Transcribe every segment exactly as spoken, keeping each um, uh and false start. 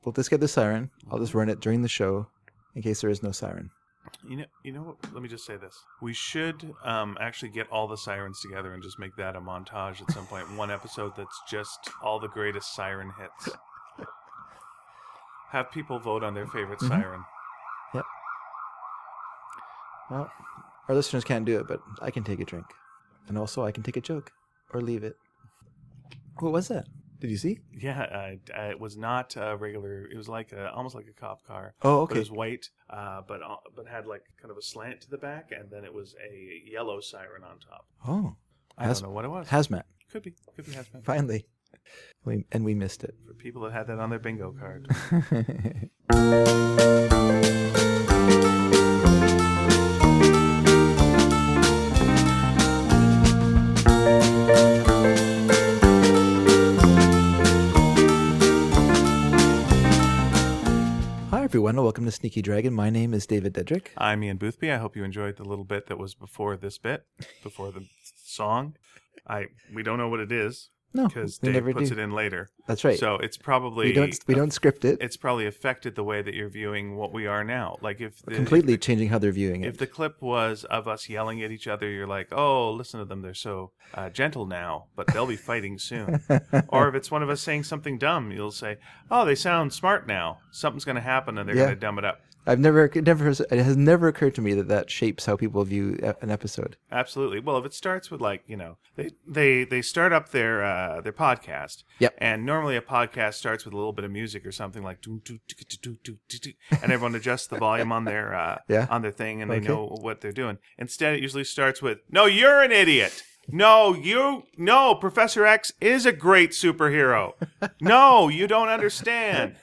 we'll just get the siren. I'll just run it during the show in case there is no siren. You know, you know. What? Let me just say this: we should um, actually get all the sirens together and just make that a montage at some point. One episode that's just all the greatest siren hits. Have people vote on their favorite mm-hmm. siren. Yep. Well, our listeners can't do it, but I can take a drink, and also I can take a joke or leave it. What was that? Did you see? Yeah, uh, uh, it was not a regular. It was like a, almost like a cop car. Oh, okay. But it was white, uh, but uh, but had like kind of a slant to the back, and then it was a yellow siren on top. Oh, I Has- don't know what it was. Hazmat. Could be. Could be hazmat. Finally, we and we missed it. For people that had that on their bingo card. Everyone, welcome to Sneaky Dragon. My name is David Dedrick. I'm Ian Boothby. I hope you enjoyed the little bit that was before this bit, before the song. I we don't know what it is. No, because Dave never puts do. it in later. That's right. So it's probably we don't we don't script it. It's probably affected the way that you're viewing what we are now. Like if the, completely if the, changing how they're viewing it. If the clip was of us yelling at each other, you're like, oh, listen to them, they're so uh, gentle now, but they'll be fighting soon. Or if it's one of us saying something dumb, you'll say, oh, they sound smart now. Something's going to happen, and they're yeah. going to dumb it up. I've never, it never, it has never occurred to me that that shapes how people view an episode. Absolutely. Well, if it starts with like, you know, they they, they start up their uh, their podcast. Yep. And normally a podcast starts with a little bit of music or something like, doo, doo, doo, doo, doo, doo, doo, and everyone adjusts the volume on their uh, yeah. on their thing, and they okay. know what they're doing. Instead, it usually starts with, "No, you're an idiot. No, you, no, Professor X is a great superhero. No, you don't understand."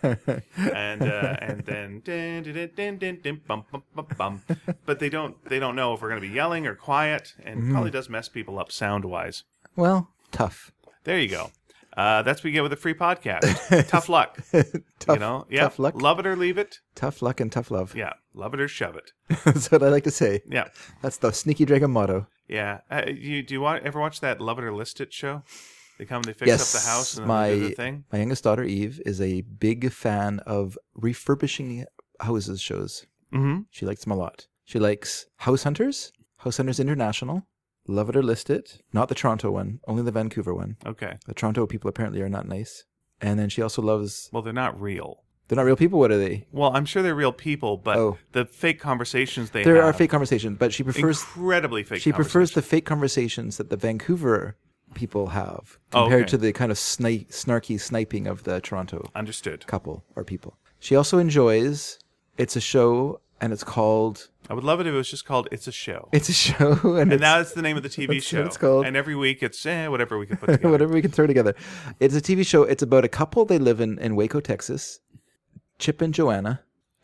And uh, and then, din, din, din, din, din, bum, bum, bum, bum. But they don't they don't know if we're going to be yelling or quiet, and mm-hmm. probably does mess people up sound wise. Well, tough. There you go. Uh, that's what we get with a free podcast. Tough luck. tough, you know, yeah. Tough luck. Love it or leave it. Tough luck and tough love. Yeah, love it or shove it. That's what I like to say. Yeah, that's the Sneaky Dragon motto. Yeah, uh, you do you want, ever watch that Love It or List It show? They come, they fix yes, up the house, and then my, they do the thing. My youngest daughter Eve is a big fan of refurbishing houses shows. Mm-hmm. She likes them a lot. She likes House Hunters, House Hunters International, Love It or List It, not the Toronto one, only the Vancouver one. Okay. The Toronto people apparently are not nice. And then she also loves... Well, they're not real. They're not real people? What are they? Well, I'm sure they're real people, but oh. the fake conversations they there have... There are fake conversations, but she prefers... Incredibly fake She prefers the fake conversations that the Vancouver people have compared oh, okay. to the kind of sni- snarky sniping of the Toronto Understood. couple or people. She also enjoys... It's a show, and it's called... I would love it if it was just called It's a Show. It's a Show. And, and now it's the name of the T V that's show. What it's called. And every week it's eh, whatever we can put together. Whatever we can throw together. It's a T V show. It's about a couple. They live in, in Waco, Texas. Chip and Joanna.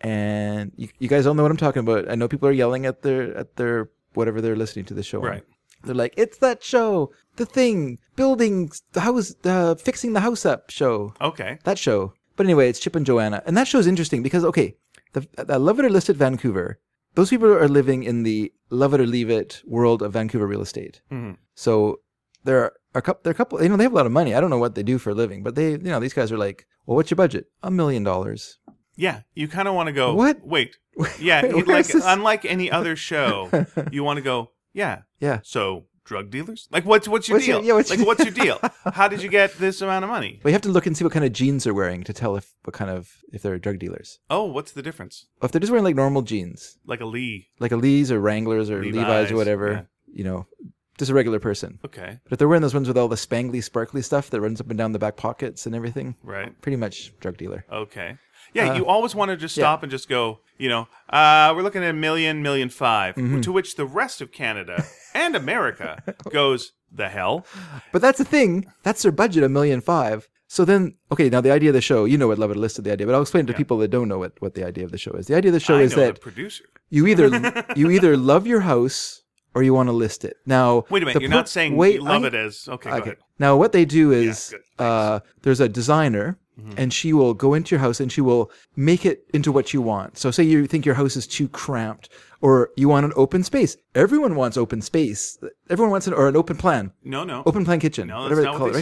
And you, you guys all know what I'm talking about. I know people are yelling at their, at their whatever they're listening to the show right. on. They're like, it's that show. The thing. Building the house. Uh, fixing the house up show. Okay. That show. But anyway, it's Chip and Joanna. And that show is interesting because, okay, the, the Love It or List It Vancouver... Those people are living in the love it or leave it world of Vancouver real estate. Mm-hmm. So there are a couple, there are a couple, you know, they have a lot of money. I don't know what they do for a living, but they, you know, these guys are like, well, what's your budget? A million dollars. Yeah. You kind of want to go, what? Wait. Yeah. you like, unlike any other show, you want to go, yeah. Yeah. So drug dealers? Like, what's what's your what's deal? Your, yeah, what's like, your... what's your deal? How did you get this amount of money? Well, you have to look and see what kind of jeans they're wearing to tell if what kind of if they're drug dealers. Oh, what's the difference? Well, if they're just wearing like normal jeans, like a Lee, like a Lee's or Wranglers or Levi's, Levi's or whatever, yeah. you know, just a regular person. Okay. But if they're wearing those ones with all the spangly, sparkly stuff that runs up and down the back pockets and everything, right? Pretty much drug dealer. Okay. Yeah, uh, you always want to just stop yeah. and just go, you know, uh, we're looking at a million, million five, mm-hmm. to which the rest of Canada and America goes, the hell? But that's the thing. That's their budget, a million five. So then, okay, now the idea of the show, you know what Love It or List It, the idea, but I'll explain to yeah. people that don't know what, what the idea of the show is. The idea of the show I is know that the producer. you either you either love your house or you want to list it. Now, wait a minute, you're per- not saying wait, you love I, it as, okay, go okay. ahead. Now, what they do is yeah, uh, there's a designer, mm-hmm. and she will go into your house and she will make it into what you want. So say you think your house is too cramped or you want an open space. Everyone wants open space. Everyone wants an, or an open plan. No, no. Open plan kitchen. No, that's whatever not they call what they it, right? say.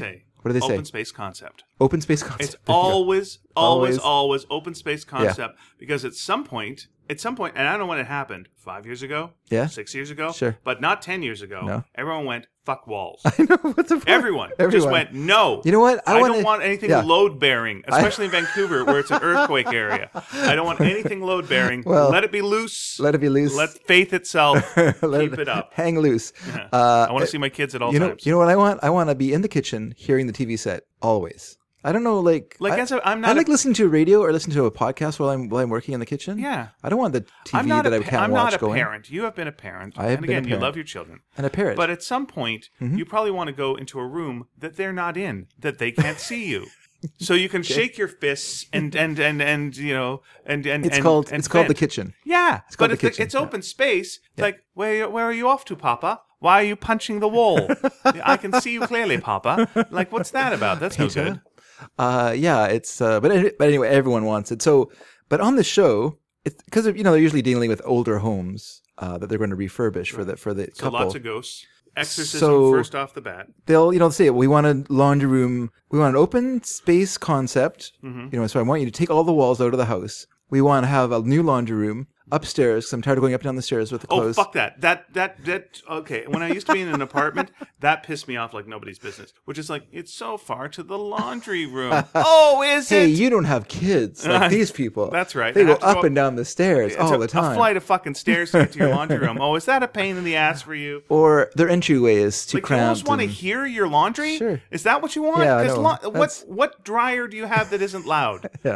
What do they say? Open space concept. Open space concept. It's always, always, Always. always open space concept because at some point, at some point, and I don't know when it happened, five years ago, Yeah. six years ago, Sure. but not ten years ago. No. Everyone went fuck walls. I know what's the point? Everyone, just Everyone. went no. You know what? I, wanna- don't want anything yeah. load bearing, especially in Vancouver where it's an earthquake area. I don't want anything load bearing. Well, let it be loose. Let it be loose. Let faith itself Let keep it up. Hang loose. Yeah. Uh, I want to see my kids at all you know, times. you know what I want? I want to be in the kitchen hearing the T V set always. I don't know, like, Like, I, as a- I'm I not like a- listening to a radio or listening to a podcast while I'm while I'm working in the kitchen. Yeah. I don't want the T V I'm not that a, I pa- can't I'm watch not a going. parent. You have been a parent. I have and been a again, you parent. love your children. And a parrot. But at some point, Mm-hmm. you probably want to go into a room that they're not in, that they can't see you. So you can shake your fists and and and and you know and and it's and, called and it's called the vent. kitchen. Yeah, It's but called the it's, kitchen, it's yeah. open space. It's like where where are you off to, Papa? Why are you punching the wall? I can see you clearly, Papa. Like, what's that about? That's no good. Uh, yeah, it's uh, but it- but anyway, everyone wants it. So, but on the show, it's because you know they're usually dealing with older homes uh, that they're going to refurbish for the for the So couple. lots of ghosts. Exorcism So- first off the bat. They'll you know say we want a laundry room, we want an open space concept. Mm-hmm. You know, so I want you to take all the walls out of the house. We want to have a new laundry room upstairs. Cause I'm tired of going up and down the stairs with the Oh, clothes. fuck that. That, that, that, okay. When I used to be in an apartment, that pissed me off like nobody's business. Which is like, it's so far to the laundry room. Oh, is Hey, it? you don't have kids like these people. That's right. They I go have to up go- and down the stairs It's all a, the time. A flight of fucking stairs to get to your laundry room. Oh, is that a pain in the ass for you? Or their entryway is too Like, you cramped. almost want to and- hear your laundry? Sure. Is that what you want? Yeah, I 'Cause know. lo- what, That's- what dryer do you have that isn't loud? Yeah.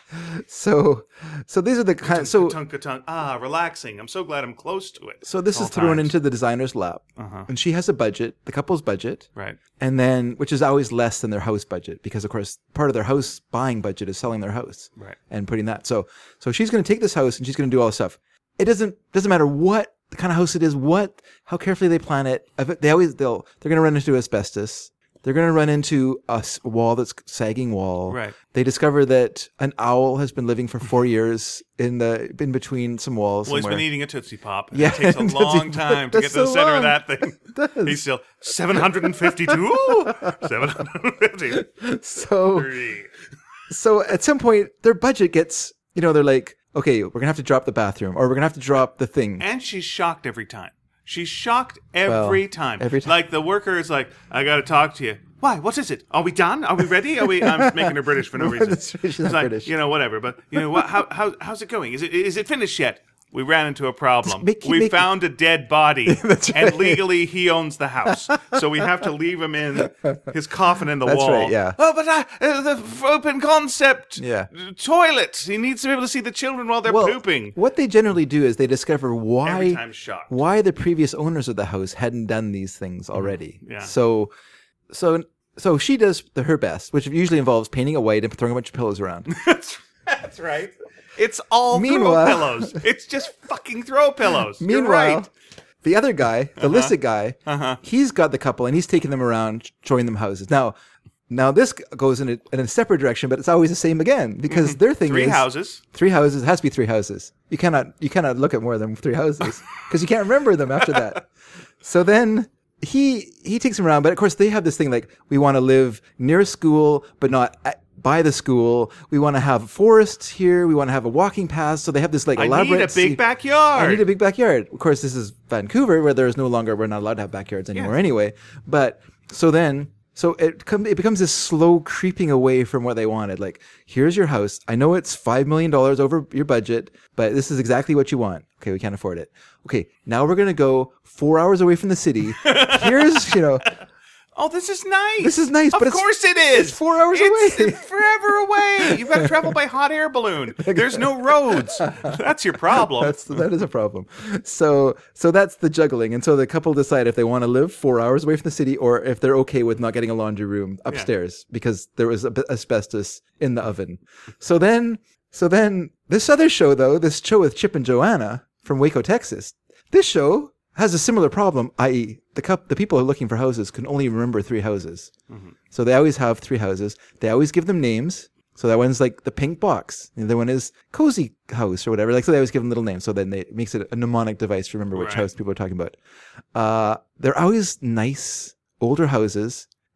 So, so these are the kind. So, Tunk, tunk. Ah, relaxing. I'm so glad I'm close to it. so this all is thrown times. into the designer's lap, Uh-huh. and she has a budget, the couple's budget, Right. and then which is always less than their house budget because, of course, part of their house buying budget is selling their house, Right. and putting that. So, so she's going to take this house and she's going to do all this stuff. It doesn't doesn't matter what the kind of house it is, what how carefully they plan it. If it- They always they'll they're going to run into asbestos. They're going to run into a s- wall that's sagging wall. Right. They discover that an owl has been living for four years in the in between some walls Well, he's somewhere. been eating a Tootsie Pop. Yeah, It takes a Tootsie long Pop. time to get That's to the so center long. of that thing. It does. He's still seven hundred fifty-two. seven hundred fifty-three. so so at some point their budget gets you know they're like, okay, we're gonna have to drop the bathroom or we're gonna have to drop the thing. And she's shocked every time. She's shocked every Well, time. every time. Like the worker is like, I got to talk to you. Why? What is it? Are we done? Are we ready? Are we? I'm making her British for no reason. That's right, she's It's not like, British. you know, whatever. But you know, what? How how how's it going? Is it is it finished yet? We ran into a problem. make- keep we making- found a dead body, That's and right. legally he owns the house, so we have to leave him in his coffin in the That's wall. right, yeah. Oh, but I, uh, the f- open concept. Yeah. Toilet. He needs to be able to see the children while they're Well, pooping. what they generally do is they discover Every why time shocked. why the previous owners of the house hadn't done these things already. Mm-hmm. Yeah. So so so she does the, her best, which usually involves painting it white and throwing a bunch of pillows around. That's, that's right. It's all Meanwhile- throw pillows. It's just fucking throw pillows. You're Meanwhile, right. the other guy, the listed guy, Uh-huh. he's got the couple and he's taking them around, showing them houses. Now, now this goes in a, in a separate direction, but it's always the same again because their thing Mm-hmm. Three is houses. three houses. It has to be three houses. You cannot you cannot look at more than three houses because you can't remember them after that. So then he he takes them around, but of course they have this thing like we want to live near a school, but not at, by the school. We want to have forests here. We want to have a walking path. So they have this like I elaborate. need a big se- backyard. I need a big backyard. Of course, this is Vancouver, where there is no longer we're not allowed to have backyards anymore Yeah. anyway. But so then, so it com- it becomes this slow creeping away from what they wanted. Like, here's your house. I know it's five million dollars over your budget, but this is exactly what you want. Okay, we can't afford it. Okay, now we're gonna go four hours away from the city. Here's you know. Oh, this is nice. This is nice, Of but it's- course it is. it's four hours It's away. forever away. You've got to travel by hot air balloon. There's no roads. That's your problem. That's that is a problem. So so that's the juggling, and so the couple decide if they want to live four hours away from the city, or if they're okay with not getting a laundry room upstairs because there was a bit asbestos in the oven. So then so then this other show though, this show with Chip and Joanna from Waco, Texas, this show has a similar problem, that is, the cup the people who are looking for houses can only remember three houses. Mm-hmm. So they always have three houses. They always give them names. So that one's like the pink box. The other one is cozy house or whatever. Like, so they always give them little names. So then they, it makes it a mnemonic device to remember which Right. house people are talking about. Uh, they're always nice, older houses.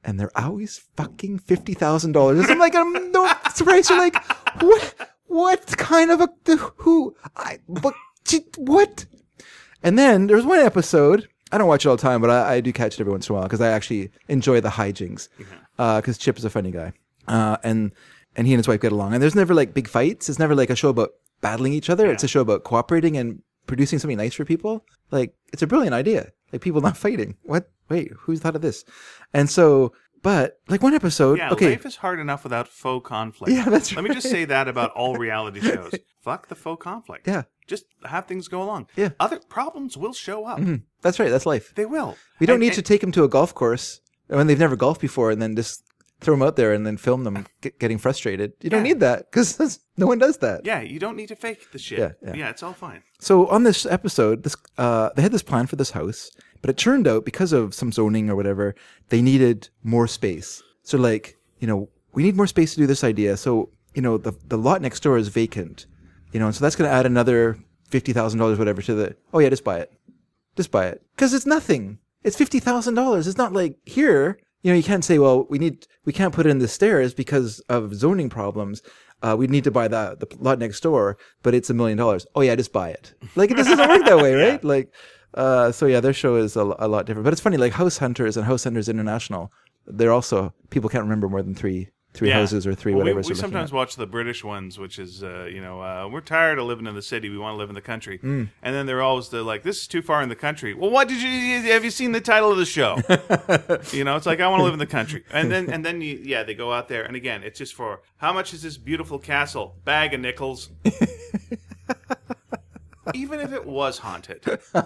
and they're always fucking fifty thousand dollars. I'm like, I'm no surprise. You're like, what? What kind of a who? I but what? And then there was one episode. I don't watch it all the time, but I, I do catch it every once in a while because I actually enjoy the hijinks. Because uh, Chip is a funny guy, uh, and and he and his wife get along. And there's never like big fights. It's never like a show about battling each other. Yeah. It's a show about cooperating and producing something nice for people. Like, it's a brilliant idea. Like, people not fighting. What? Wait, who thought of this? And so, but like one episode. Yeah, okay. Life is hard enough without faux conflict. Yeah, that's Let right. me just say that about all reality shows. Fuck the faux conflict. Yeah. Just have things go along. Yeah. Other problems will show up. Mm-hmm. That's right. That's life. They will. We don't and, need and, to take them to a golf course when they've never golfed before and then just throw them out there and then film them get, getting frustrated. You don't Yeah. need that because no one does that. Yeah, you don't need to fake the shit. Yeah, yeah. yeah it's all fine. So on this episode, this uh, they had this plan for this house, but it turned out because of some zoning or whatever, they needed more space. So like, you know, we need more space to do this idea. So, you know, the the lot next door is vacant, you know, and so that's going to add another fifty thousand dollars, whatever, to the, oh yeah, just buy it. Just buy it. Because it's nothing. It's fifty thousand dollars. It's not like here, you know, you can't say, well, we need, we can't put in the stairs because of zoning problems. Uh, we need to buy the, the lot next door, but it's a million dollars. Oh yeah, just buy it. Like, it doesn't work that way, right? Yeah. Like, uh, so yeah, their show is a, a lot different. But it's funny, like House Hunters and House Hunters International, they're also, people can't remember more than three three yeah. houses or three well, whatever. We, we sometimes watch the British ones, which is, uh, you know, uh, we're tired of living in the city. We want to live in the country. Mm. And then they're always they're like, this is too far in the country. Well, what did you, have you seen the title of the show? You know, it's like, I want to live in the country. And then, and then you, yeah, they go out there. And again, it's just for, how much is this beautiful castle? Bag of nickels. Even if it was haunted.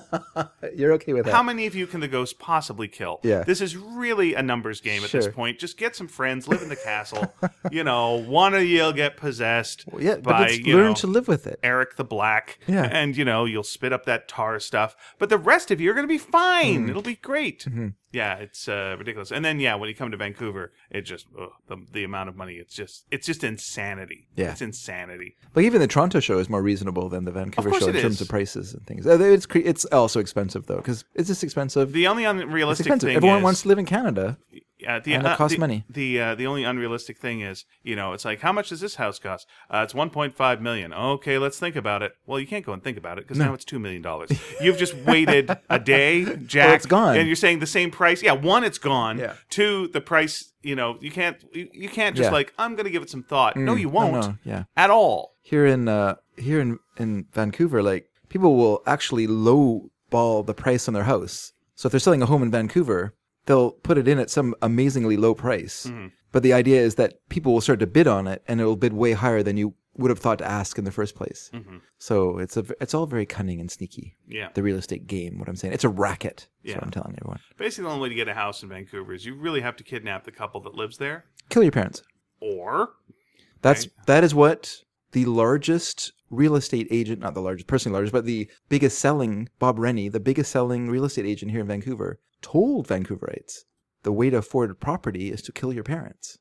You're okay with that. How many of you can the ghost possibly kill? Yeah. This is really a numbers game at Sure. this point. Just get some friends, live in the castle. You know, one of you'll get possessed Well, yeah, by, but it's you learn know, to live with it. Eric the Black. Yeah. And, you know, you'll spit up that tar stuff. But the rest of you are going to be fine. Mm. It'll be great. Mm-hmm. Yeah, it's uh, ridiculous. And then, yeah, when you come to Vancouver, it just, ugh, the, the amount of money, it's just it's just insanity. Yeah. It's insanity. Like, even the Toronto show is more reasonable than the Vancouver show in it terms is. of prices and things. Uh, It's cre- it's also expensive, though, because it's just expensive. The only It's unrealistic expensive. thing Everyone is... wants to live in Canada. Yeah, the, And it uh, costs the, money. The uh, the only unrealistic thing is, you know, it's like, how much does this house cost? Uh, it's one point five million dollars. Okay, let's think about it. Well, you can't go and think about it because No. now it's two million dollars. You've just waited a day, Jack. Oh, it's gone. And you're saying the same price. Yeah, one, it's gone. Yeah. Two, the price, you know, you can't you, you can't just Yeah. like, I'm going to give it some thought. No, you won't. No, no, yeah. At all. Here in uh, here in, in Vancouver, like, people will actually low-ball the price on their house. So if they're selling a home in Vancouver, they'll put it in at some amazingly low price. Mm-hmm. But the idea is that people will start to bid on it, and it will bid way higher than you would have thought to ask in the first place. Mm-hmm. So it's a it's all very cunning and sneaky. Yeah. The real estate game, what I'm saying. It's a racket. That's Yeah. what I'm telling everyone. Basically, the only way to get a house in Vancouver is you really have to kidnap the couple that lives there. Kill your parents. Or... That's Right. that is what the largest real estate agent, not the largest, personally largest, but the biggest selling, Bob Rennie, the biggest selling real estate agent here in Vancouver, told Vancouverites the way to afford property is to kill your parents.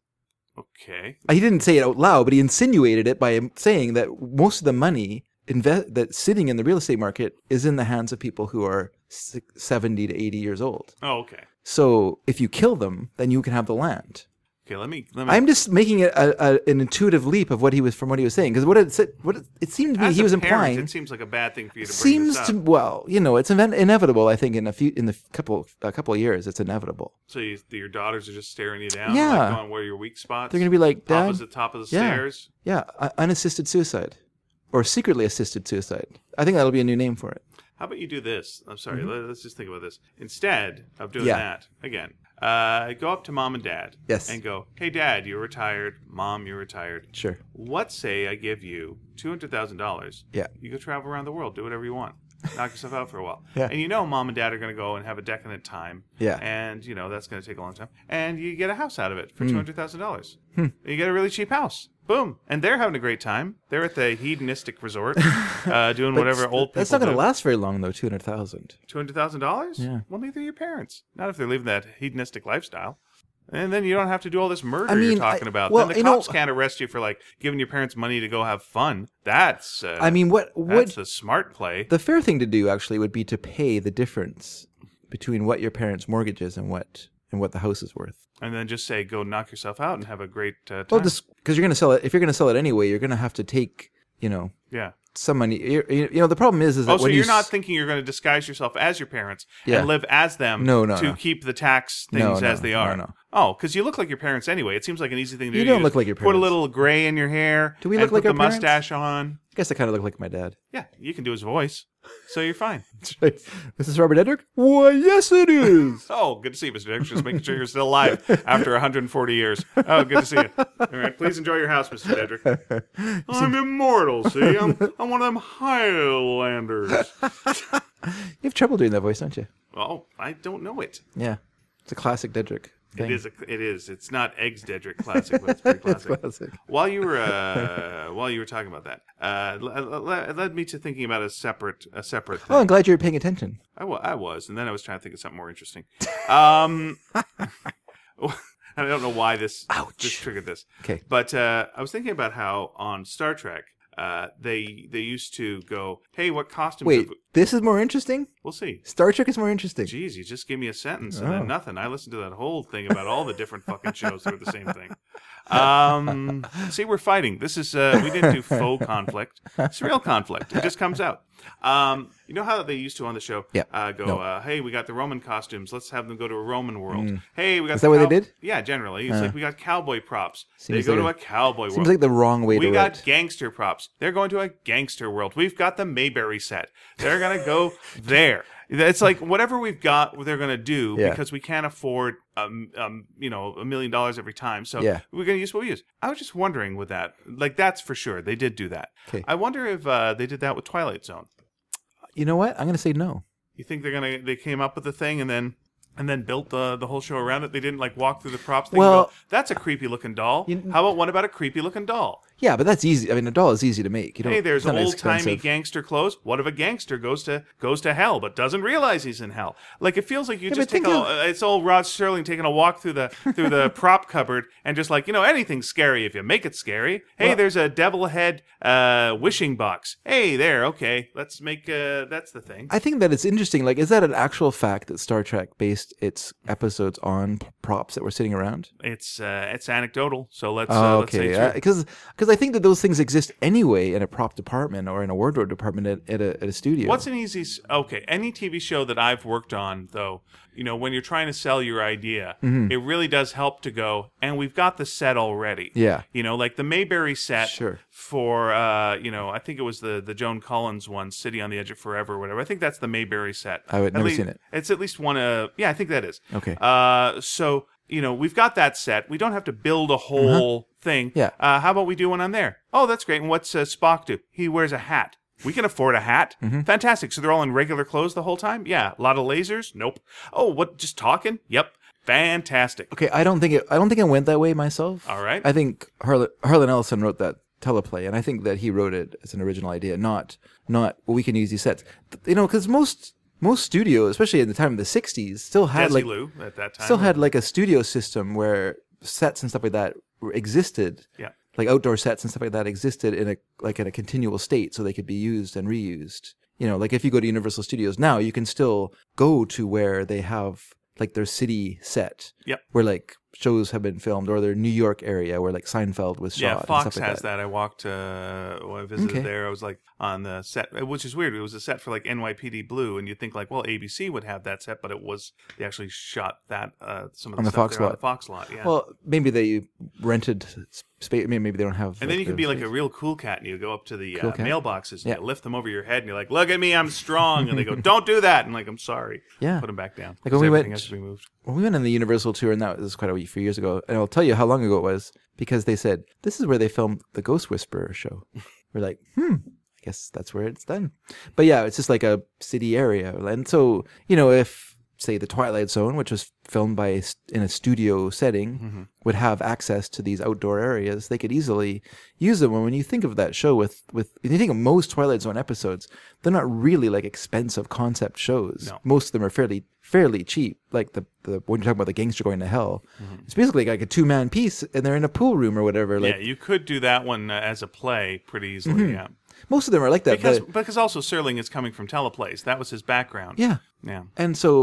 Okay. He didn't say it out loud, but he insinuated it by saying that most of the money inve- that's sitting in the real estate market is in the hands of people who are seventy to eighty years old. Oh, okay. So if you kill them, then you can have the land. Okay, let me... Let me I'm just making it a, a, an intuitive leap of what he was from what he was saying, because what it said, what it, it seemed to me As he a was parent, implying. it seems like a bad thing for you to bring Seems this to up. well, you know, it's inven- inevitable. I think in a few in the couple a couple of years, it's inevitable. So you, your daughters are just staring you down, Yeah. like going, where are your weak spots? They're gonna be like, Dad, Papa's at the top of the yeah. stairs. yeah, uh, unassisted suicide, or secretly assisted suicide. I think that'll be a new name for it. How about you do this? I'm sorry, let, let's just think about this. Instead of doing Yeah. that, again, uh, go up to mom and dad Yes. and go, hey, Dad, you're retired. Mom, you're retired. Sure. What say I give you two hundred thousand dollars? Yeah. You go travel around the world, do whatever you want. Knock yourself out for a while. Yeah. And you know mom and dad are going to go and have a decadent time. Yeah. And, you know, that's going to take a long time. And you get a house out of it for Mm. two hundred thousand dollars. Hmm. You get a really cheap house. Boom. And they're having a great time. They're at the hedonistic resort uh, doing But whatever old people That's not going do. to last very long, though. Two hundred thousand. two hundred thousand dollars? Yeah. Well, neither are your parents. Not if they're living that hedonistic lifestyle. And then you don't have to do all this murder I mean, you're talking I- about. well, then the you know- cops can't arrest you for like giving your parents money to go have fun. That's uh, I mean, what that's would the smart play. the fair thing to do actually would be to pay the difference between what your parents' mortgage is and what and what the house is worth. And then just say, go knock yourself out and have a great uh, time. Well, just because you're going to sell it, if you're going to sell it anyway, you're going to have to take, you know, yeah. some money. You you know, the problem is, is that oh, so when you're you not s- thinking you're going to disguise yourself as your parents Yeah. and live as them No, no, to no. keep the tax No, things no, as they are? no, no. Oh, because you look like your parents anyway. It seems like an easy thing to You do. don't just look like your Put a parents. little gray in your hair. Do we and look like put our the parents? mustache on? I guess I kind of look like my dad. Yeah, you can do his voice. So you're fine. That's right. This is Robert Edrick? Why, yes, it is. Oh, good to see you, Mister Dedrick. Just making sure you're still alive after one hundred forty years. Oh, good to see you. All right, please enjoy your house, Mister Dedrick. I'm immortal, see? I'm, I'm one of them Highlanders. You have trouble doing that voice, don't you? Oh, I don't know it. Yeah. It's a classic Dedrick thing. It is. A, it is. It's not Eggs Dedrick classic, but it's pretty classic. It's classic. While you were uh, while you were talking about that, uh, led led me to thinking about a separate a separate thing. Oh, I'm glad you're paying attention. I, wa- I was, and then I was trying to think of something more interesting. Um, I don't know why this Ouch. this triggered this. Okay. But uh, I was thinking about how on Star Trek uh, they they used to go, "Hey, what costumes?" Wait, have- this is more interesting? we'll see. Star Trek is more interesting. Jeez, you just gave me a sentence and Oh. then nothing. I listened to that whole thing about all the different fucking shows that are the same thing. Um, see, we're fighting. This is uh, we didn't do faux conflict. It's real conflict. It just comes out. Um, you know how they used to on the show? Yeah. Uh, go, No. uh, hey, we got the Roman costumes. Let's have them go to a Roman world. Hey, we got. Is the that what they did? Yeah, generally, it's Uh. like we got cowboy props. They Seems go like to a- a cowboy Seems world. like the wrong way We to got write. gangster props. They're going to a gangster world. We've got the Mayberry set. They're going to go there. It's like whatever we've got, they're going to do Yeah. because we can't afford, um, um, you know, a million dollars every time. So Yeah. we're going to use what we use. I was just wondering with that, like that's for sure. They did do that. 'Kay. I wonder if uh, they did that with Twilight Zone. You know what? I'm going to say no. You think they're gonna? They came up with the thing and then and then built the the whole show around it. They didn't like walk through the props thing. Well- and go, that's a creepy looking doll. You- How about one about a creepy looking doll? Yeah, but that's easy. I mean, a doll is easy to make. You don't, Hey, there's it's not old timey expensive. gangster clothes. What if a gangster goes to goes to hell but doesn't realize he's in hell? Like it feels like you Yeah, just but take a, think uh, it's old Rod Sterling taking a walk through the through the prop cupboard and just like you know anything's scary if you make it scary. Hey, Well- there's a devil head uh, wishing box. Hey, there, okay, let's make uh, that's the thing. I think that it's interesting. Like, is that an actual fact that Star Trek based its episodes on p- props that were sitting around? It's uh, it's anecdotal, so let's uh, Oh, let's say okay. true. Because because I think that those things exist anyway in a prop department or in a wardrobe department at, at, a, at a studio. What's an easy? s- Okay, any T V show that I've worked on, though, you know, when you're trying to sell your idea, Mm-hmm. it really does help to go, and we've got the set already. Yeah. You know, like the Mayberry set Sure. for, uh, you know, I think it was the the Joan Collins one, City on the Edge of Forever, or whatever. I think that's the Mayberry set. I would At never least- seen it. It's at least one. Uh, yeah, I think that is. Okay. Uh, so. You know, we've got that set. We don't have to build a whole thing. Yeah. Uh, how about we do one on there? Oh, that's great. And what's uh, Spock do? He wears a hat. We can afford a hat. Mm-hmm. Fantastic. So they're all in regular clothes the whole time? Yeah. A lot of lasers? Nope. Oh, what? Just talking? Yep. Fantastic. Okay, I don't think it. I don't think it went that way myself. All right. I think Harlan, Harlan Ellison wrote that teleplay, and I think that he wrote it as an original idea, not not well, we can use these sets. You know, because most most studios, especially in the time of the sixties, still had like Desilu at that time. still had like a studio system where sets and stuff like that were- existed. Yeah. Like outdoor sets and stuff like that existed in a like in a continual state, so they could be used and reused. You know, like if you go to Universal Studios now, you can still go to where they have like their city set, Yep. where like shows have been filmed, or their New York area where like Seinfeld was shot. Yeah, and Fox stuff like has that. I walked, uh, when I visited Okay. there. I was like on the set, which is weird. It was a set for like N Y P D Blue, and you'd think like, well, A B C would have that set, but it was they actually shot that uh, some of the, On the stuff Fox there on lot. the Fox lot. Yeah. Well, maybe they rented space. Maybe they don't have. and then you the could be like space. a real cool cat, and you go up to the Cool uh, cat? mailboxes and Yeah. you lift them over your head, and you're like, "Look at me, I'm strong." And they go, "Don't do that." And like, "I'm sorry." Yeah. Put them back down. Like when 'cause we everything went- has to be moved. Well, we went on the Universal tour, and that was quite a few years ago. And I'll tell you how long ago it was because they said this is where they filmed the Ghost Whisperer show. We're like, hmm, I guess that's where it's done. But yeah, it's just like a city area, and so you know, if say the Twilight Zone, which was filmed by a st- in a studio setting, Mm-hmm. would have access to these outdoor areas, they could easily use them. And when you think of that show with with, when you think of most Twilight Zone episodes, they're not really like expensive concept shows. No. Most of them are fairly fairly cheap. Like the, the when you're talking about the gangster going to hell, Mm-hmm. it's basically like a two man piece, and they're in a pool room or whatever. Like yeah, you could do that one uh, as a play pretty easily. Yeah. most of them are like that. Because but, because also Serling is coming from teleplays. That was his background. yeah, Yeah. and so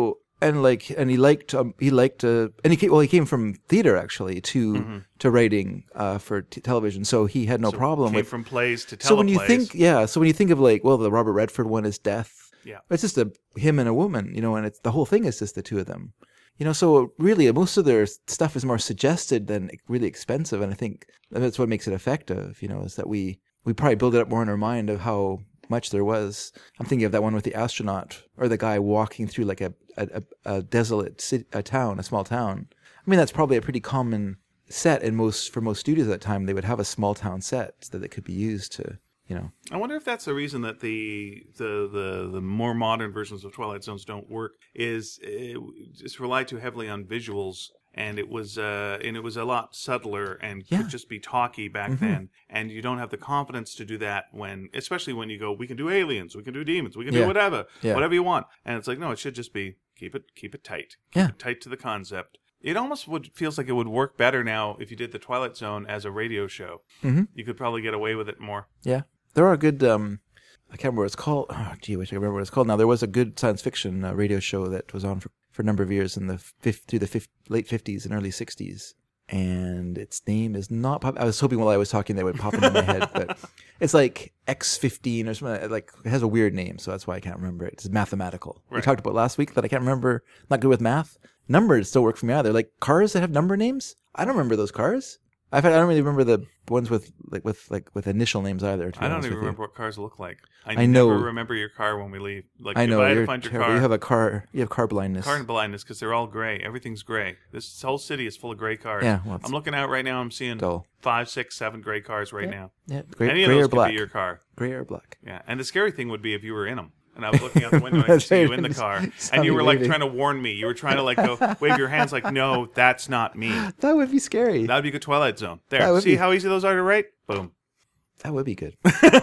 and like, and he liked, um, he liked, uh, and he came, well, he came from theater actually to Mm-hmm. to writing uh, for t- television, so he had no So problem came with. from plays to teleplays. So when you think, yeah, so when you think of like, well, the Robert Redford one is Death. Yeah. It's just a him and a woman, you know, and it's the whole thing is just the two of them. You know, so really most of their stuff is more suggested than really expensive, and I think that's what makes it effective, you know, is that we we probably build it up more in our mind of how much there was. I'm thinking of that one with the astronaut or the guy walking through like a a, a desolate city, a town, a small town. I mean, that's probably a pretty common set in most for most studios at that time. They would have a small town set so that it could be used to, you know. I wonder if that's the reason that the the the, the more modern versions of Twilight Zones don't work. Is it just rely too heavily on visuals, and it was uh, and it was a lot subtler and Yeah. could just be talky back Mm-hmm. then. And you don't have the confidence to do that when, especially when you go, we can do aliens, we can do demons, we can Yeah. do whatever, Yeah. whatever you want. And it's like, no, it should just be keep it keep it tight, keep Yeah. it tight to the concept. It almost would feels like it would work better now if you did the Twilight Zone as a radio show. Mm-hmm. You could probably get away with it more. Yeah, there are good. Um, I can't remember what it's called. Oh, gee, I wish I could remember what it's called now. There was a good science fiction uh, radio show that was on for, for a number of years in the fifth, through the fifth, late fifties and early sixties, and its name is not. Pop- I was hoping while I was talking that would pop into my head, but it's like X fifteen or something. Like it has a weird name, so that's why I can't remember it. It's mathematical. We Right. talked about last week that I can't remember. Not good with math. Numbers don't work for me either. Like cars that have number names. I don't remember those cars. I've had, I don't really remember the ones with like with like with initial names either. To be I don't honest even with you. remember what cars look like. I, I know. never remember your car when we leave. Like I if know I had you're to find your terrible. car, You have a car. You have car blindness. car and blindness because they're all gray. Everything's gray. This whole city is full of gray cars. Yeah, well, it's I'm looking out right now. I'm seeing dull. five, six, seven gray cars right now. Yeah, gray, Any of gray those or could black. be your car. Gray or black. Yeah, and the scary thing would be if you were in them. And I was looking out the window and I could That's see right. you in the car. Saw And you me were like waving. trying to warn me. You were trying to like go wave your hands like, no, that's not me. That would be scary. That would be a good Twilight Zone. That There. would See be. how easy those are to write? Boom. That would be good.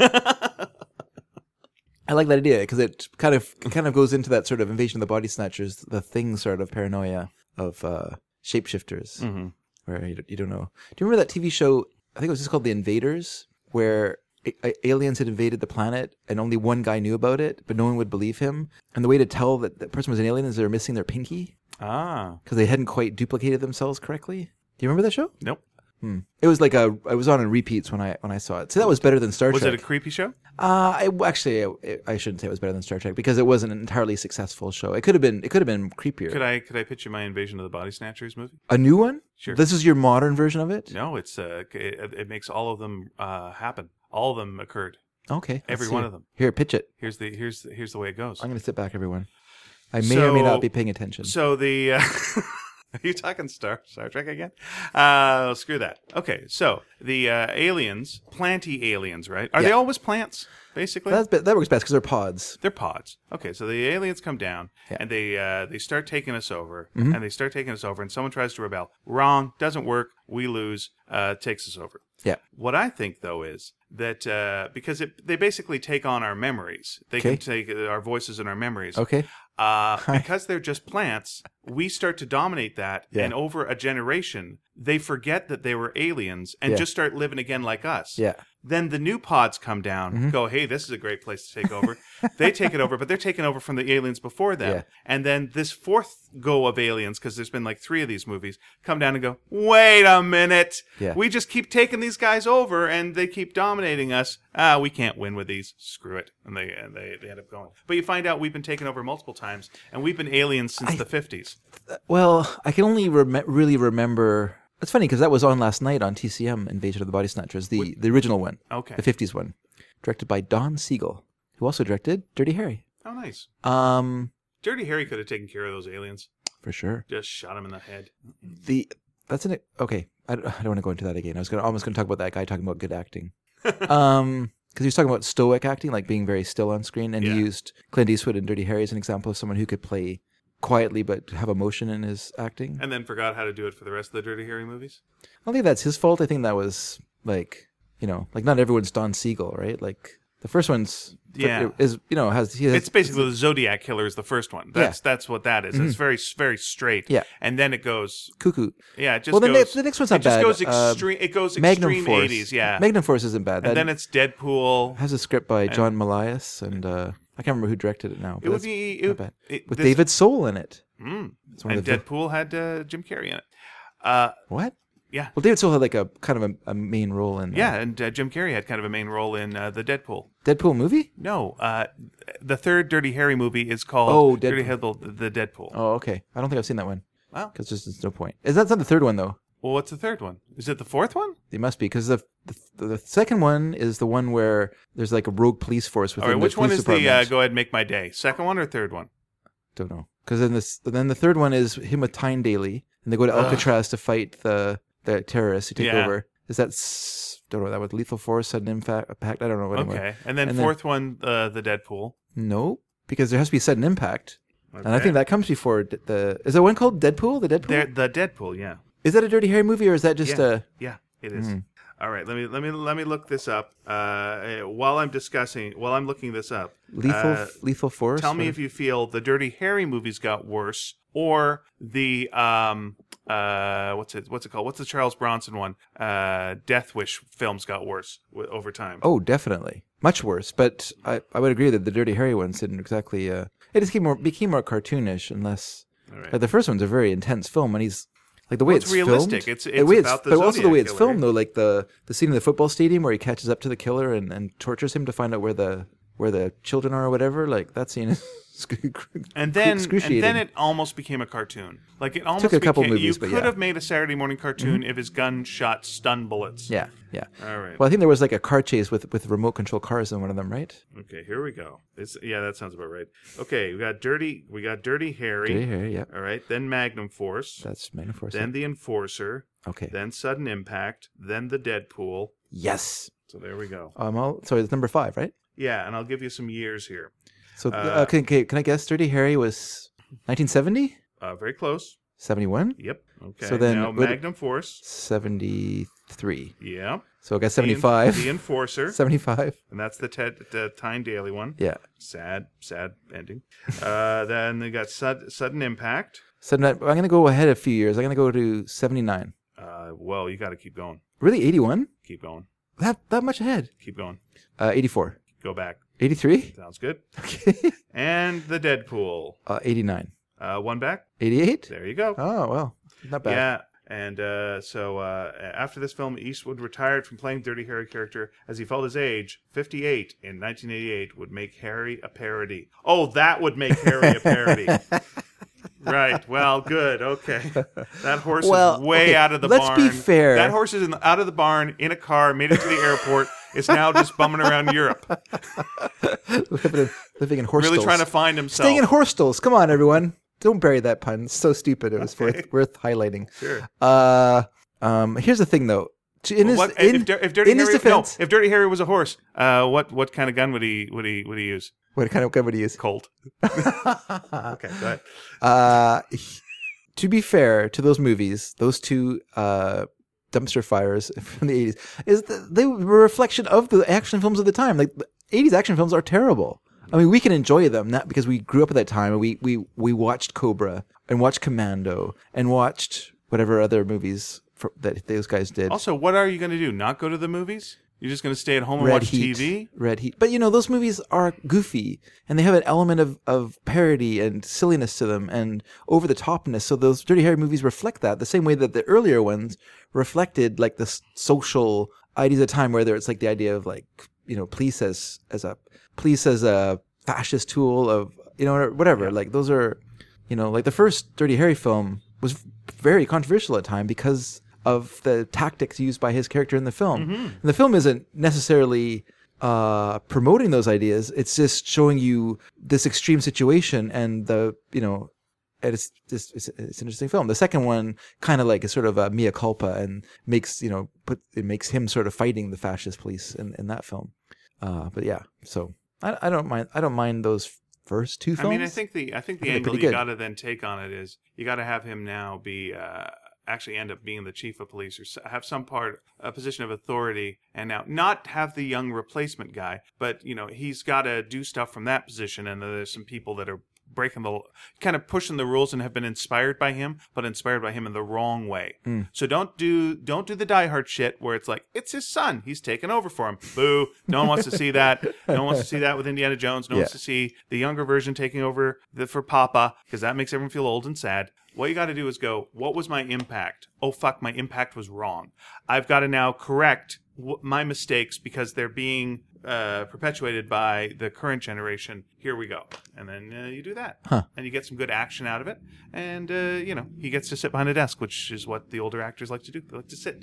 I like that idea because it kind of it kind of goes into that sort of Invasion of the Body Snatchers, the Thing sort of paranoia of uh, shapeshifters, Mm-hmm. where you, you don't know. Do you remember that T V show? I think it was just called The Invaders, where a- a- aliens had invaded the planet and only one guy knew about it, but no one would believe him. And the way to tell that that person was an alien is they were missing their pinky Ah. because they hadn't quite duplicated themselves correctly. Do you remember that show? Nope. Hmm. It was like a. It was on in repeats when I when I saw it. So that was better than Star Was Trek. it a creepy show? Uh, I, actually, I, I shouldn't say it was better than Star Trek because it wasn't an entirely successful show. It could have been. It could have been creepier. Could I could I pitch you my Invasion of the Body Snatchers movie? A new one? Sure. This is your modern version of it? No, it's uh, it, it makes all of them uh, happen. All of them occurred. Okay. let's Every see one it. of them. Here, pitch it. Here's the here's the, here's the way it goes. I'm going to sit back, everyone. I may or may So- not be paying attention. So the uh, are you talking Star Star Trek again? Uh, screw that. Okay, so the uh, aliens, planty aliens, right? Are they Yeah. always plants? Basically, That's, be- that works best because they're pods. they're pods. Okay, so the aliens come down Yeah. and they uh, they start taking us over, Mhm. and they start taking us over, and someone tries to rebel. Wrong, doesn't work. We lose. Uh, takes us over. Yeah. What I think though is that uh, because it, they basically take on our memories. They Okay. can take our voices and our memories. Okay. Uh, because they're just plants, we start to dominate that, Yeah. and over a generation, they forget that they were aliens and Yeah. just start living again like us. Yeah. Then the new pods come down, Mhm. go, hey, this is a great place to take over. They take it over, but they're taking over from the aliens before them. Yeah. And then this fourth go of aliens, because there's been like three of these movies, come down and go, wait a minute. Yeah. We just keep taking these guys over, and they keep dominating us. Ah, we can't win with these. Screw it. And they and they, they end up going. But you find out we've been taken over multiple times, and we've been aliens since I- the fifties. Well, I can only rem- really remember. It's funny because that was on last night on T C M, Invasion of the Body Snatchers, the, the original one, Okay. the fifties one, directed by Don Siegel, who also directed Dirty Harry. Oh, nice. Um, Dirty Harry could have taken care of those aliens. for sure. Just shot him in the head. The that's an okay. I don't, I don't want to go into that again. I was gonna almost going to talk about that guy talking about good acting. um, because he was talking about stoic acting, like being very still on screen, and Yeah. he used Clint Eastwood in Dirty Harry as an example of someone who could play quietly but have emotion in his acting. And then forgot how to do it for the rest of the Dirty Harry movies. I don't think that's his fault. I think that was like, you know, like not everyone's Don Siegel, right? Like the first one's Yeah. is you know has he has, It's basically the Zodiac Killer is the first one. That's that's what that is. It's very very straight. Mm-hmm. Yeah. And then it goes. cuckoo. Yeah. It just Well, the, ne- goes. the next one's it not just bad. goes Uh, extreme. it goes Magnum extreme Force. eighties. Yeah. Magnum Force isn't bad. and That then it's Deadpool. has a script by John Milius and uh, I can't remember who directed it now. It but would that's be not it, bad. it, With this- David Soul in it. Mm. It's one And of the- Deadpool had uh, Jim Carrey in it. Uh, What? yeah, Well, David Soul had like a kind of a, a main role in uh, yeah, and uh, Jim Carrey had kind of a main role in uh, the Deadpool. Deadpool movie. No, uh, the third Dirty Harry movie is called Oh, Dirty Deadpool. Harry, the Deadpool. Oh, okay. I don't think I've seen that one Wow. because there's just no point. Is that not the third one though? Well, what's the third one? Is it the fourth one? It must be because the, the the second one is the one where there's like a rogue police force All within right, the which one police is the department. uh, Go Ahead, Make My Day? Second one or third one? Don't know. Because then this then the third one is him with Tyne Daly, and they go to Ugh. Alcatraz to fight the the terrorists who take Yeah. over. Is that s- don't know that with Lethal Force, Sudden Impact? I don't know anymore. Okay, and then And then- fourth one, uh, the Deadpool. No, because there has to be Sudden Impact, and I Okay. think that comes before d- the. Is there one called Deadpool? The Deadpool. There- the Deadpool, yeah, Is that a Dirty Harry movie or is that just Yeah. a? yeah, it is. Mhm. All right, let me let me let me look this up. Uh, while I'm discussing, while I'm looking this up, Lethal uh, Lethal Force. tell me if you feel the Dirty Harry movies got worse or the um uh what's it what's it called? What's the Charles Bronson one? Uh, Death Wish films got worse w- over time. Oh, definitely, much worse. But I, I would agree that the Dirty Harry ones didn't exactly. Uh, it just became more became more cartoonish and less. All right. Like the first one's a very intense film, and he's like the way Well, it's, it's realistic. Filmed, It's- the it's way about the but also the way Zodiac it's killer. filmed though, like the the scene in the football stadium where he catches up to the killer and, and tortures him to find out where the where the children are or whatever. Like that scene is And then, and excruciating. then it almost became a cartoon. Like it almost Took a couple became, movies, You but could yeah. have made a Saturday morning cartoon if his gun shot stun bullets. yeah, yeah. All right. Well, I think there was like a car chase with with remote control cars in one of them, right? Okay, here we go. It's, yeah, that sounds about right. Okay, we got Dirty. We got Dirty Harry. Dirty Harry, yeah. All right. Then Magnum Force. That's Magnum Force. Then the Enforcer. okay. Then Sudden Impact. Then the Deadpool. Yes. So there we go. Um. I'll, sorry, it's number five, right? Yeah, and I'll give you some years here. So, Uh, uh, can, can can I guess? Dirty Harry was nineteen seventy, Uh, very close. seventy-one, Yep. Okay. So then now would- Magnum Force. seventy-three. Yeah. So I guess The En- seventy-five. The Enforcer. seventy-five. And that's the Ted the Tyne Daly one. Yeah. Sad, sad ending. Uh, then they got sud- Sudden Impact. So now- I'm going to go ahead a few years. I'm going to go to seventy-nine. Uh, well, you got to keep going. Really, eighty-one? Keep going. That that much ahead? Keep going. Uh, eighty-four. Go back. eighty-three? Sounds good. Okay. And the Deadpool. uh, eighty-nine. Uh, one back. eighty-eight? There you go. Oh, well. Not bad. Yeah. And uh, so uh, after this film, Eastwood retired from playing Dirty Harry character as he felt his age, fifty-eight in nineteen eighty-eight, would make Harry a parody. Oh, that would make Harry a parody. Right. Well, good. Okay. That horse Well, is way okay, out of the let's barn. be fair. That horse is in the, out of the barn in a car, made it to the airport. Is now just bumming around Europe, living, in, living in horse really stalls. trying to find himself. Staying in horse stalls. Come on, everyone. Don't bury that pun. It's so stupid. It was Okay. worth, worth highlighting. Sure. Uh, um, here's the thing, though. To- In Well, his, what, in, if, Dir- if Dirty in his Harry, defense, no, if Dirty Harry was a horse, uh, what what kind of gun would he would he would he use? what kind of gun would he use? Colt. Okay, go ahead. Uh, he- to be fair to those movies, those two uh, dumpster fires from the eighties, is that they were a reflection of the action films of the time. Like the eighties action films are terrible. I mean, we can enjoy them not because we grew up at that time and we we we watched Cobra and watched Commando and watched whatever other movies for, that those guys did. Also, what are you going to do? Not go to the movies? You're just going to stay at home and Red watch Heat, T V? Red Heat. But you know, those movies are goofy and they have an element of, of parody and silliness to them and over the topness. So those Dirty Harry movies reflect that the same way that the earlier ones reflected like this social ideas of the time, where there it's like the idea of like, you know, police as as a police as a fascist tool of, you know, or whatever. Yeah. Like those are, you know, like the first Dirty Harry film was very controversial at the time because of the tactics used by his character in the film. Mm-hmm. And the film isn't necessarily uh, promoting those ideas. It's just showing you this extreme situation and the, you know, and it's just, it's, it's an interesting film. The second one kind of like is sort of a mea culpa and makes, you know, put, it makes him sort of fighting the fascist police in, in that film. Uh, but yeah, so I, I don't mind, I don't mind those first two films. I mean, I think the I think the I think they're angle pretty you good. got to then take on it is you got to have him now be uh, actually end up being the chief of police or s- have some part a position of authority, and now not have the young replacement guy, but you know he's got to do stuff from that position, and there's some people that are breaking the kind of pushing the rules and have been inspired by him, but inspired by him in the wrong way. Mm. So don't do don't do the Die Hard shit where it's like it's his son, he's taken over for him. Boo! No one wants to see that. No one wants to see that with Indiana Jones. No one Yeah. wants to see the younger version taking over the, for Papa because that makes everyone feel old and sad. What you got to do is go, what was my impact? Oh fuck, my impact was wrong. I've got to now correct w- my mistakes because they're being uh, perpetuated by the current generation. Here we go. And then uh, you do that. Huh. And you get some good action out of it. And, uh, you know, he gets to sit behind a desk, which is what the older actors like to do. They like to sit.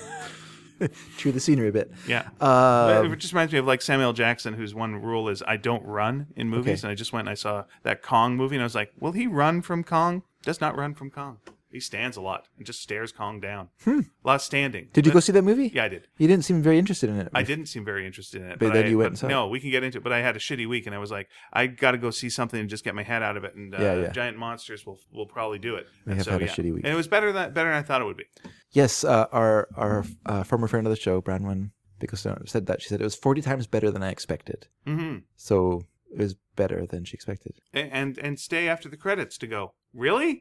Chew the scenery a bit. Yeah. Um, it just reminds me of like Samuel Jackson, whose one rule is I don't run in movies. Okay. And I just went and I saw that Kong movie and I was like, will he run from Kong? Does not run from Kong. He stands a lot and just stares Kong down. Hmm. A lot of standing. Did you But- go see that movie? Yeah, I did. You didn't seem very interested in it. I didn't seem very interested in it. But then I, you went but and saw it. No, we can get into it. But I had a shitty week and I was like, I got to go see something and just get my head out of it. And uh, Yeah, yeah. Giant Monsters will will probably do it. We And have so, had a yeah. shitty week. And it was better than better than I thought it would be. Yes, uh, our our uh, former friend of the show, Branwen Bickelstone, said that. She said it was forty times better than I expected. Mm-hmm. So it was better than she expected. And, and and stay after the credits to go, really?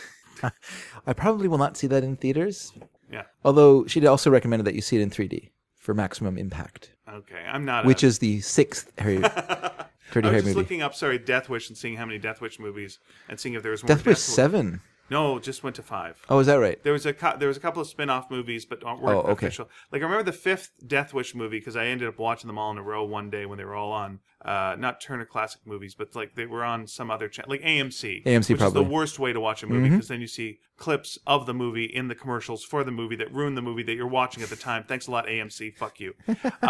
I probably will not see that in theaters. Yeah. Although she also recommended that you see it in three D for maximum impact, Okay, I'm not. which a, is the sixth Harry Dirty I was Harry just movie. looking up, sorry, Death Wish and seeing how many Death Wish movies and seeing if there was more. Death Wish Death seven. No, just went to five. Oh, is that right? There was a co- there was a couple of spin-off movies, but weren't Oh, okay. official. Like I remember the fifth Death Wish movie because I ended up watching them all in a row one day when they were all on, uh, not Turner Classic Movies, but like they were on some other channel, like A M C. A M C which probably. is the worst way to watch a movie because then you see clips of the movie in the commercials for the movie that ruin the movie that you're watching at the time. Thanks a lot, A M C. Fuck you.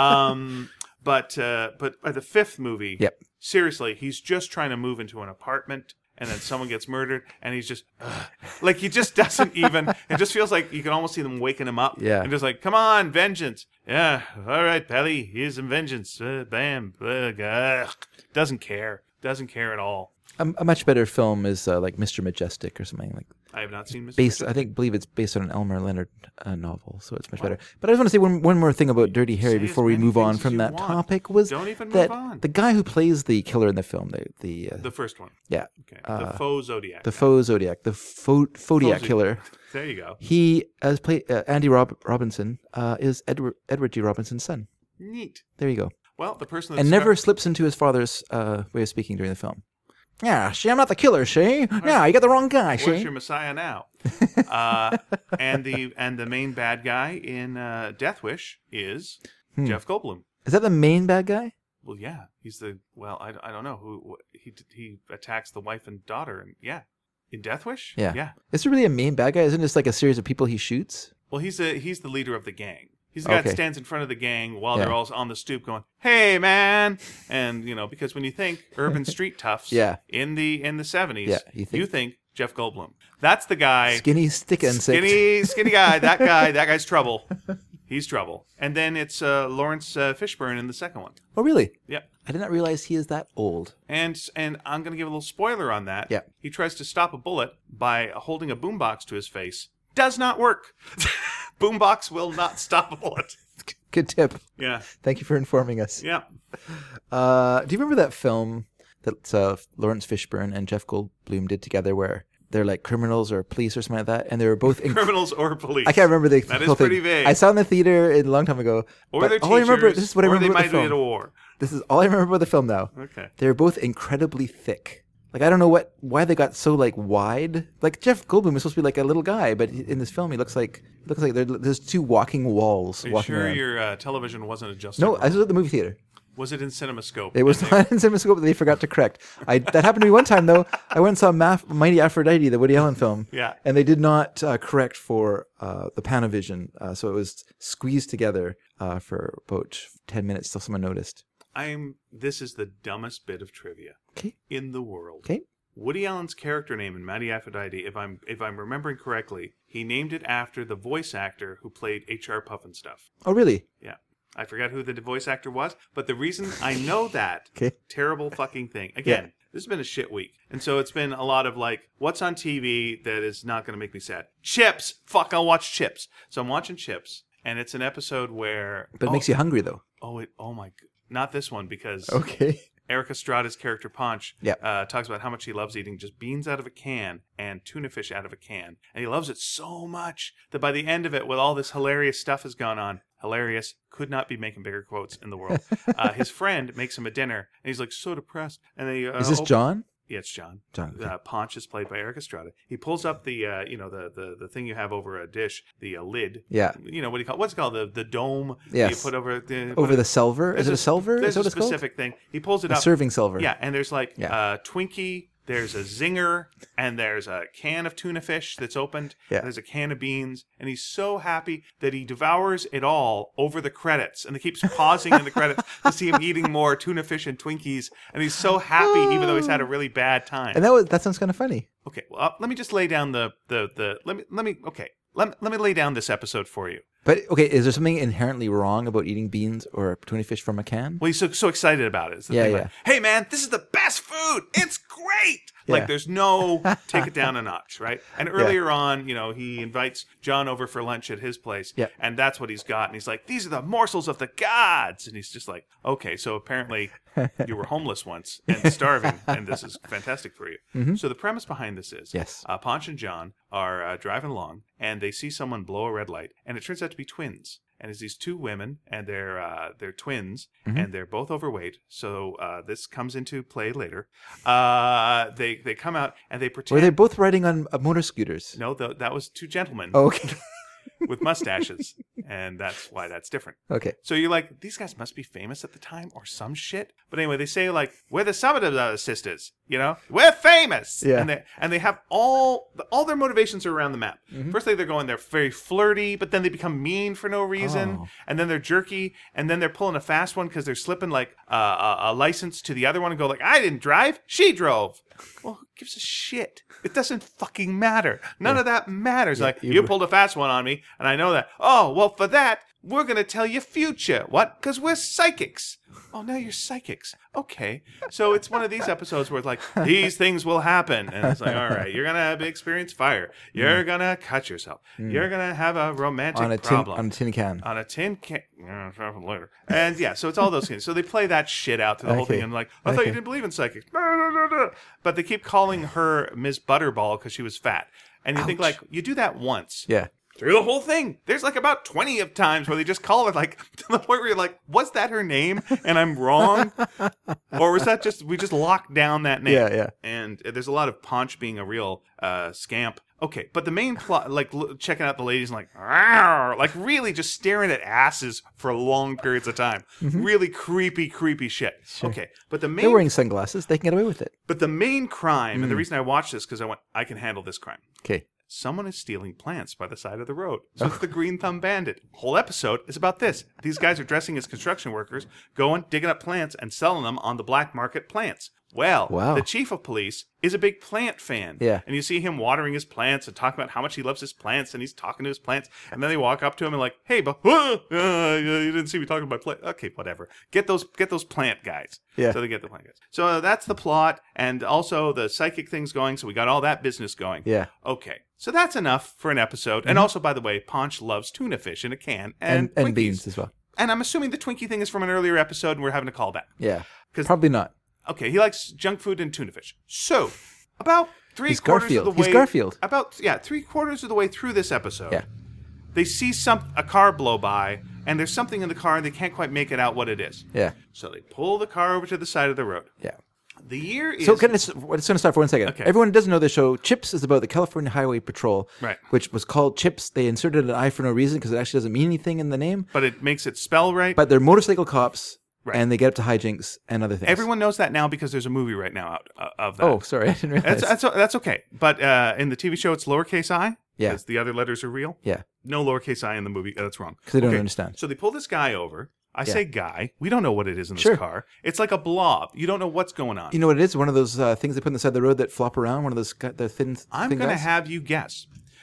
um, but uh, but by the fifth movie, Yep. seriously, he's just trying to move into an apartment. And then someone gets murdered, and he's just ugh. like he just doesn't even. It just feels like you can almost see them waking him up. Yeah. And just like, come on, vengeance. Yeah, all right, Pelly, here's some vengeance. Uh, bam, ugh, ugh. Doesn't care. Doesn't care at all. A, a much better film is uh, like Mister Majestic or something like. I have not seen Mister Based, Majestic. I think, believe it's based on an Elmer Leonard uh, novel, so it's much better. But I just want to say one, one more thing about Dirty Harry Say before as we many move on things as from you that want. topic. Was Don't even move that on. the guy who plays the killer in the film, the the, uh, The first one. yeah, Okay. Uh, the faux Zodiac. the faux Zodiac, the faux Zodiac Faux killer. There you go. He as play uh, Andy Rob- Robinson uh, is Edward Edward G. Robinson's son. Neat. There you go. Well, the person that And never slips into his father's uh, way of speaking during the film. Yeah, she, I'm not the killer, she. Yeah, you got the wrong guy, Where's she. your Messiah now? uh, and the and the main bad guy in uh, Death Wish is Hmm. Jeff Goldblum. Is that the main bad guy? Well, yeah, he's the well. I, I don't know who he he attacks the wife and daughter, and yeah, in Death Wish. Yeah. yeah. Is there really a main bad guy? Isn't it just like a series of people he shoots? Well, he's the he's the leader of the gang. He's the guy Okay. that stands in front of the gang while Yeah. they're all on the stoop going, "Hey, man!" And you know, because when you think urban street toughs, Yeah. in the in the seventies, Yeah, you think- you think Jeff Goldblum. That's the guy. Skinny stick insect. Skinny, skinny guy. That guy. That guy's trouble. He's trouble. And then it's uh, Lawrence uh, Fishburne in the second one. Oh, really? Yep. I did not realize he is that old. And and I'm going to give a little spoiler on that. Yeah. He tries to stop a bullet by holding a boombox to his face. Does not work. Boombox will not stop a bullet. Good tip. Yeah. Thank you for informing us. Yeah. Uh, do you remember that film that uh, Lawrence Fishburne and Jeff Goldblum did together where they're like criminals or police or something like that? And they were both... Inc- Criminals or police. I can't remember the That is whole thing. pretty vague. I saw it in the theater a long time ago. Or but they're all I remember, teachers, this is what I or remember they about might the be at a film. war. This is all I remember about the film now. Okay. They're both incredibly thick. Like, I don't know what why they got so, like, wide. Like, Jeff Goldblum is supposed to be, like, a little guy, but in this film, he looks like he looks like there- there's two walking walls Are you walking sure around. your uh, television wasn't adjusted? No, I was at the movie theater. Was it in CinemaScope? It was not in CinemaScope that they forgot to correct. I That happened to me one time, though. I went and saw Ma- Mighty Aphrodite, the Woody Allen film. Yeah. And they did not uh, correct for uh, the Panavision. Uh, so it was squeezed together uh, for about ten minutes till someone noticed. I'm. This is the dumbest bit of trivia Okay. in the world. Okay. Woody Allen's character name in Mighty Aphrodite, if I'm if I'm remembering correctly, he named it after the voice actor who played H R Pufnstuf. Oh, really? Yeah. I forgot who the voice actor was, but the reason I know that Okay. terrible fucking thing. Again, this has been a shit week. And so it's been a lot of like, what's on T V that is not going to make me sad? Chips! Fuck, I'll watch Chips. So I'm watching Chips, and it's an episode where... But it oh, makes you hungry, though. Oh, it, oh my... g- Not this one, because Okay. Eric Estrada's character Ponch Yep. uh, talks about how much he loves eating just beans out of a can and tuna fish out of a can. And he loves it so much that by the end of it, with all this hilarious stuff has gone on, hilarious, could not be making bigger quotes in the world. uh, his friend makes him a dinner, and he's like, so depressed. And they, uh, Is this open- John? Yeah, it's John. John. Okay. Uh, Ponch is played by Eric Estrada. He pulls up the, uh, you know, the, the the thing you have over a dish, the uh, lid. Yeah. You know what do you call? What's it called? The the dome. that Yes. You put over the Over put the silver? Is there's it a silver? There's Is that what a it's called? specific thing. He pulls it A up. serving silver. Yeah, and there's like Yeah. uh, Twinkie. There's a zinger, and there's a can of tuna fish that's opened. Yeah. There's a can of beans, and he's so happy that he devours it all over the credits, and he keeps pausing in the credits to see him eating more tuna fish and Twinkies, and he's so happy even though he's had a really bad time. And that was that sounds kind of funny. Okay, well, uh, let me just lay down the the the let me let me okay let let me lay down this episode for you. But okay, is there something inherently wrong about eating beans or tuna fish from a can? Well, he's so so excited about it. It's the Yeah, thing, yeah. like, hey man, this is the best food. It's great. Like Yeah. there's no take it down a notch, right? And earlier on, you know, he invites John over for lunch at his place, Yeah. and that's what he's got. And he's like, "These are the morsels of the gods." And he's just like, "Okay, so apparently you were homeless once and starving, and this is fantastic for you." So the premise behind this is, Yes. uh, Ponch and John are uh, driving along, and they see someone blow a red light, and it turns out to be twins. And it's these two women, and they're uh, they're twins, and they're both overweight. So uh, this comes into play later. Uh, they they come out and they pretend. Were they both riding on uh, motor scooters? No, th- that was two gentlemen Oh, okay. with mustaches, and that's why that's different. Okay. So you're like, these guys must be famous at the time or some shit. But anyway, they say like, we're the Summit of the Sisters, you know? We're famous! Yeah. And they, and they have all all their motivations are around the map. Firstly, they're going, they're very flirty, but then they become mean for no reason. Oh. And then they're jerky, and then they're pulling a fast one because they're slipping like uh, a, a license to the other one and go like, I didn't drive, she drove. Well, who gives a shit? It doesn't fucking matter. None of that matters. Like, you- you pulled a fast one on me, and I know that. Oh, well, for that, we're going to tell you future. What? Because we're psychics. Oh, now you're psychics. Okay. So it's one of these episodes where it's like, these things will happen. And it's like, all right, you're going to experience fire. You're going to cut yourself. You're going to have a romantic On a tin problem. on a tin can. On a tin can. Yeah, travel later. And yeah, so it's all those things. So they play that shit out to the whole Okay. thing. And like, I thought Okay. you didn't believe in psychics. No, no, no, no. But they keep calling her Miss Butterball because she was fat. And you think Ouch. like, you do that once. Yeah. Through the whole thing. There's like about twenty of times where they just call her like to the point where you're like, was that her name? And I'm wrong? Or was that just, we just locked down that name? Yeah, yeah. And there's a lot of Ponch being a real uh, scamp. Okay, but the main plot, like l- checking out the ladies and like, "Arr," like really just staring at asses for long periods of time. Really creepy, creepy shit. Okay, but the main, They're wearing sunglasses. They can get away with it. but the main crime, and the reason I watched this because I went, I can handle this crime. Okay. Someone is stealing plants by the side of the road. So it's the Green Thumb Bandit. Whole episode is about this. These guys are dressing as construction workers, going, digging up plants, and selling them on the black market plants. Well, Wow. the chief of police is a big plant fan. Yeah. And you see him watering his plants and talking about how much he loves his plants, and he's talking to his plants. And then they walk up to him and like, hey, but uh, uh, you didn't see me talking about plant. Okay, whatever. Get those get those plant guys. Yeah. So they get the plant guys. So uh, that's the plot, and also the psychic thing's going, so we got all that business going. Yeah. Okay. So that's enough for an episode. And also, by the way, Ponch loves tuna fish in a can and, And and Twinkies. beans as well. And I'm assuming the Twinkie thing is from an earlier episode and we're having a callback. Yeah. 'Cause- Probably not. Okay, he likes junk food and tuna fish. So, about three He's quarters Garfield. of the way He's Garfield. About yeah, three quarters of the way through this episode. Yeah. They see some a car blow by and there's something in the car and they can't quite make it out what it is. Yeah. So they pull the car over to the side of the road. Yeah. The year is So can I just, I'm just going to stop for one second. Okay. Everyone who doesn't know the show, Chips is about the California Highway Patrol, Right. which was called Chips. They inserted an I for no reason because it actually doesn't mean anything in the name. but it makes it spell right. But they're motorcycle cops, Right. and they get up to hijinks and other things. Everyone knows that now because there's a movie right now out uh, of that. Oh, sorry, I didn't realize. That's, that's that's okay. But uh, in the T V show, it's lowercase I. Yeah. Because the other letters are real. yeah, No lowercase I in the movie. That's wrong. because they don't understand. So they pull this guy over. I say guy. We don't know what it is in this Sure. car. It's like a blob. You don't know what's going on. You know what it is? One of those uh, things they put on the side of the road that flop around. One of those gu- the thin. I'm thin going to guys? have you guess.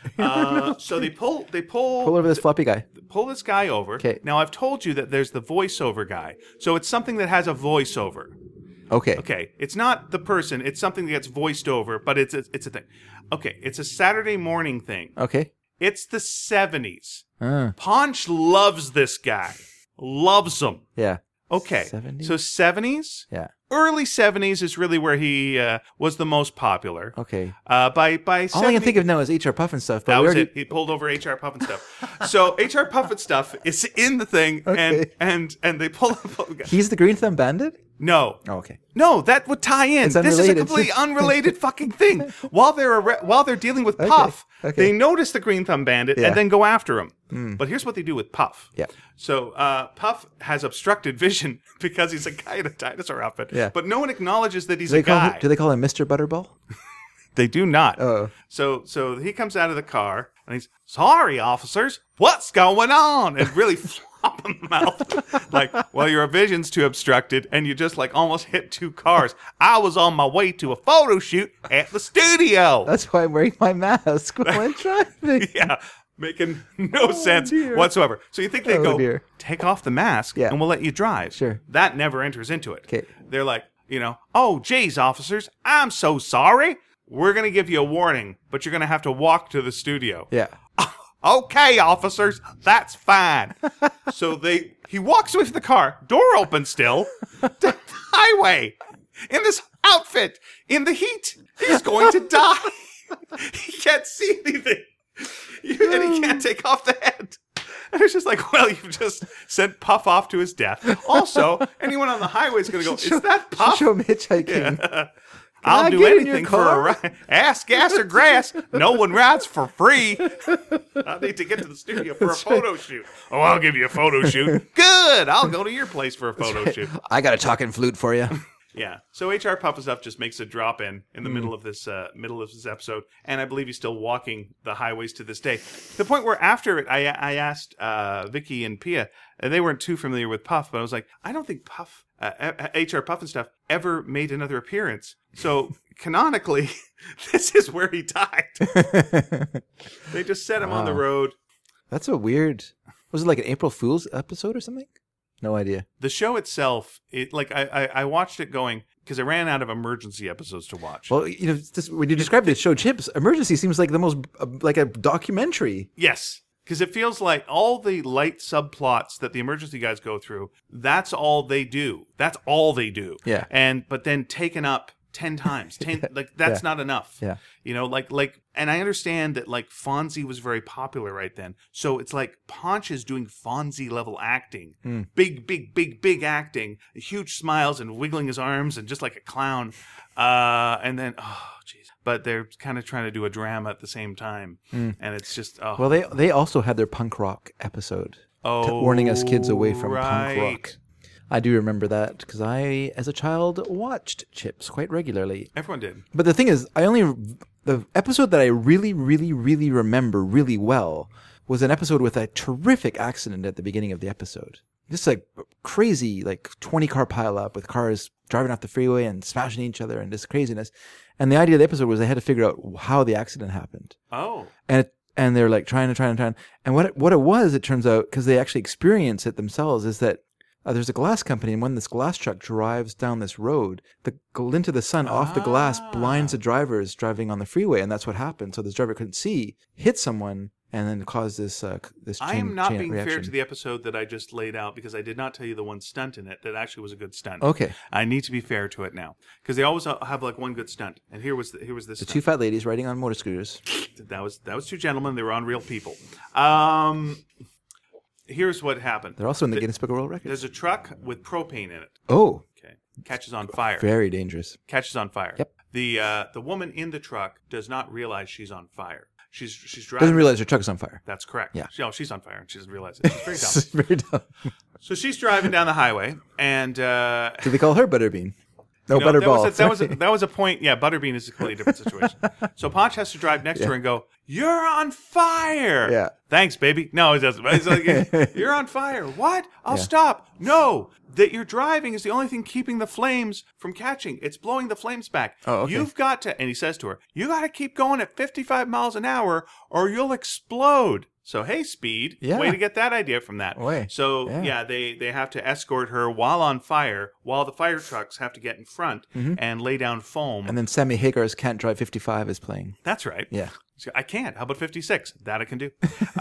Uh, so they pull they pull pull over this floppy guy. pull this guy over. Okay. Now I've told you that there's the voiceover guy. So it's something that has a voiceover. Okay. Okay, it's not the person. It's something that gets voiced over, but it's a, it's a thing. Okay, it's a Saturday morning thing. Okay. It's the seventies. Uh, Ponch loves this guy. Loves him. yeah. Okay. seventies? So seventies? Yeah. Early seventies is really where he uh, was the most popular. Okay. Uh, by by All seventy I can think of now is H R Puffin stuff. But that we was already... it. He pulled over H R Puffin stuff. So H R Puffin stuff is in the thing, Okay. and and and they pull up. He's the Green Thumb Bandit? No. Oh, okay. No, that would tie in. It's This is a unrelated. completely unrelated fucking thing. While they're arre- while they're dealing with Puff, okay. they notice the Green Thumb Bandit Yeah. and then go after him. Mm. But here's what they do with Puff. Yeah. So uh, Puff has obstructed vision because he's a guy in a dinosaur outfit. Yeah. But no one acknowledges that he's Do they, a call guy. him, do they call him Mister Butterball? They do not. Oh. So so he comes out of the car and he's, sorry, officers, what's going on? And really flopping the mouth. Like, well, your vision's too obstructed and you just like almost hit two cars. I was on my way to a photo shoot at the studio. That's why I'm wearing my mask when I'm driving. Yeah. Making no sense dear. whatsoever. So you think they Oh, go, dear. take off the mask Yeah. and we'll let you drive. Sure. That never enters into it. Okay. They're like, you know, oh, geez, officers, I'm so sorry. We're going to give you a warning, but you're going to have to walk to the studio. Yeah. Okay, officers, that's fine. So they he walks away from the car, door open still, to the highway, in this outfit, in the heat. He's going to die. He can't see anything. You- and he can't take off the head. And it's just like, well, you've just sent Puff off to his death. Also, anyone on the highway is going to go, is that Puff? Show him hitchhiking. Yeah. I'll I do get in your anything for a car? ride. Ass, gas, or grass. No one rides for free. I need to get to the studio for a photo shoot. Oh, I'll give you a photo shoot. Good. I'll go to your place for a photo shoot. I got a talking flute for you. Yeah. So H R Puff Stuff just makes a drop in in Hmm. the middle of this uh, middle of this episode, and I believe he's still walking the highways to this day. To the point where after it, I I asked uh, Vicky and Pia, and they weren't too familiar with Puff, but I was like, I don't think Puff uh, H R Puff and Stuff ever made another appearance. So canonically, this is where he died. They just set him on the Wow. road. That's a weird... Was it like an April Fool's episode or something? No idea. The show itself, it like I I, I watched it going because I ran out of emergency episodes to watch. Well, you know, this, when you described it, show Chips, Emergency seems like the most, uh, like a documentary. Yes, because it feels like all the light subplots that the emergency guys go through, that's all they do. That's all they do. Yeah. And but then taken up ten times. Ten like that's Yeah. not enough. Yeah. You know, like like and I understand that like Fonzie was very popular right then. So it's like Ponch is doing Fonzie level acting. Mm. Big, big, big, big acting. Huge smiles and wiggling his arms and just like a clown. Uh and then oh jeez. But they're kind of trying to do a drama at the same time. Mm. And it's just oh Well, they they also had their punk rock episode, oh, t- warning us kids away from right. punk rock. I do remember that because I, as a child, watched Chips quite regularly. Everyone did. But the thing is, I only the episode that I really, really, really remember really well was an episode with a terrific accident at the beginning of the episode. Just like crazy, like twenty car pileup with cars driving off the freeway and smashing each other and this craziness. And the idea of the episode was they had to figure out how the accident happened. Oh. And it, and they're like trying to try and try and and what it, what it was, it turns out, because they actually experience it themselves, is that uh, there's a glass company, and when this glass truck drives down this road, the glint of the sun off the glass Ah. blinds the drivers driving on the freeway, and that's what happened. So this driver couldn't see, hit someone, and then caused this uh, this chain, I am not chain being reaction. fair to the episode that I just laid out because I did not tell you the one stunt in it that actually was a good stunt. Okay, I need to be fair to it now because they always have like one good stunt, and here was the, here was this. the stunt. two fat ladies riding on motor scooters. That was that was two gentlemen. They were on real people. Um, here's what happened. They're also in the The- Guinness Book of World Records. There's a truck with propane in it. Oh, Okay, catches on fire. very dangerous. Catches on fire. Yep. The uh, the woman in the truck does not realize she's on fire. She's she's driving. Doesn't realize her truck is on fire. That's correct. Yeah. She, oh, she's on fire and she doesn't realize it. She's very dumb. It's very dumb. So she's driving down the highway, and uh, Did they call her Butterbean? No, you know, that Butterball. was a, that was a, that was a point. Yeah, Butterbean is a completely different situation. So Ponch has to drive next to her and go, "You're on fire." Yeah. Thanks, baby. No, he doesn't. He's like, "You're on fire." What? I'll Yeah. stop. No, that you're driving is the only thing keeping the flames from catching. It's blowing the flames back. Oh, okay. You've got to, and he says to her, "You got to keep going at fifty-five miles an hour, or you'll explode." So hey, speed. Yeah. Way to get that idea from that. Way. So Yeah. yeah, they they have to escort her while on fire, while the fire trucks have to get in front and lay down foam. Mm-hmm. And then Sammy Hagar's Can't Drive fifty-five is playing. That's right. Yeah. I can't. How about fifty-six? That I can do.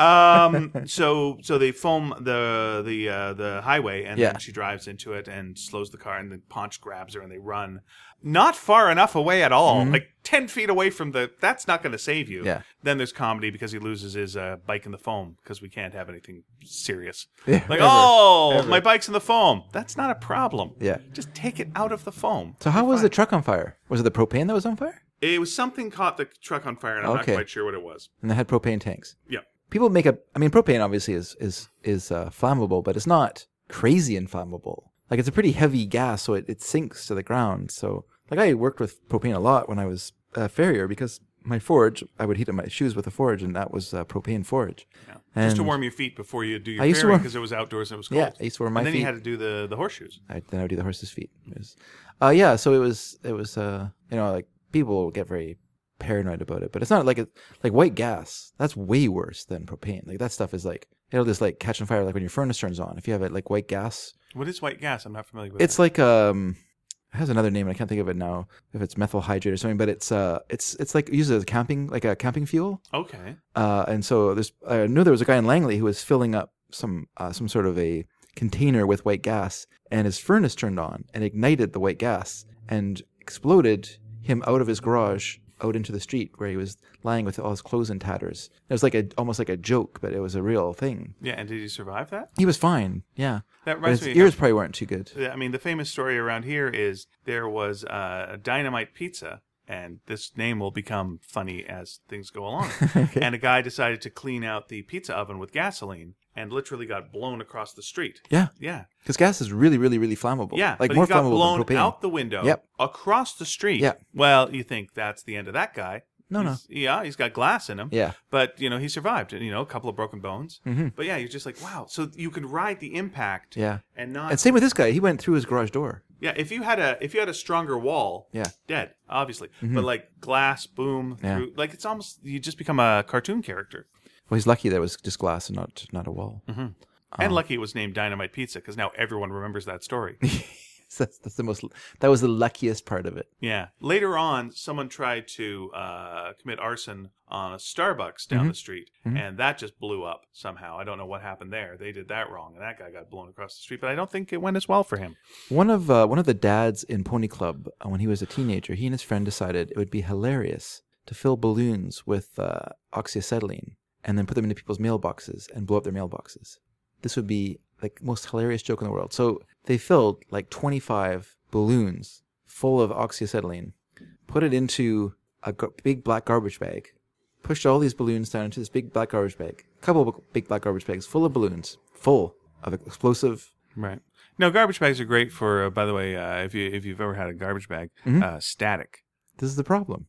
Um, so so they foam the the uh, the highway, and Yeah. then she drives into it and slows the car, and then Ponch grabs her, and they run. Not far enough away at all, Mm-hmm. like ten feet away from the. That's not going to save you. Yeah. Then there's comedy because he loses his uh, bike in the foam because we can't have anything serious. Yeah, like, ever, oh, ever. my bike's in the foam. That's not a problem. Yeah. Just take it out of the foam. So how was the truck on fire? Was it the propane that was on fire? It was something caught the truck on fire, and I'm Okay. not quite sure what it was. And they had propane tanks. Yeah. People make a. I mean, propane obviously is is is uh, flammable, but it's not crazy inflammable. Like it's a pretty heavy gas, so it, it sinks to the ground. So like I worked with propane a lot when I was a farrier because my forage, I would heat up my shoes with a forage, and that was uh, propane forage. Yeah. And Just to warm your feet before you do your I used to ferrying warm- because it was outdoors and it was cold. Yeah, I used to warm my and then feet. you had to do the, the horseshoes. I, then I would do the horse's feet. It was, uh, yeah, so it was, it was, uh, you know, like people get very paranoid about it, but it's not like it, like white gas. That's way worse than propane. Like that stuff is like it'll just like catch on fire, like when your furnace turns on. If you have it like white gas, What is white gas? I'm not familiar with it's like um, it has another name and I can't think of it now. If it's methyl hydrate or something, but it's uh, it's it's like used as a camping, like a camping fuel. it. Okay. Uh, and so there's, I knew there was a guy in Langley who was filling up some uh, some sort of a container with white gas, and his furnace turned on and ignited the white gas and exploded him out of his garage out into the street where he was lying with all his clothes in tatters. It was like a almost like a joke, but it was a real thing. Yeah, and did he survive that? He was fine, yeah. That But reminds his me. ears probably weren't too good. I mean, the famous story around here is there was uh, a dynamite pizza, and this name will become funny as things go along. Okay. And a guy decided to clean out the pizza oven with gasoline and literally got blown across the street. Yeah, Yeah. because gas is really, really, really flammable. Yeah, like but more he got flammable blown than propane. out the window Yep. across the street. Yeah. Well, you think that's the end of that guy. No, no. He's- Yeah, he's got glass in him. Yeah. But, you know, he survived. You know, a couple of broken bones. Mhm. But, yeah, you're just like, wow. So you can ride the impact Yeah. and not... And same with this guy. He went through his garage door. Yeah, if you had a if you had a stronger wall, Yeah. dead, obviously. But, like, glass, boom, Yeah. through... Like, it's almost... You just become a cartoon character. Well, he's lucky that it was just glass and not not a wall. Mm-hmm. Oh. And lucky it was named Dynamite Pizza, because now everyone remembers that story. that's, that's the most. That was the luckiest part of it. Yeah. Later on, someone tried to uh, commit arson on a Starbucks down Mm-hmm. the street, and that just blew up somehow. I don't know what happened there. They did that wrong, and that guy got blown across the street. But I don't think it went as well for him. One of uh, one of the dads in Pony Club, uh, when he was a teenager, he and his friend decided it would be hilarious to fill balloons with uh, oxyacetylene and then put them into people's mailboxes and blow up their mailboxes. This would be like the most hilarious joke in the world. So they filled like twenty-five balloons full of oxyacetylene, put it into a g- big black garbage bag, pushed all these balloons down into this big black garbage bag, a couple of big black garbage bags full of balloons, full of explosive. Right. No, garbage bags are great for, uh, by the way, uh, if, you, if you've ever had a garbage bag, Mm-hmm. uh, static. This is the problem.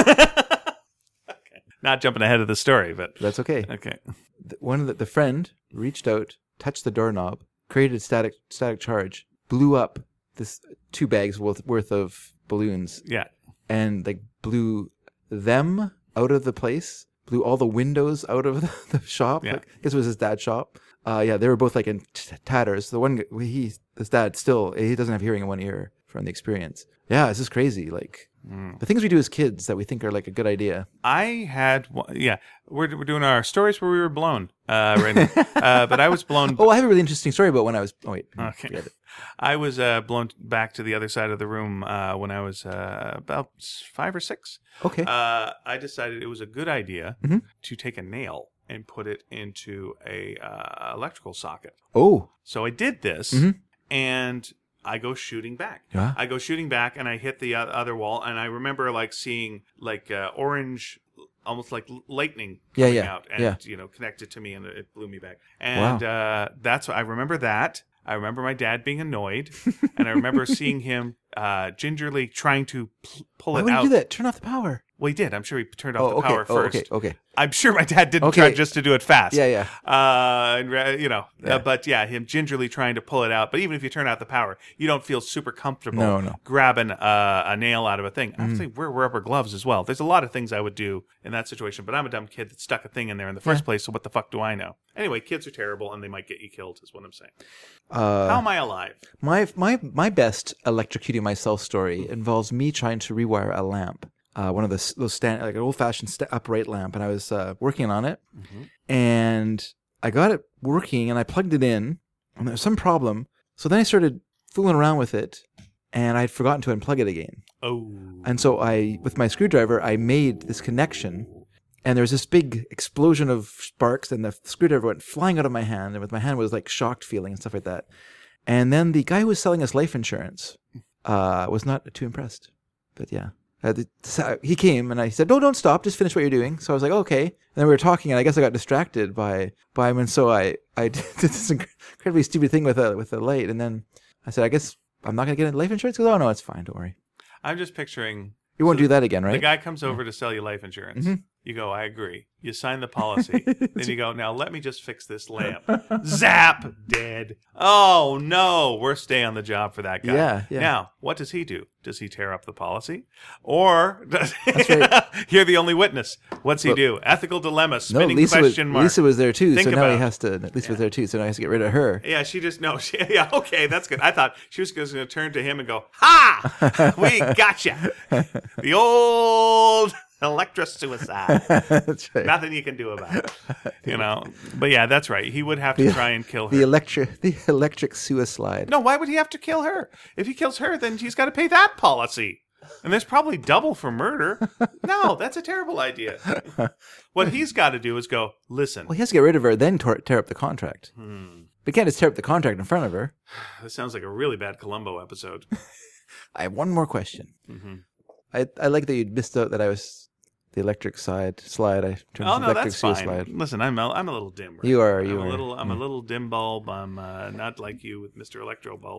Okay. Not jumping ahead of the story, but... That's okay. Okay. th- one of the, the friend reached out, touched the doorknob, created static static charge, blew up this two bags worth worth of balloons, Yeah. and like blew them out of the place, blew all the windows out of the, the shop. Yeah. Like, I guess it was his dad's shop. Uh, yeah, they were both like in t- tatters. The one g- he his dad still he doesn't have hearing in one ear from the experience. Yeah, this is crazy. Like Mm. the things we do as kids that we think are like a good idea. I had... one- Yeah. We're, we're doing our stories where we were blown uh, right now. uh, but I was blown... Oh, I have a really interesting story about when I was. Oh wait, Okay. forget it. I was uh, blown back to the other side of the room uh, when I was uh, about five or six. Okay. Uh, I decided it was a good idea Mhm. to take a nail and put it into a uh, electrical socket. oh. So I did this, Mhm. and I go shooting back. Yeah. I go shooting back, and I hit the o- other wall, and I remember like seeing like uh, orange, almost like l- lightning Yeah, coming yeah, out, and yeah. you know, connected to me, and it blew me back. And uh, that's I remember that. I remember my dad being annoyed, and I remember seeing him uh, gingerly trying to p- pull Why it would out. you do that? Turn off the power. Well, he did. I'm sure he turned off Oh, the okay. power Oh, first. okay. Okay. I'm sure my dad didn't Okay. try just to do it fast. Yeah, yeah. Uh, and, uh, you know, Yeah. uh, but yeah, him gingerly trying to pull it out. But even if you turn out the power, you don't feel super comfortable No, no. grabbing uh, a nail out of a thing. Mm-hmm. I would say wear rubber gloves as well. There's a lot of things I would do in that situation, but I'm a dumb kid that stuck a thing in there in the first place, so what the fuck do I know? Anyway, kids are terrible, and they might get you killed, is what I'm saying. Uh, How am I alive? my my my best electrocuting myself story involves me trying to rewire a lamp. uh, one of the those stand like an old fashioned st- upright lamp, and I was uh, working on it, Mm-hmm. and I got it working, and I plugged it in, and there was some problem. So then I started fooling around with it, and I'd forgotten to unplug it again. Oh. And so I, with my screwdriver, I made this connection, and there was this big explosion of sparks, and the screwdriver went flying out of my hand, and with my hand was like shocked feeling and stuff like that. And then the guy who was selling us life insurance uh, was not too impressed. But yeah, uh, the, so he came and I said, "No, don't stop. Just finish what you're doing." So I was like, "Okay." And then we were talking, and I guess I got distracted by by him, and so I I did this incredibly stupid thing with a with a light, and then I said, "I guess I'm not gonna get life insurance." He goes, "Oh no, it's fine. Don't worry. I'm just picturing. You won't so do that again, The right?" guy comes over to sell you life insurance. Mhm. You go, I agree. You sign the policy. Then you go, now let me just fix this lamp. Zap! Dead. Oh, no. Worst day on the job for that guy. Yeah, yeah. Now, what does he do? Does he tear up the policy? Or does right. you're the only witness. What's he But- do? Ethical dilemma, No, spinning Lisa was, question mark. Lisa was there too, Think so now he about it. has to. Lisa was there too, so now he has to get rid of her. Yeah, she just, no, she, yeah, okay, that's good. I thought she was going to turn to him and go, ha! We gotcha. The old electro-suicide. That's right. Nothing you can do about it. You know? But yeah, that's right. He would have to try and kill her. The electric, the electric suicide. No, why would he have to kill her? If he kills her, then he's got to pay that policy. And there's probably double for murder. No, that's a terrible idea. What he's got to do is go, listen, Well, he has to get rid of her, then tor- tear up the contract. hmm, But he can't just tear up the contract in front of her. this sounds like a really bad Columbo episode. I have one more question. hmm I I like that you missed out that I was the electric side slide. I turned Oh to no, electric that's fine. suicide. Listen, I'm a, I'm a little dim. Right? You are, I'm you a are. little. I'm a Mm. little dim bulb. I'm uh, not like you with Mister Electro Bulb.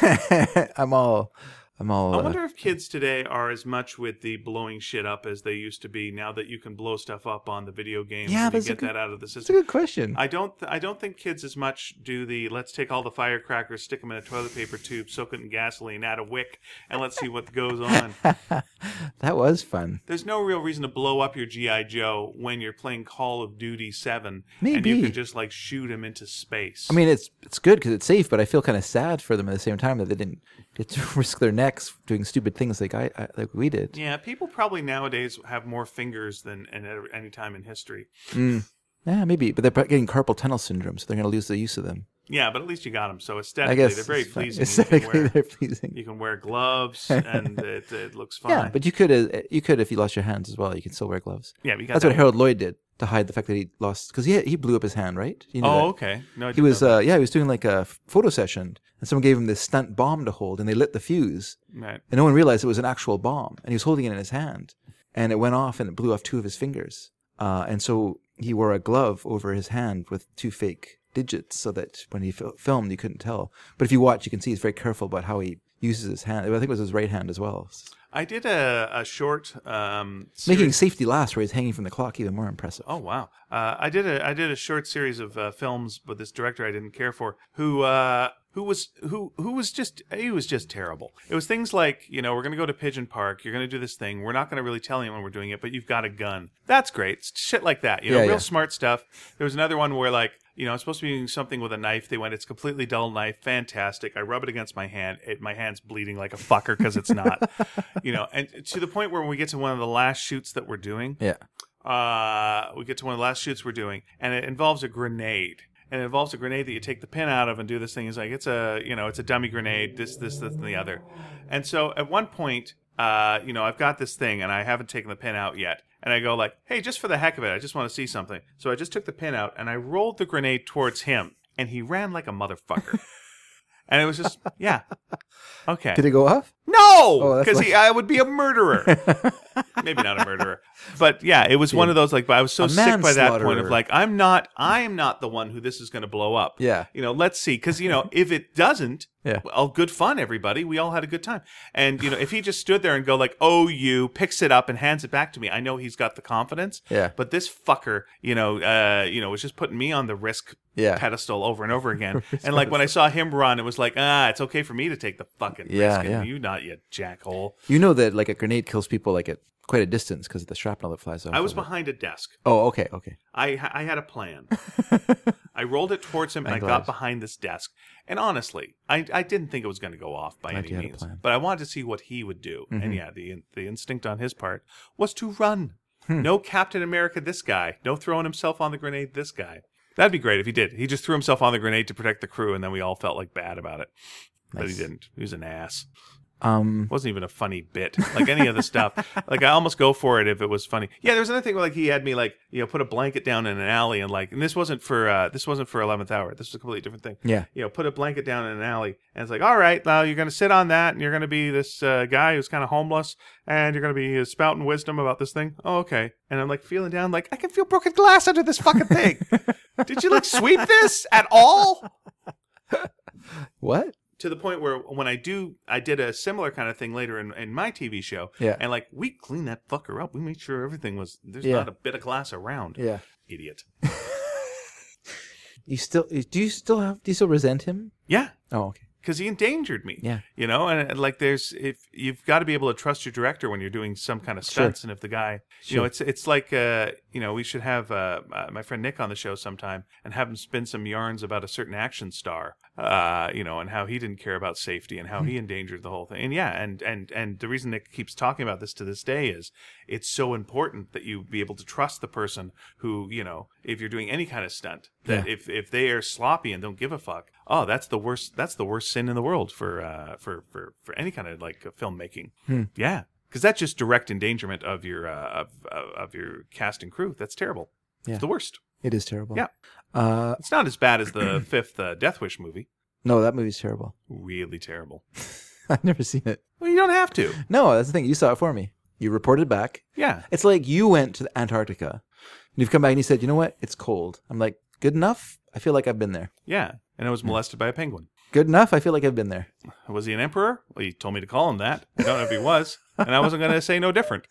I'm all, I'm all. I Uh, wonder if kids today are as much with the blowing shit up as they used to be. Now that you can blow stuff up on the video games, Yeah, and you that's a get good- that out of the That's a system. good question. I don't. Th- I don't think kids as much do the. Let's take all the firecrackers, stick them in a toilet paper tube, soak it in gasoline, add a wick, and let's see what goes on. That was fun. There's no real reason to blow up your G I. Joe when you're playing Call of Duty seven, and Maybe. you can just like shoot him into space. I mean, it's it's good because it's safe, but I feel kind of sad for them at the same time that they didn't get to risk their necks doing stupid things like I, I like we did. yeah, people probably nowadays have more fingers than in any time in history. Mm. Yeah, maybe, but they're pro- getting carpal tunnel syndrome, so they're going to lose the use of them. Yeah, but at least you got them. So I aesthetically, guess they're very it's fine. pleasing. You can, Aesthetically, wear, they're pleasing. you can wear gloves, and it, it looks fine. Yeah, but you could uh, you could if you lost your hands as well. You can still wear gloves. yeah, we got That's that. what Harold Lloyd did to hide the fact that he lost because he he blew up his hand, right? You knew Oh, that. okay. No, I He didn't was know that. uh, yeah he was doing like a f- photo session, and someone gave him this stunt bomb to hold, and they lit the fuse, Right. and no one realized it was an actual bomb, and he was holding it in his hand, and it went off and it blew off two of his fingers, uh, and so he wore a glove over his hand with two fake digits, so that when he fil- filmed, you couldn't tell. But if you watch, you can see he's very careful about how he uses his hand. I think it was his right hand as well. I did a, a short um, Making series- safety last, where he's hanging from the clock, even more impressive. Oh wow! Uh, I did a I did a short series of uh, films with this director I didn't care for, who uh, who was who who was just he was just terrible. It was things like, you know, we're gonna go to Pigeon Park. You're gonna do this thing. We're not gonna really tell anyone we're doing it, but you've got a gun. That's great. Shit like that. You know, Yeah, real yeah. smart stuff. There was another one where like, you know, I'm supposed to be doing something with a knife. They went, it's a completely dull knife. Fantastic. I rub it against my hand. It, my hand's bleeding like a fucker because it's not. You know, and to the point where when we get to one of the last shoots that we're doing, Yeah. uh, we get to one of the last shoots we're doing, and it involves a grenade. And it involves a grenade that you take the pin out of and do this thing. It's like, it's a, you know, it's a dummy grenade, this, this, this, and the other. And so at one point, uh, you know, I've got this thing and I haven't taken the pin out yet. And I go like, hey, just for the heck of it, I just want to see something. So I just took the pin out and I rolled the grenade towards him, and he ran like a motherfucker. And it was just, yeah, okay. Did it go off? No, that's because like- I would be a murderer. Maybe not a murderer, but yeah, it was one of those like. But I was so A sick by that point manslaughterer. of like, I'm not, I am not the one who this is going to blow up. Yeah. you know, let's see, because you know, if it doesn't, Yeah. well, good fun, everybody. We all had a good time, and you know, if he just stood there and go like, "Oh, you," picks it up and hands it back to me, I know he's got the confidence. Yeah. But this fucker, you know, uh, you know, was just putting me on the risk Yeah. pedestal over and over again. And like when I saw him run, it was like, ah, it's okay for me to take the fucking Yeah, risk. yeah. And you not, you jackhole. You know that like a grenade kills people like at quite a distance because of the shrapnel that flies off. I was of it. behind a desk. Oh, okay, okay. I I had a plan. I rolled it towards him, and I'm I glad. got behind this desk. And honestly, I, I didn't think it was going to go off by Glad any you had a means. plan. But I wanted to see what he would do. Mhm. And yeah, the the instinct on his part was to run. Hmm. No Captain America, this guy. No throwing himself on the grenade, this guy. That'd be great if he did. He just threw himself on the grenade to protect the crew, and then we all felt like bad about it. But he Nice. didn't. He was an ass. Um, It wasn't even a funny bit, like any of the stuff. Like I almost go for it if it was funny. Yeah, there was another thing where like he had me like you know put a blanket down in an alley and like, and this wasn't for uh, this wasn't for eleventh hour. This was a completely different thing. yeah. You know, put a blanket down in an alley, and it's like, all right, now you're going to sit on that, and you're going to be this uh, guy who's kind of homeless, and you're going to be uh, spouting wisdom about this thing. Oh, okay. And I'm like feeling down, like I can feel broken glass under this fucking thing. Did you like sweep this at all? What? To the point where when I do, I did a similar kind of thing later in, in my T V show. Yeah. And like, we cleaned that fucker up. We made sure everything was, there's Yeah. not a bit of glass around. Yeah. Idiot. You still do you still have do you still resent him? Yeah. Oh, okay. Because he endangered me. Yeah. You know, and, and like there's, if you've got to be able to trust your director when you're doing some kind of Sure. stunts. And if the guy, you know, Sure. it's, it's like, uh, you know, we should have uh, uh, my friend Nick on the show sometime and have him spin some yarns about a certain action star, uh, you know, and how he didn't care about safety and how Hmm. he endangered the whole thing. And yeah, and, and, and the reason Nick keeps talking about this to this day is it's so important that you be able to trust the person who, you know, if you're doing any kind of stunt, that Yeah. if, if they are sloppy and don't give a fuck, oh, that's the worst, that's the worst sin in the world for, uh, for, for, for any kind of like uh, filmmaking. Hmm. Yeah. Cause that's just direct endangerment of your, uh, of, of, of your cast and crew. That's terrible. Yeah. It's the worst. It is terrible. Yeah. Uh, It's not as bad as the fifth uh, Death Wish movie. no, that movie's terrible. Really terrible. I've never seen it. Well, you don't have to. No, that's the thing. You saw it for me. You reported back. Yeah. It's like you went to Antarctica and you've come back and you said, you know what? It's cold. I'm like, good enough? I feel like I've been there. Yeah. And I was molested by a penguin. Good enough? I feel like I've been there. Was he an emperor? Well, he told me to call him that. I don't know if he was. And I wasn't going to say no different.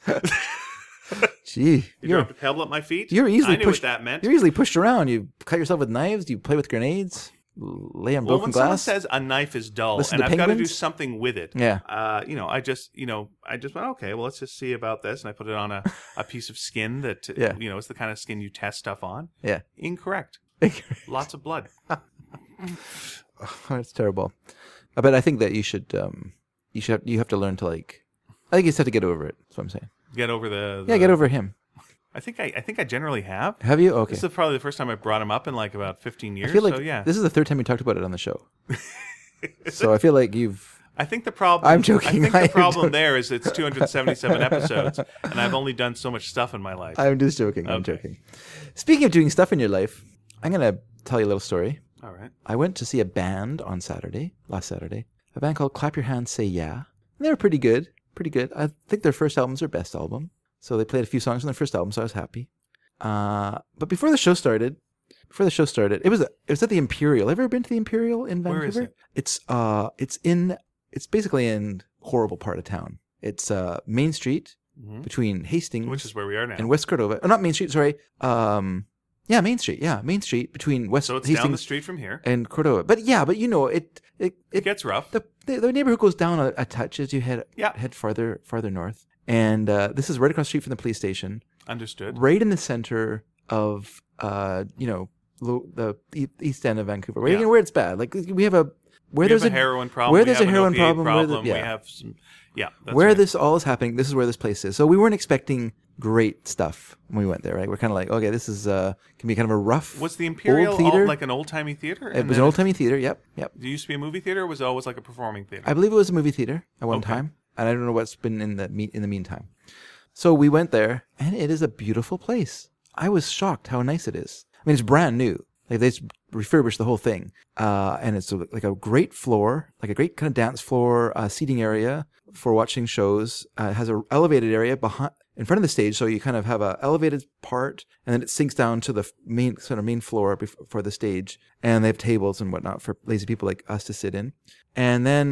Gee, You you're, dropped a pebble at my feet? you're easily I knew pushed. what that meant. You're easily pushed around. You cut yourself with knives. You play with grenades. Lay on Well, broken when someone glass. says a knife is dull Listen and to I've got to do penguins? something with it, Yeah. uh, you know, I just, you know, I just went, okay, well, let's just see about this. And I put it on a, a piece of skin that, Yeah. you know, it's the kind of skin you test stuff on. Yeah. Incorrect. Lots of blood. Oh, it's terrible. Uh, But I think that you should, um, you should, have, you have to learn to like. I think you just have to get over it. That's what I'm saying. Get over the, the Yeah, get over him. I think I, I think I generally have. Have you? Okay. This is probably the first time I brought him up in like about fifteen years. I feel like so yeah, this is the third time you talked about it on the show. So I feel like you've. I think the problem. I'm joking. I think I the problem don't- there is it's two hundred seventy-seven episodes, and I've only done so much stuff in my life. I'm just joking. I'm Okay. joking. Speaking of doing stuff in your life, I'm gonna tell you a little story. All right. I went to see a band on Saturday, last Saturday. A band called Clap Your Hands, Say Yeah. And they were pretty good. Pretty good. I think their first album's their best album. So they played a few songs on their first album, so I was happy. Uh, but before the show started, before the show started, it was it was at the Imperial. Have you ever been to the Imperial in Vancouver? Where is it? It's uh, it's in it's basically in horrible part of town. It's uh, Main Street Mhm. between Hastings, Which is where we are now. and West Cordova. Oh, not Main Street. Sorry. Um, yeah, Main Street. Yeah, Main Street between West so it's Hastings down the street from here. and Cordova. But yeah, but you know it it It it gets rough. the the, the neighborhood goes down a, a touch as you head Yeah. head farther farther north. And uh, this is right across the street from the police station, Understood. right in the center of uh you know lo- the e- east end of Vancouver, where, Yeah. you know, where it's bad. Like we have a where We there's have a a heroin problem. where we there's have a an heroin opiate problem, where the- problem. yeah. We have some. Yeah. That's where right. this all is happening. This is where this place is. So we weren't expecting great stuff when we went there, right? We're kind of like, okay, this is uh can be kind of a rough. Was the Imperial old theater? all, like an old timey theater? It And was an then old timey theater. Yep, yep. It used to be a movie theater. Or was it always like a performing theater? I believe it was a movie theater at one Okay. time, and I don't know what's been in the me- in the meantime. So we went there, and it is a beautiful place. I was shocked how nice it is. I mean, it's brand new. Like they just refurbished the whole thing, uh, and it's a, like a great floor, like a great kind of dance floor, uh, seating area for watching shows. Uh, it has an elevated area behind, in front of the stage, so you kind of have a elevated part, and then it sinks down to the f- main sort of main floor before the stage, and they have tables and whatnot for lazy people like us to sit in, and then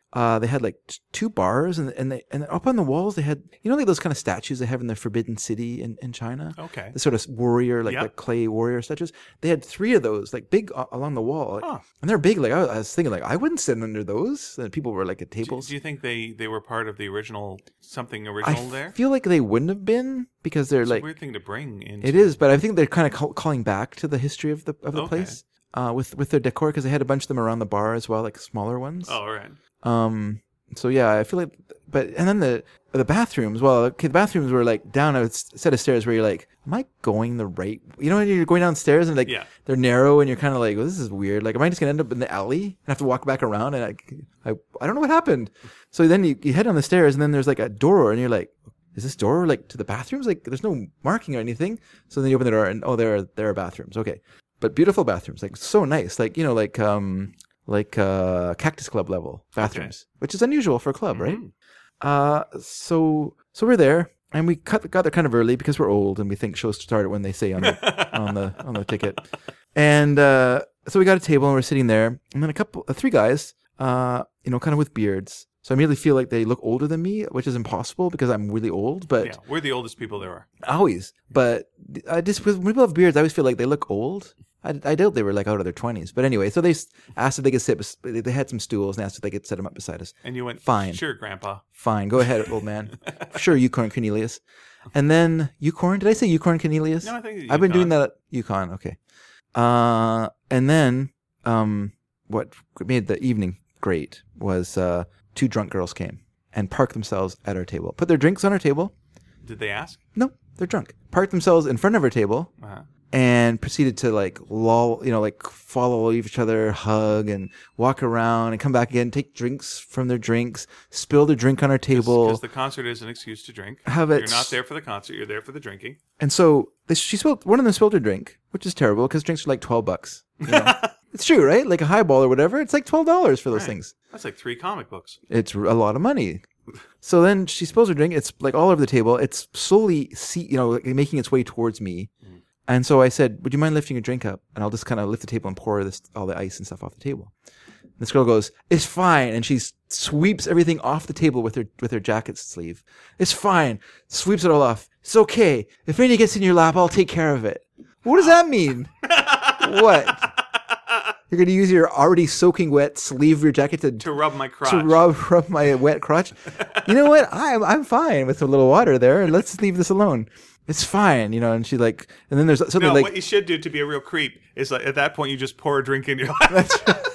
Uh, they had like t- two bars, and and they and up on the walls they had, you know, like those kind of statues they have in the Forbidden City in, in China. Okay. The sort of warrior, like Yep. the clay warrior statues. They had three of those, like big uh, along the wall, like, Huh. and they're big. Like I was, I was thinking, like I wouldn't sit under those. And people were like at Do, tables. do you think they, they were part of the original, something I original there? feel like they wouldn't have been because they're It's like a weird thing to bring in. it is, but I think they're kind of call, calling back to the history of the of the Okay. place uh, with with their decor because they had a bunch of them around the bar as well, like smaller ones. Oh, all right. Um. So yeah, I feel like, but and then the the bathrooms. Well, okay, the bathrooms were like down a s- set of stairs where you're like, am I going the right? You know, when you're going downstairs and like Yeah. they're narrow and you're kind of like, well, this is weird. Like, am I just gonna end up in the alley and have to walk back around? And I, I, I don't know what happened. So then you, you head down the stairs and then there's like a door and you're like, is this door like to the bathrooms? Like, there's no marking or anything. So then you open the door and oh, there are there are bathrooms. Okay, but beautiful bathrooms, like so nice, like you know, like um. like uh, Cactus Club level bathrooms, which is unusual for a club, right? Mhm. Uh, so so we're there, and we cut, got there kind of early because we're old and we think shows start when they say on the on the on the ticket. And uh, so we got a table and we're sitting there, and then a couple, uh, three guys, uh, you know, kind of with beards. So I immediately feel like they look older than me, which is impossible because I'm really old. But Yeah, we're the oldest people there are. always, but I just when people have beards, I always feel like they look old. I, I doubt they were like out of their twenties. But anyway, so they s- asked if they could sit. bes- They had some stools and asked if they could set them up beside us. And you went, Fine. Sure, Grandpa. Fine, go ahead, old man. Sure, Yukon Cornelius. And then Yukon. Did I say Yukon Cornelius? No, I think it's I've been doing Yukon. that at Yukon. Okay. Uh, and then um, what made the evening great was uh, two drunk girls came and parked themselves at our table. Put their drinks on our table. Did they ask? No, they're drunk. Parked themselves in front of our table. Uh-huh. And proceeded to like loll, you know, like follow each other, hug, and walk around, and come back again, take drinks from their drinks, spill their drink on our table. Because the concert is an excuse to drink. Have it- You're not there for the concert. You're there for the drinking. And so they, she spilled. One of them spilled her drink, which is terrible because drinks are like twelve bucks. You know? It's true, right? Like a highball or whatever, it's like twelve dollars for those Right. things. That's like three comic books. It's a lot of money. So then she spills her drink. It's like all over the table. It's slowly, see, you know, like making its way towards me. Mm. And so I said, "Would you mind lifting your drink up?" And I'll just kind of lift the table and pour this all the ice and stuff off the table. And this girl goes, "It's fine," and she s- sweeps everything off the table with her with her jacket sleeve. "It's fine." Sweeps it all off. "It's okay. If anything gets in your lap, I'll take care of it." What does that mean? What? You're going to use your already soaking wet sleeve of your jacket to To rub my crotch. to rub rub my wet crotch. You know what? I'm I'm fine with a little water there. Let's leave this alone. It's fine, you know. And she like, and then there's something No, like, what you should do to be a real creep is like at that point you just pour a drink in your lap.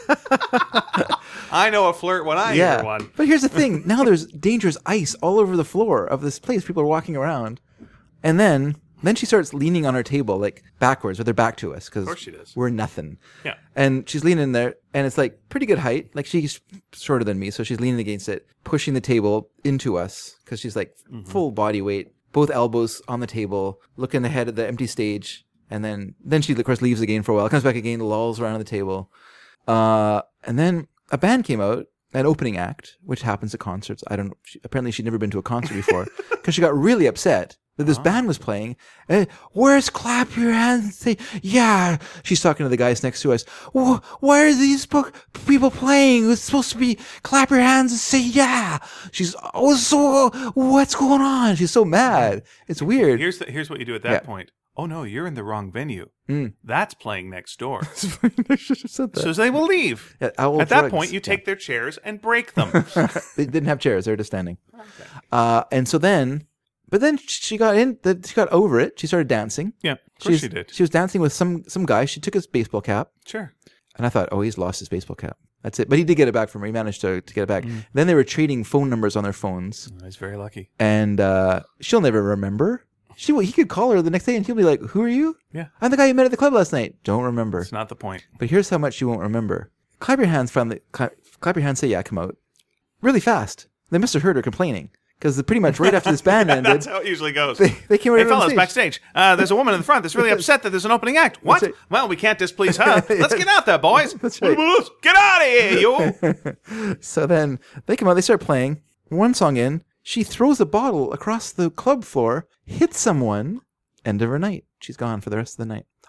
I know a flirt when I yeah. hear one. But here's the thing: now there's dangerous ice all over the floor of this place. People are walking around, and then then she starts leaning on our table like backwards with her back to us because course she does. we're nothing. Yeah. And she's leaning there, and it's like pretty good height. Like she's shorter than me, so she's leaning against it, pushing the table into us because she's like Mm-hmm. full body weight, both elbows on the table, looking ahead at the empty stage, and then then she of course leaves again for a while, comes back again, lolls around the table, uh, and then a band came out, an opening act, which happens at concerts. I don't know. She, apparently, she'd never been to a concert before because she got really upset that this band was playing. Uh, Where's clap your hands and say, yeah. She's talking to the guys next to us. "Wh- Why are these po- people playing? It's supposed to be clap your hands and say, yeah. She's, oh, so what's going on? She's so mad. It's weird. Here's the, here's what you do at that Yeah. point. Oh no, you're in the wrong venue. Mm. That's playing next door. I should have said that. So they will leave. Yeah, Owl At that Drugs. point, you take their chairs and break them. They didn't have chairs; they were just standing. Uh, and so then, but then she got in. The, she got over it. She started dancing. Yeah, of course She's- she did. She was dancing with some some guy. She took his baseball cap, Sure. and I thought, oh, he's lost his baseball cap. That's it. But he did get it back from her. He managed to, to get it back. Mm. Then they were trading phone numbers on their phones, I was very lucky. and uh, she'll never remember. She he could call her the next day, and she'll be like, "Who are you?" Yeah. "I'm the guy you met at the club last night." Don't remember. It's not the point. But here's how much you won't remember. Clap your hands finally. Clap, clap your hands. Say yeah. Come out. Really fast. They must have heard her complaining because pretty much right after this band ended, That's how it usually goes. they, they came right Hey, out on fellas, stage. backstage. Uh, there's a woman in the front that's really upset that there's an opening act. What? right. Well, we can't displease her. Let's get out there, boys. That's What right. about us? Get out of here, you. So then they come out. They start playing. One song in, she throws a bottle across the club floor, hits someone. End of her night. She's gone for the rest of the night.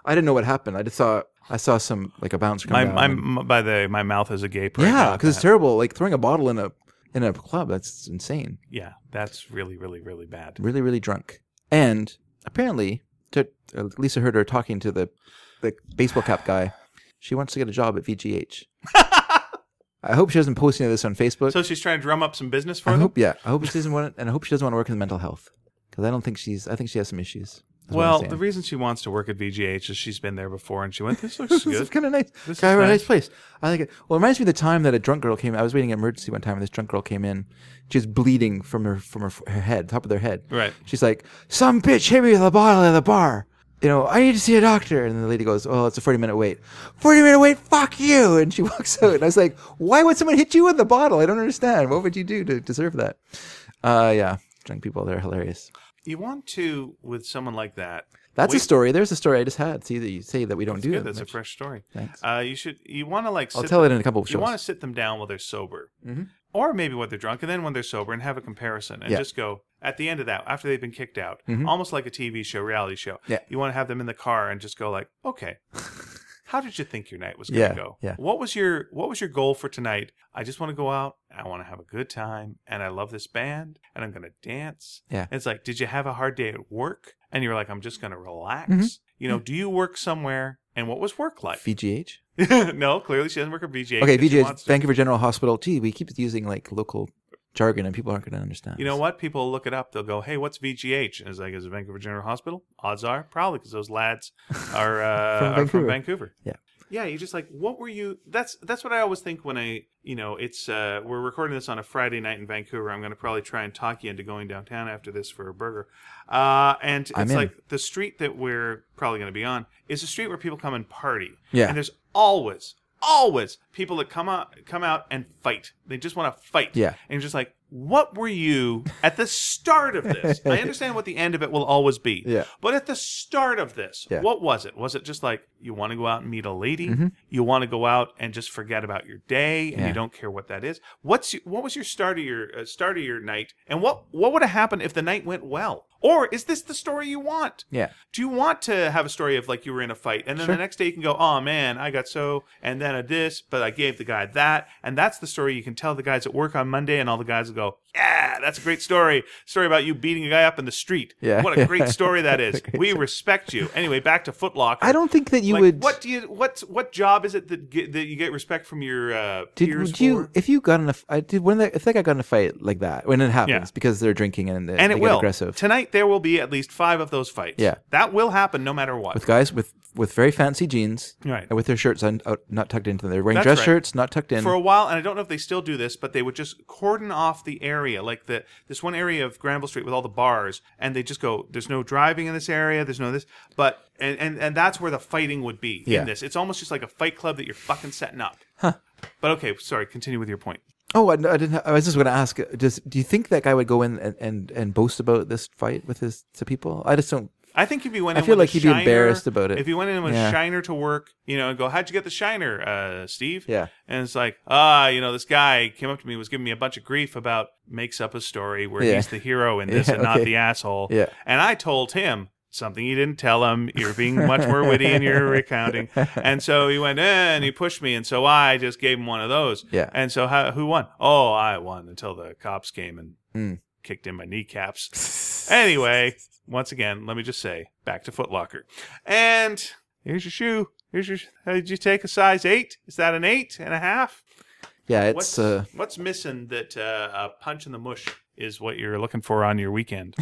I didn't know what happened. I just saw I saw some like a bouncer come My, down. my, and- my, by the my mouth is agape right yeah, now. because it's terrible. Like throwing a bottle in a in a club. That's insane. Yeah, that's really, really, really bad. Really, really drunk. And apparently, to, uh, Lisa heard her talking to the the baseball cap guy. She wants to get a job at V G H. I hope she doesn't post any of this on Facebook. So she's trying to drum up some business for I them? hope, yeah. I hope she doesn't want, and I hope she doesn't want to work in mental health because I don't think she's. I think she has some issues. That's what I'm Well, saying. the reason she wants to work at V G H is she's been there before, and she went, "This looks This good." is kind of nice. This Kind is of a nice. nice place. I like it. Well, it reminds me of the time that a drunk girl came. I was waiting at emergency one time, and this drunk girl came in. She was bleeding from her from her, her head, top of their head. Right. She's like, "Some bitch hit me with a bottle at the bar. You know, I need to see a doctor." And the lady goes, "Oh, it's a forty minute wait. forty minute wait. Fuck you!" And she walks out. And I was like, "Why would someone hit you with a bottle? I don't understand. What would you do to deserve that?" Uh, yeah, drunk people, they're hilarious. You want to, with someone like that. That's wait- a story. There's a story I just had. See that you say that we don't That's do good. that. That's a much. fresh story. Thanks. Uh, you should. You want to like. I'll sit tell them, it in a couple of You shows. want to sit them down while they're sober, Mhm. or maybe when they're drunk, and then when they're sober, and have a comparison, and Yeah. just go at the end of that after they've been kicked out, Mhm. almost like a T V show, reality show. Yeah. You want to have them in the car and just go like, okay. How did you think your night was going Yeah, to go? yeah. What was your What was your goal for tonight? I just want to go out. I want to have a good time, and I love this band, and I'm going to dance. Yeah. And it's like, did you have a hard day at work? And you're like, I'm just going to relax. Mhm. You know, do you work somewhere? And what was work like? V G H. No, clearly she doesn't work at V G H. Okay, but she V G H, wants to. Vancouver General Hospital. Gee, we keep using like local jargon, and people aren't going to understand. You know what? People look it up. They'll go, "Hey, what's V G H?" And it's like, "Is it Vancouver General Hospital?" Odds are probably because those lads are, uh, From are from Vancouver. Vancouver. Yeah. Yeah, you just like, what were you? That's that's what I always think when I, you know, it's uh, we're recording this on a Friday night in Vancouver. I'm going to probably try and talk you into going downtown after this for a burger. Uh, and I'm it's in. like the street that we're probably going to be on is a street where people come and party. Yeah. And there's always, always people that come out come out and fight. They just want to fight. Yeah. And you're just like, what were you at the start of this? I understand what the end of it will always be. Yeah. But at the start of this, Yeah. what was it? Was it just like you want to go out and meet a lady? Mhm. You want to go out and just forget about your day, and Yeah. you don't care what that is? What's your, what was your start of your uh, start of your night, and what what would have happened if the night went well? Or is this the story you want? Yeah. Do you want to have a story of like you were in a fight, and then Sure. the next day you can go, oh man, I got so, and then a this, but I gave the guy that, and that's the story you can tell the guys at work on Monday, and all the guys will go, yeah, that's a great story. Story about you beating a guy up in the street. Yeah. What a great story that is. We respect you. Anyway, back to Foot Locker. I don't think that you Like, would. What do you? What what job is it that get, that you get respect from your uh, Did peers would you for? if you got in a f- I did when that, if that guy got in a fight like that when it happens Yeah. because they're drinking and, they, And they it get will. aggressive Tonight there will be at least five of those fights. Yeah. that will happen no matter what. with guys with with very fancy jeans Right. and with their shirts un, out, not tucked into them. They're wearing That's dress right. shirts, not tucked in. For a while, and I don't know if they still do this, but they would just cordon off the area, like the this one area of Granville Street with all the bars, and they just go, "There's no driving in this area. There's no this," but and and, and that's where the fighting would be Yeah. in this. It's almost just like a fight club that you're fucking setting up. Huh. But okay, sorry. Continue with your point. Oh, I, I didn't. I was just going to ask. Does do you think that guy would go in and, and, and boast about this fight with his to people? I just don't. I think if you went I in feel with like a he'd be shiner, embarrassed about it. If you went in with Yeah. a shiner to work, you know, and go, "How'd you get the shiner, uh, Steve?" Yeah. And it's like, ah, you know, this guy came up to me, was giving me a bunch of grief about, makes up a story where Yeah. he's the hero in this Yeah, and not okay. the asshole. Yeah. And I told him something he didn't tell him. You're being much more witty in your recounting. And so he went, eh, and he pushed me. And so I just gave him one of those. Yeah. And so how, who won? Oh, I won until the cops came and Mm. kicked in my kneecaps. Anyway, once again, let me just say, back to Foot Locker. And here's your shoe. Here's your. How did you take a size eight? Is that an eight and a half? Yeah, it's What's uh, what's missing that uh, a punch in the mush is what you're looking for on your weekend?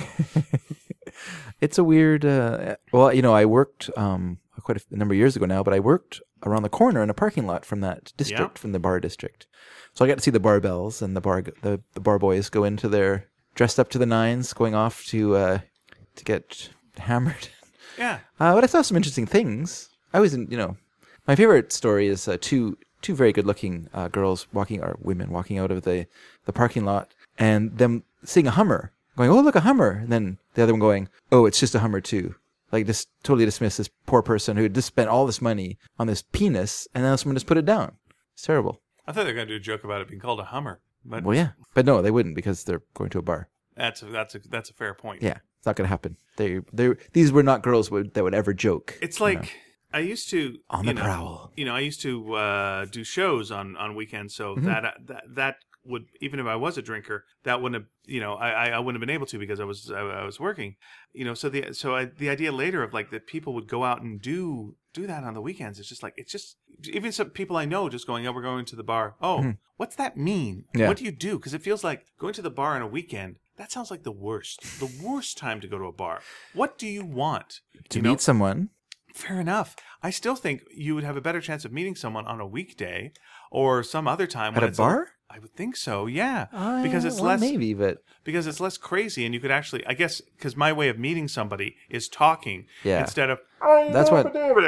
it's a weird. Uh, well, you know, I worked um quite a number of years ago now, but I worked around the corner in a parking lot from that district, Yeah. from the bar district. So I got to see the barbells and the bar the, the bar boys go into their dressed up to the nines, going off to uh, to get hammered. Yeah. Uh, but I saw some interesting things. I was in, you know, my favorite story is uh, two two very good looking uh, girls walking or women walking out of the the parking lot and them seeing a Hummer, going, "Oh, look, a Hummer," and then the other one going, "Oh, it's just a Hummer too." Like just totally dismiss this poor person who had just spent all this money on this penis, and then someone just put it down. It's terrible. I thought they were going to do a joke about it being called a Hummer, but Well, yeah, but no, they wouldn't because they're going to a bar. that's a, that's a that's a fair point. Yeah, it's not going to happen. They they these were not girls would, that would ever joke. It's you like know. I used to On you the know, prowl. You know, I used to uh, do shows on, on weekends, so Mm-hmm. that that that would, even if I was a drinker, that wouldn't have, you know, I I wouldn't have been able to because I was I, I was working, you know. So the so I, the idea later of like that people would go out and do do that on the weekends. It's just like it's just even some people I know just going, oh, we're going to the bar. Oh, Mm-hmm. what's that mean? Yeah. What do you do? Because it feels like going to the bar on a weekend. That sounds like the worst, the worst time to go to a bar. What do you want? To you meet know? someone. Fair enough. I still think you would have a better chance of meeting someone on a weekday or some other time. At when a it's bar? I would think so, yeah. Uh, because it's well, less maybe, but because it's less crazy, and you could actually, I guess, because my way of meeting somebody is talking Yeah. instead of. That's what-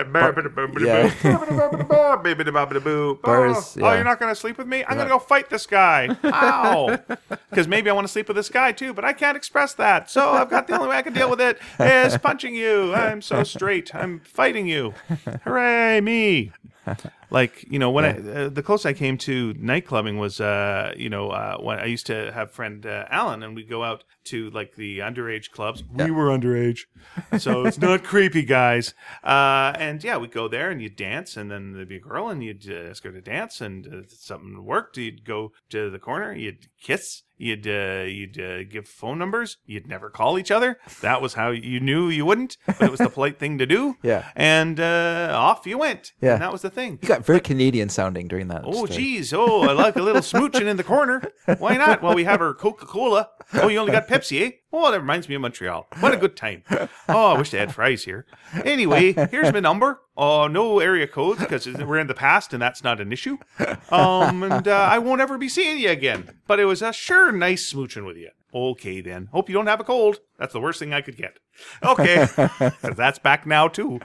Bars, Oh, yeah. you're not going to sleep with me? I'm going to go fight this guy. Ow! Because maybe I want to sleep with this guy too, but I can't express that. So I've got the only way I can deal with it is punching you. I'm so straight. I'm fighting you. Hooray, me! Like, you know, when I uh, the closest I came to night clubbing was, uh, you know, uh, when I used to have friend uh, Alan, and we'd go out to like the underage clubs. We were underage, so it's not creepy, guys. Uh, and yeah, we'd go there and you'd dance, and then there'd be a girl, and you'd uh, ask her to dance, and uh, if something worked, you'd go to the corner, you'd kiss. You'd uh, you'd uh, give phone numbers. You'd never call each other. That was how you knew you wouldn't, but it was the polite thing to do. Yeah. And uh, off you went. Yeah. And that was the thing. you got very Canadian sounding during that. Oh, story. geez. Oh, I like a little smooching in the corner. Why not? Well, we have our Coca-Cola. Oh, you only got Pepsi, eh? Oh, that reminds me of Montreal. What a good time. Oh, I wish they had fries here. Anyway, here's my number. Oh, no area codes because we're in the past and that's not an issue. Um, and uh, I won't ever be seeing you again. But it was a sure nice smooching with you. Okay, then. Hope you don't have a cold. That's the worst thing I could get. Okay. 'Cause that's back now, too.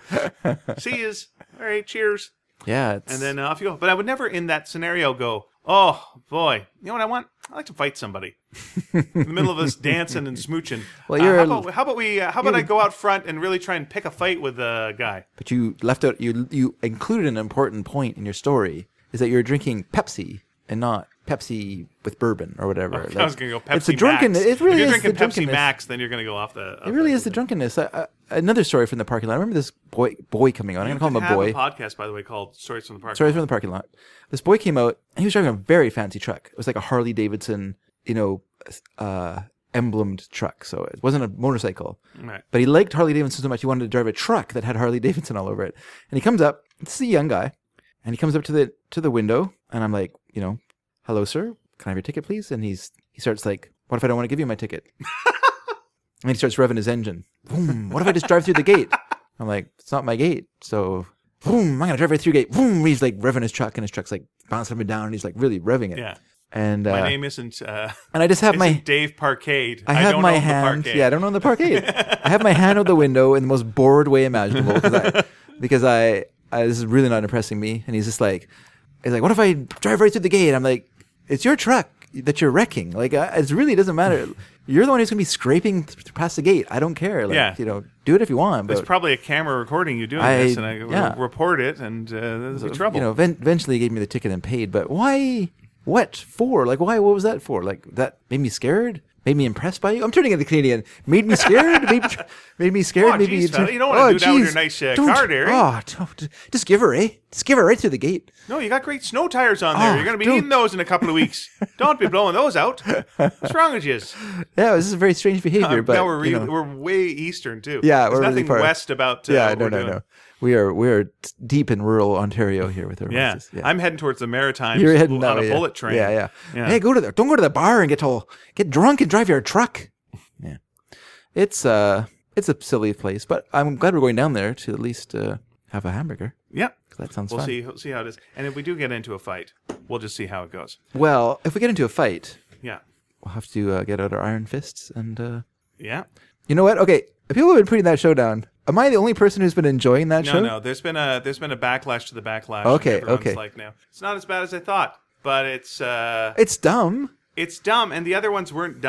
See yous. All right, cheers. Yeah. It's, And then uh, off you go. But I would never in that scenario go, oh, boy, you know what I want? I like to fight somebody. In the middle of us dancing and smooching. Well, Uh, you're how, a- about, how about we? Uh, how about I go out front and really try and pick a fight with a guy? but you left out. You you included an important point in your story. Is that you're drinking Pepsi and not Pepsi with bourbon or whatever. I was going to go Pepsi It's a drunken. Max. It really if you're is drinking the Pepsi drunkenness. Max, then you're going to go off the. Off It really the, is the drunkenness. Uh, uh, another story from the parking lot. I remember this boy boy coming on. I'm You gonna call could him a boy. have a podcast, by the way, called Stories from the Park. Sorry, from the parking lot. This boy came out and he was driving a very fancy truck. It was like a Harley Davidson, you know, uh, emblemed truck. So it wasn't a motorcycle. Right. But he liked Harley Davidson so much he wanted to drive a truck that had Harley Davidson all over it. And he comes up. This is a young guy, and he comes up to the to the window, and I'm like, you know, hello, sir. Can I have your ticket, please? And he's he starts like, what if I don't want to give you my ticket? And he starts revving his engine. Boom. What if I just drive through the gate? I'm like, it's not my gate. So, boom, I'm going to drive right through the gate. Boom. He's like revving his truck, and his truck's like bouncing up and down, and he's like really revving it. Yeah. And uh, My name isn't. Uh, and I just have isn't my Dave Parkade. I have don't my own the hand. Parkade. Yeah, I don't own the parkade. I have my hand out the window in the most bored way imaginable because I, because I, I this is really not impressing me. And he's just like, he's like, what if I drive right through the gate? I'm like, it's your truck that you're wrecking. Like, I, it really doesn't matter. You're the one who's gonna be scraping th- past the gate. I don't care. Like, Yeah. you know, do it if you want. But There's probably a camera recording you doing I- this, and I yeah. re- report it, and uh, there's be trouble. you know, ven- eventually he gave me the ticket and paid. But why? What for? Like, why? What was that for? Like, that made me scared. Made me impressed by you. I'm turning into Canadian. Made me scared. made, made me scared. Oh, maybe geez, you, fella, you don't wanna do that with your nice, uh, car there, eh? Oh, don't, just give her, eh? Just give her right through the gate. No, you got great snow tires on there. Oh, You're going to be don't- needing those in a couple of weeks. Don't be blowing those out. What's wrong with you? Yeah, this is very strange behavior. But now we're you really, know, we're way eastern too. Yeah, There's we're really nothing far. west about. Uh, yeah, what no, we're no, doing. no. We are we are t- deep in rural Ontario here with our Yeah. voices. Yeah. I'm heading towards the Maritimes You're heading on that a way, yeah. bullet train. Yeah, yeah, Yeah. Hey, go to the don't go to the bar and get all get drunk and drive your truck. Yeah, it's uh it's a silly place, but I'm glad we're going down there to at least uh, have a hamburger. Yeah. 'Cause that sounds We'll fun. see. We'll see how it is. And if we do get into a fight, we'll just see how it goes. Well, if we get into a fight, Yeah. we'll have to uh, get out our iron fists and. Uh, Yeah. you know what? Okay, people have been putting that show down. Am I the only person who's been enjoying that No, show? no. There's been a there's been a backlash to the backlash. Okay, and everyone's okay. Like now, it's not as bad as I thought, but it's uh, It's dumb. it's dumb, and the other ones weren't dumb.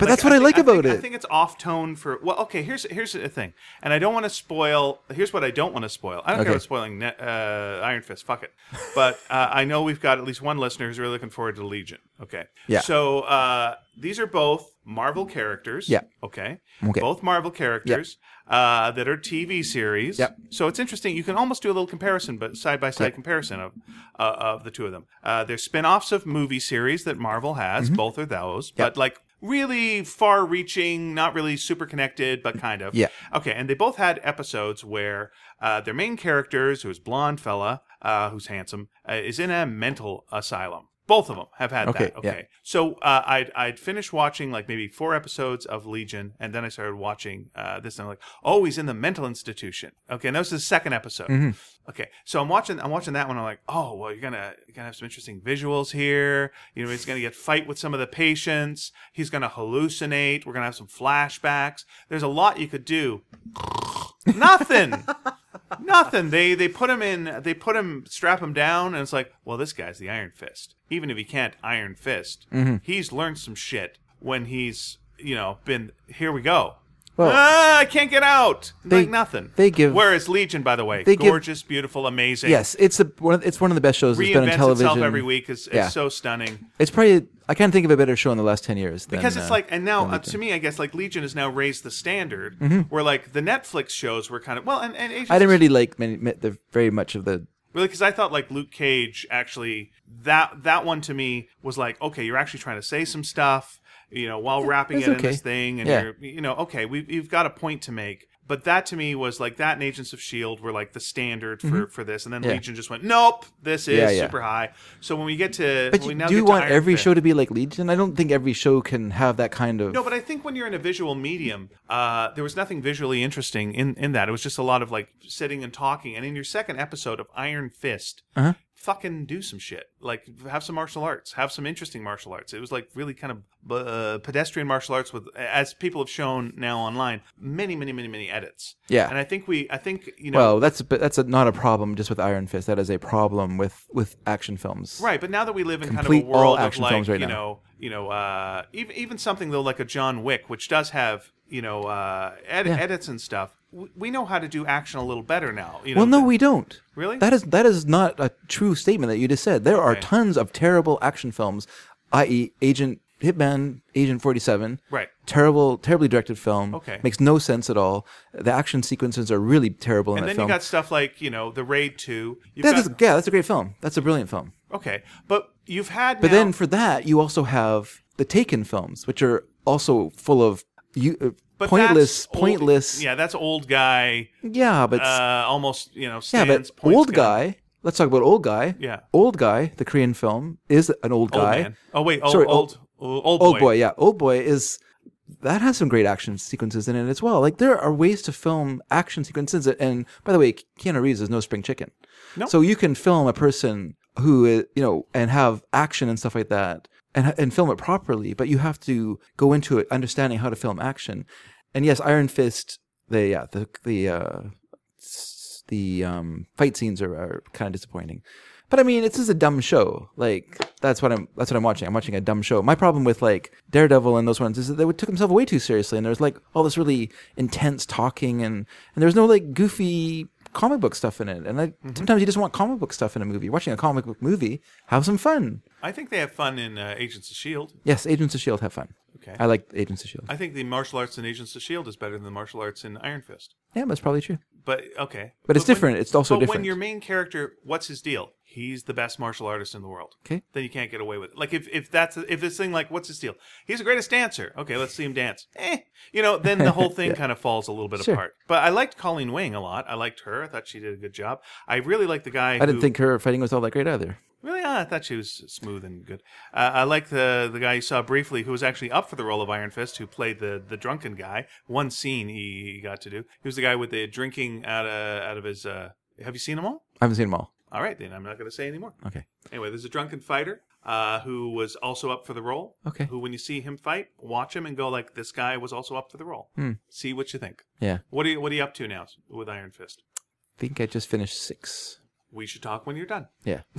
But that's what I, think- like about think, it. I think it's off tone for. Well, okay. Here's here's the thing, and I don't want to spoil. Here's what I don't want to spoil. I don't Okay. care about spoiling net, uh, Iron Fist. Fuck it. But uh, I know we've got at least one listener who's really looking forward to Legion. Okay. Yeah. So uh, these are both Marvel characters. Yeah. Okay. Okay. Both Marvel characters uh, that are T V series. Yep. So it's interesting. You can almost do a little comparison, but side by side Yeah. comparison of uh, of the two of them. Uh, they're spin-offs of movie series that Marvel has. Mm-hmm. Both are those, but like really far-reaching, not really super connected, but kind of. Yeah. Okay, and they both had episodes where uh, their main characters, who's blonde fella, uh, who's handsome, uh, is in a mental asylum. Both of them have had Okay, that. Okay. yeah. So uh, I'd, I'd finished watching like maybe four episodes of Legion, and then I started watching uh, this, and I'm like, oh, he's in the mental institution. Okay, and that was the second episode. Mm-hmm. Okay, so I'm watching I'm watching that one. I'm like, oh, well, you're gonna you're gonna have some interesting visuals here. You know, he's gonna get fight with some of the patients. He's gonna hallucinate. We're gonna have some flashbacks. There's a lot you could do. Nothing. Nothing. They they put him in. They put him, strap him down, and it's like, well, this guy's the Iron Fist. Even if he can't Iron Fist, Mm-hmm. he's learned some shit when he's you know been. Here we go. Well, ah, I can't get out. they- like nothing. they give- Whereas Legion, by the way, they give- gorgeous, beautiful, amazing. Yes, it's a one of, it's one of the best shows that's been on Reinvents television. itself every week. Is Yeah. is so stunning. It's probably I can't think of a better show in the last ten years. Than, Because it's uh, like, and now than uh, Legion. to me, I guess like Legion has now raised the standard, Mm-hmm. where like the Netflix shows were kind of well, and, and Agents I didn't of really like many, the very much of the. Really, because I thought like Luke Cage actually that that one to me was like, okay, you're actually trying to say some stuff, you know, while wrapping it's it in okay. this thing, and Yeah. you're, you know, okay, we've you've got a point to make. But that to me was like that and Agents of S H I E L D were like the standard for, for this, and then Mm-hmm. Yeah. Legion just went, nope, this is Yeah, yeah. super high. So when we get to, But when we you, now do you get to want Iron every Fist- show to be like Legion? I don't think every show can have that kind of. No, but I think when you're in a visual medium, uh, there was nothing visually interesting in, in that. It was just a lot of like sitting and talking. And in your second episode of Iron Fist, Uh-huh. fucking do some shit. Like have some martial arts, have some interesting martial arts. It was like really kind of uh, pedestrian martial arts with, as people have shown now online, many, many, many, many edits. Yeah. And I think we, I think you know, Well, that's but that's a, not a problem just with Iron Fist. That is a problem with, with action films. right. But now that we live in Complete kind of a all world of action like films right you now. know, you know, uh, even even something though like a John Wick, which does have you know uh, ed- Yeah. edits and stuff. We, we know how to do action a little better now. You know, Well, no, the- we don't. Really? That is that is not a true statement that you just said. There are Okay. tons of terrible action films, that is, Agent Hitman, Agent forty-seven. Right. Terrible, terribly directed film. Okay. Makes no sense at all. The action sequences are really terrible in And that then film. you got stuff like you know the Raid Two. You've That got, is- yeah, that's a great film. That's a brilliant film. okay, but you've had. But now, then for that, you also have the Taken films, which are also full of you, uh, but pointless, that's old- pointless. Yeah, that's old guy. Yeah, but Uh, almost you know. yeah, Stands, but points old gun. guy. Let's talk about old guy. Yeah. Old guy. The Korean film is an old Old guy. man. Oh wait, old, Sorry, old, old, old, Old boy. boy, yeah. Old boy is that has some great action sequences in it as well. Like there are ways to film action sequences, and by the way, Keanu Reeves is no spring chicken. No. So you can film a person who is, you know, and have action and stuff like that, and and film it properly. But you have to go into it understanding how to film action. And yes, Iron Fist. The yeah the the uh, s- the um, fight scenes are, are kind of disappointing. But I mean, it's just a dumb show. Like that's what I'm. That's what I'm watching. I'm watching a dumb show. My problem with like Daredevil and those ones is that they took themselves way too seriously, and there's like all this really intense talking, and and there's no like goofy comic book stuff in it. And I, Mm-hmm. sometimes you just want comic book stuff in a movie. You're watching a comic book movie, have some fun. I think they have fun in uh, Agents of S H I E L D. Yes, Agents of Shield have fun. Okay. I like Agents of Shield. I think the martial arts in Agents of S H I E L D is better than the martial arts in Iron Fist. Yeah, that's probably true. But okay. But it's when- different. It's also but different. when your main character, what's his deal? He's the best martial artist in the world. Okay. Then you can't get away with it. Like if, if that's if this thing like what's his deal? He's the greatest dancer. Okay, let's see him dance. Eh, you know, then the whole thing kind of falls a little bit Sure. apart. But I liked Colleen Wing a lot. I liked her. I thought she did a good job. I really liked the guy. I didn't who, think her fighting was all that great either. Really, ah, I thought she was smooth and good. Uh, I like the the guy you saw briefly, who was actually up for the role of Iron Fist, who played the the drunken guy. One scene he, he got to do. He was the guy with the drinking out of out of his. Uh, have you seen them all? I haven't seen them all. All right, then I'm not going to say anymore. Okay. Anyway, there's a drunken fighter uh, who was also up for the role. Okay. Who, when you see him fight, watch him and go like, "This guy was also up for the role." Hmm. See what you think. Yeah. What are you What are you up to now with Iron Fist? I think I just finished six. We should talk when you're done. Yeah.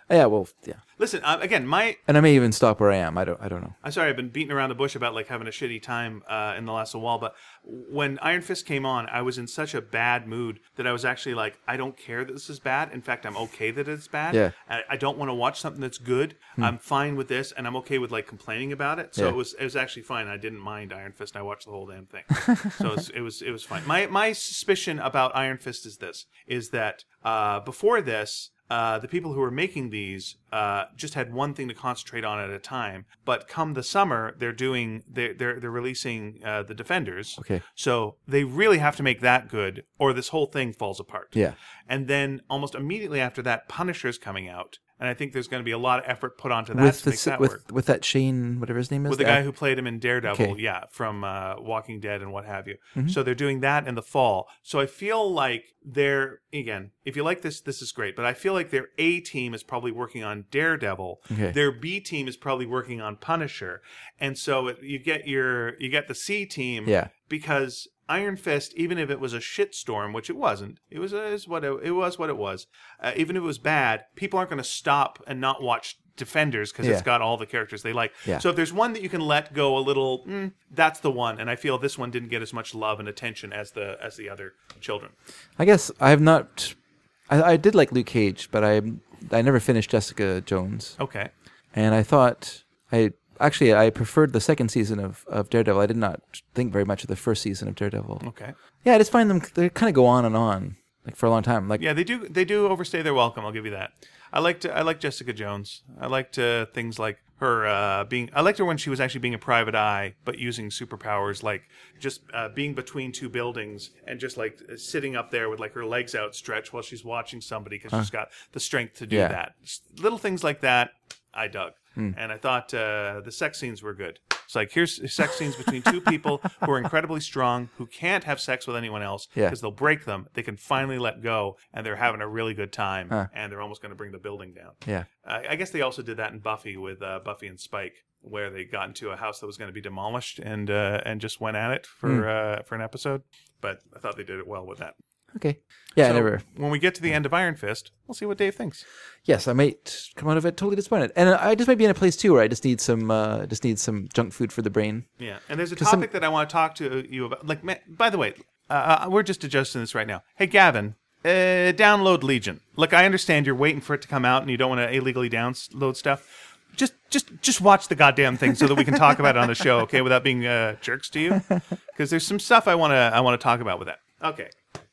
Yeah, well, yeah. Listen, uh, again, my And I may even stop where I am. I don't. I don't know. I'm sorry, I've been beating around the bush about like having a shitty time uh, in the last little while, but when Iron Fist came on, I was in such a bad mood that I was actually like, I don't care that this is bad. In fact, I'm okay that it's bad. Yeah. I, I don't want to watch something that's good. Hmm. I'm fine with this, and I'm okay with like complaining about it. So Yeah. it was it was actually fine. I didn't mind Iron Fist. I watched the whole damn thing. So it was, it was it was fine. My my suspicion about Iron Fist is this: is that uh, before this. Uh, the people who were making these uh, just had one thing to concentrate on at a time. But come the summer, they're doing they're they're, they're releasing uh, the Defenders. Okay. So they really have to make that good, or this whole thing falls apart. Yeah. And then almost immediately after that, Punisher's coming out, and I think there's going to be a lot of effort put onto that With to the make that with work. with that Shane, whatever his name is, With the the guy act- who played him in Daredevil, Okay. yeah, from uh, Walking Dead and what have you. Mm-hmm. So they're doing that in the fall. So I feel like they're, again, if you like this, this is great. But I feel like their A team is probably working on Daredevil. Okay. Their B team is probably working on Punisher. And so it, you get your you get the C team. Yeah. Because Iron Fist, even if it was a shitstorm, which it wasn't, it was, it was what it, it was. What it was. Uh, even if it was bad, people aren't going to stop and not watch Defenders because Yeah. it's got all the characters they like. Yeah. So if there's one that you can let go a little, mm, that's the one. And I feel this one didn't get as much love and attention as the as the other children. I guess I have not. I, I did like Luke Cage, but I I never finished Jessica Jones, Okay. and I thought I actually I preferred the second season of, of Daredevil. I did not think very much of the first season of Daredevil. Okay. Yeah, I just find them they kind of go on and on like for a long time. Like Yeah, they do they do overstay their welcome. I'll give you that. I liked I liked Jessica Jones. I liked uh, things like her uh, being. I liked her when she was actually being a private eye, but using superpowers, like just uh, being between two buildings and just like sitting up there with like her legs outstretched while she's watching somebody because she's got the strength to do Yeah. that. Just little things like that, I dug. And I thought uh, the sex scenes were good. It's like, here's sex scenes between two people who are incredibly strong, who can't have sex with anyone else Yeah. because they'll break them. They can finally let go, and they're having a really good time, Huh. and they're almost going to bring the building down. yeah, Uh, I guess they also did that in Buffy with uh, Buffy and Spike, where they got into a house that was going to be demolished and uh, and just went at it for Hmm. uh, for an episode. But I thought they did it well with that. okay, yeah. So I never. when we get to the end of Iron Fist, we'll see what Dave thinks. Yes, I might come out of it totally disappointed, and I just might be in a place too where I just need some uh, just need some junk food for the brain. Yeah, and there's a Just topic some- that I want to talk to you about. Like, ma- by the way, uh, we're just adjusting this right now. Hey, Gavin, uh, download Legion. Look, I understand you're waiting for it to come out and you don't want to illegally download stuff. Just, just, just watch the goddamn thing so that we can talk about it on the show, okay? Without being uh, jerks to you, because there's some stuff I want to, I want to talk about with that. Okay,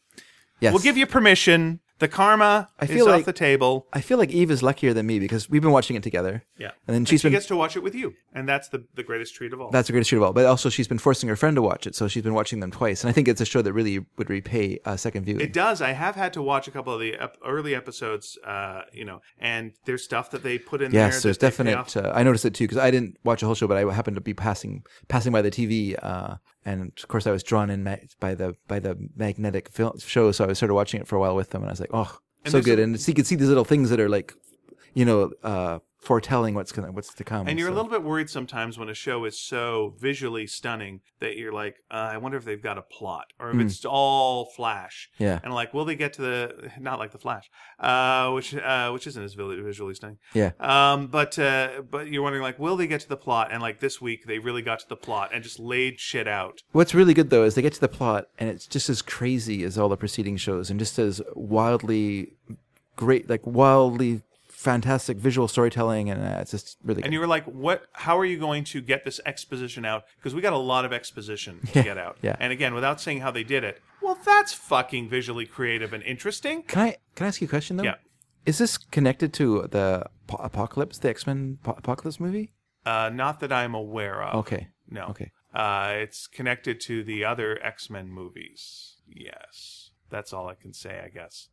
Yes, we'll give you permission. The karma I is feel off like- the table. I feel like Eve is luckier than me because we've been watching it together. Yeah, and then she's she been gets to watch it with you, and that's the the greatest treat of all. That's the greatest show of all. But also, she's been forcing her friend to watch it, so she's been watching them twice. And I think it's a show that really would repay a second viewing. It does. I have had to watch a couple of the ep- early episodes, uh, you know, and there's stuff that they put in there. Yes, there's that they pay definite. off. Uh, I noticed it too because I didn't watch a whole show, but I happened to be passing passing by the T V, uh, and of course I was drawn in ma- by the by the magnetic film show. So I started watching it for a while with them, and I was like, oh, And so there's good. a- and so you can see these little things that are like, you know, uh, foretelling what's gonna what's to come. And you're so. a little bit worried sometimes when a show is so visually stunning that you're like, uh, I wonder if they've got a plot or if it's all flash. Hmm. Yeah. And like, will they get to the not like the Flash, uh, which uh, which isn't as visually visually stunning. Yeah. Um, but uh, but you're wondering like, will they get to the plot? And like this week, they really got to the plot and just laid shit out. What's really good though is they get to the plot and it's just as crazy as all the preceding shows and just as wildly great, like wildly fantastic visual storytelling, and uh, it's just really good. And you were like, "What? How are you going to get this exposition out? Because we got a lot of exposition to get out." yeah. And again, without saying how they did it, well, that's fucking visually creative and interesting. Can I can I ask you a question though? Yeah. Is this connected to the Po- Apocalypse, the X-Men Po- Apocalypse movie? Uh, not that I'm aware of. Okay. No. Okay. Uh, it's connected to the other X-Men movies. Yes. That's all I can say, I guess.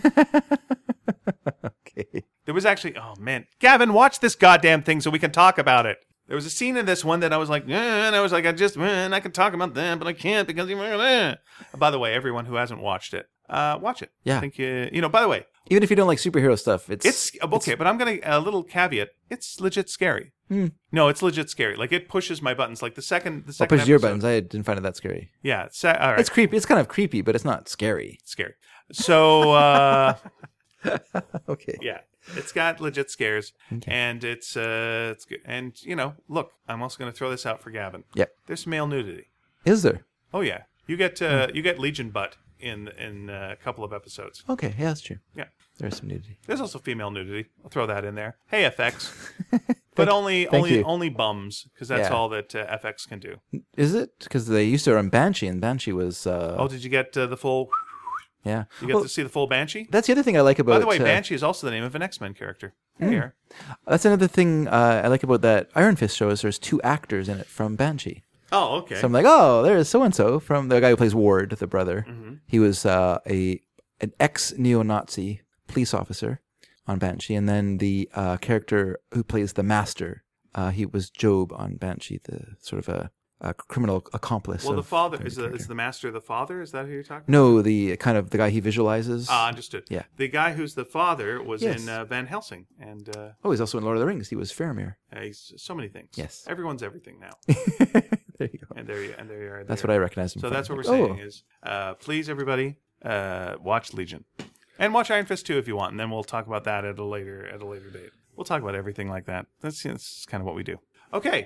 Okay. There was actually, oh man, Gavin, watch this goddamn thing so we can talk about it. There was a scene in this one that I was like, eh, and I was like, I just, eh, and I can talk about that, but I can't because you. Eh. By the way, everyone who hasn't watched it, uh, watch it. Yeah. I think you, you know. By the way, Even if you don't like superhero stuff, it's it's okay, but I'm gonna a little caveat. It's legit scary. Hmm. No, it's legit scary. Like it pushes my buttons. Like the second, the Well, second. pushes your episode- buttons. I didn't find it that scary. Yeah. Sa- all right. It's creepy. It's kind of creepy, but it's not scary. scary. So, uh, Okay. Yeah, it's got legit scares, Okay. and it's uh, it's good. And you know, look, I'm also going to throw this out for Gavin. Yep. There's male nudity. Is there? Oh yeah, you get uh, you get Legion butt in in uh, a couple of episodes. Okay. Yeah, that's true. Yeah, There's some nudity. there's also female nudity. I'll throw that in there. Hey F X, but only thank only you. only bums because that's Yeah. all that uh, F X can do. Is it? Because they used to run Banshee, and Banshee was. Uh, Oh, did you get uh, the full? yeah. You get Well, to see the full Banshee. that's the other thing I like about. By the way, uh, Banshee is also the name of an X-Men character. Here you are. That's another thing uh, I like about that Iron Fist show is there's two actors in it from Banshee. Oh, okay. So I'm like, oh, there's so and so from the guy who plays Ward, the brother. Mm-hmm. He was uh, a an ex neo-Nazi police officer on Banshee, and then the uh, character who plays the Master, uh, he was Job on Banshee, the sort of a, a criminal accomplice. Well, the of father the is the character. is the master the father? Is that who you're talking? No, the kind of the guy he visualizes. Ah, understood. Yeah. The guy who's the father was Yes. in uh, Van Helsing, and uh, Oh, he's also in Lord of the Rings. He was Faramir. he's so many things. Yes. Everyone's everything now, There you go. and there you and there you are. That's there. what I recognize him So from. that's what we're Like, saying oh, is, uh, please everybody, uh, watch Legion, and watch Iron Fist two if you want, and then we'll talk about that at a later at a later date. We'll talk about everything like that. That's, that's kind of what we do. Okay,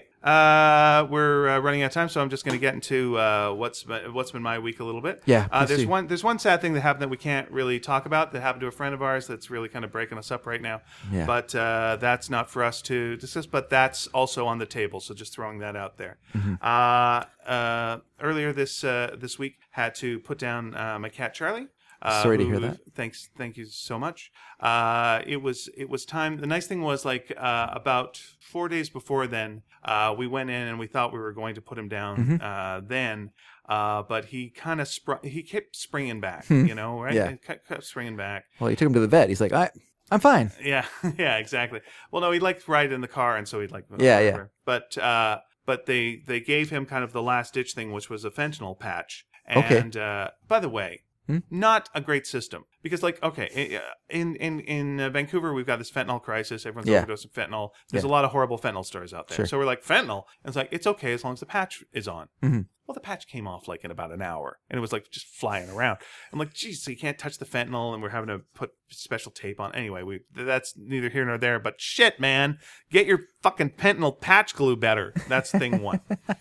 uh, we're uh, running out of time, so I'm just going to get into uh, what's been, what's been my week a little bit. Yeah, uh, please there's do. one there's one sad thing that happened that we can't really talk about that happened to a friend of ours that's really kind of breaking us up right now. Yeah. But uh, that's not for us to discuss. But that's also on the table, so just throwing that out there. Mm-hmm. Uh, uh, earlier this uh, this week, had to put down uh, my cat Charlie. Uh, Sorry to who- hear that. Thanks, thank you so much. Uh, it was it was time. The nice thing was like uh, about four days before then, uh, we went in and we thought we were going to put him down Mm-hmm. uh, then, uh, but he kind of spr- he kept springing back, you know, right? Hmm. Yeah. He kept, kept springing back. well, you took him to the vet. He's like, I, I'm fine. Yeah, yeah, exactly. Well, no, he liked ride in the car, and so he'd like Yeah, yeah. whatever. But uh, but they they gave him kind of the last ditch thing, which was a fentanyl patch. Okay. And uh, by the way, Hmm? not a great system because, like, okay, in in in uh, Vancouver, we've got this fentanyl crisis. Everyone's Yeah. overdosing fentanyl. There's Yeah. a lot of horrible fentanyl stores out there. Sure. So we're like, fentanyl, and it's like it's okay as long as the patch is on. Mm-hmm. Well, the patch came off like in about an hour, and it was like just flying around. I'm like, geez, so you can't touch the fentanyl, and we're having to put special tape on. Anyway, we that's neither here nor there. But shit, man, get your fucking fentanyl patch glue better. That's thing one.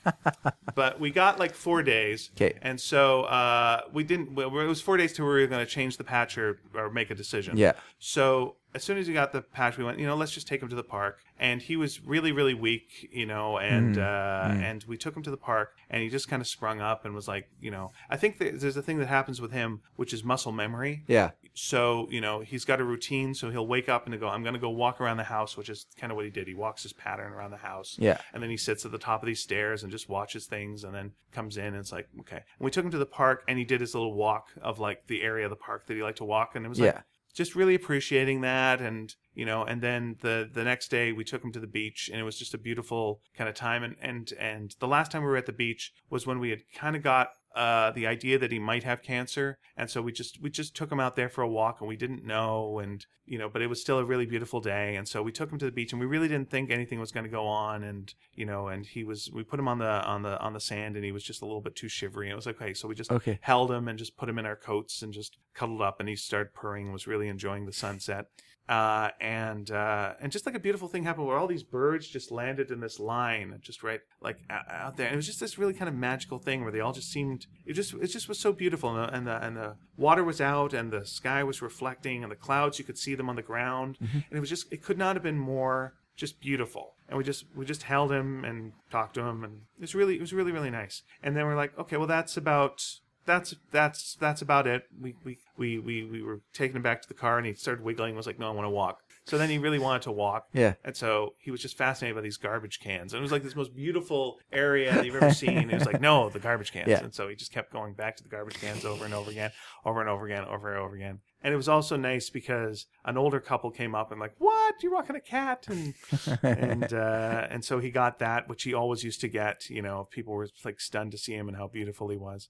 But we got like four days, 'Kay. and so uh, we didn't. Well, it was four days to where we were going to change the patch or, or make a decision. Yeah. So as soon as we got the patch, we went, you know, let's just take him to the park. And he was really, really weak, you know, and uh, and we took him to the park, and he just kind of sprung up and was like, you know, I think that there's a thing that happens with him, which is muscle memory. Yeah. So, you know, he's got a routine, so he'll wake up and he'll go, I'm going to go walk around the house, which is kind of what he did. He walks his pattern around the house. Yeah. And then he sits at the top of these stairs and just watches things and then comes in and it's like, okay. And we took him to the park and he did his little walk of like the area of the park that he liked to walk. And it was like, Yeah. just really appreciating that. And, you know, and then the, the next day we took him to the beach and it was just a beautiful kind of time. And, and, and the last time we were at the beach was when we had kind of got uh, the idea that he might have cancer. And so we just, we just took him out there for a walk and we didn't know. And, you know, but it was still a really beautiful day. And so we took him to the beach and we really didn't think anything was going to go on. And, you know, and he was, we put him on the, on the, on the sand and he was just a little bit too shivery. And it was like, okay. So we just Okay. held him and just put him in our coats and just cuddled up and he started purring and was really enjoying the sunset. Uh, and, uh, and just like a beautiful thing happened where all these birds just landed in this line, just right, like out, out there. And it was just this really kind of magical thing where they all just seemed, it just, it just was so beautiful. And the, and the, and the water was out and the sky was reflecting and the clouds, you could see them on the ground. Mm-hmm. And it was just, it could not have been more just beautiful. And we just, we just held him and talked to him and it was really, it was really, really nice. And then we're like, okay, well, that's about, That's that's that's about it. We, we we we we were taking him back to the car, and he started wiggling. And was like, "No, I want to walk." So then he really wanted to walk. Yeah. And so he was just fascinated by these garbage cans, and it was like this most beautiful area that you've ever seen. And he was like, "No, the garbage cans." Yeah. And so he just kept going back to the garbage cans over and over again, over and over again, over and over again. And it was also nice because an older couple came up and like, "What? You're walking a cat?" And and uh, and so he got that, which he always used to get. You know, people were like stunned to see him and how beautiful he was.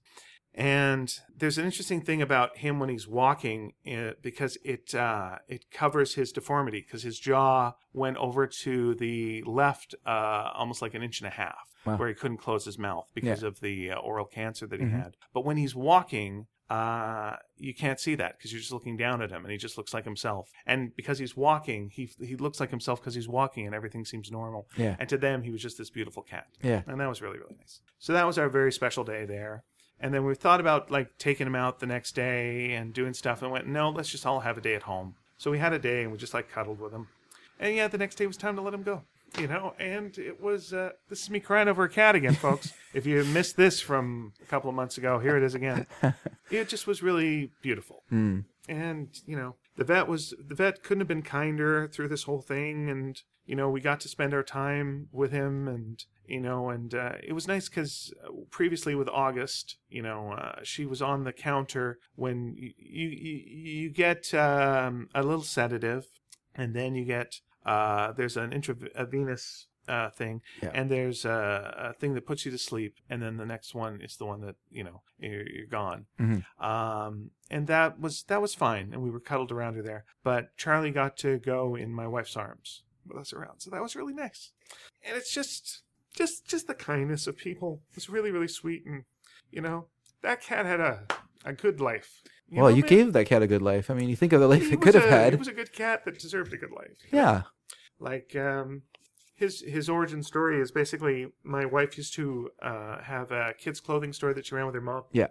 And there's an interesting thing about him when he's walking uh, because it uh, it covers his deformity because his jaw went over to the left uh, almost like an inch and a half Wow. where he couldn't close his mouth because Yeah. of the uh, oral cancer that he Mhm. had. But when he's walking, uh, you can't see that because you're just looking down at him, and he just looks like himself. And because he's walking, he he looks like himself because he's walking, and everything seems normal. Yeah. And to them, he was just this beautiful cat. Yeah. And that was really, really nice. So that was our very special day there. And then we thought about like taking him out the next day and doing stuff, and went, no, let's just all have a day at home. So we had a day, and we just like cuddled with him. And yeah, the next day was time to let him go. You know, and it was, uh, this is me crying over a cat again, folks. If you missed this from a couple of months ago, here it is again. It just was really beautiful. Mm. And, you know, the vet was, the vet couldn't have been kinder through this whole thing. And, you know, we got to spend our time with him, and, you know, and uh, it was nice because previously with August, you know, uh, she was on the counter when you, you, you, you get um, a little sedative, and then you get, Uh, there's an intravenous uh, thing, yeah. and there's a, a thing that puts you to sleep, and then the next one is the one that, you know, you're, you're gone. Mm-hmm. Um, and that was that was fine, and we were cuddled around her there. But Charlie got to go in my wife's arms with us around, so that was really nice. And it's just just just the kindness of people. It's really really sweet, and you know, that cat had a a good life. You well, know, you man? gave that cat a good life. I mean, you think of the life He it could was have a- had. He was a good cat that deserved a good life. Yeah. Like, um, his his origin story is basically my wife used to uh, have a kids' clothing store that she ran with her mom. Yeah.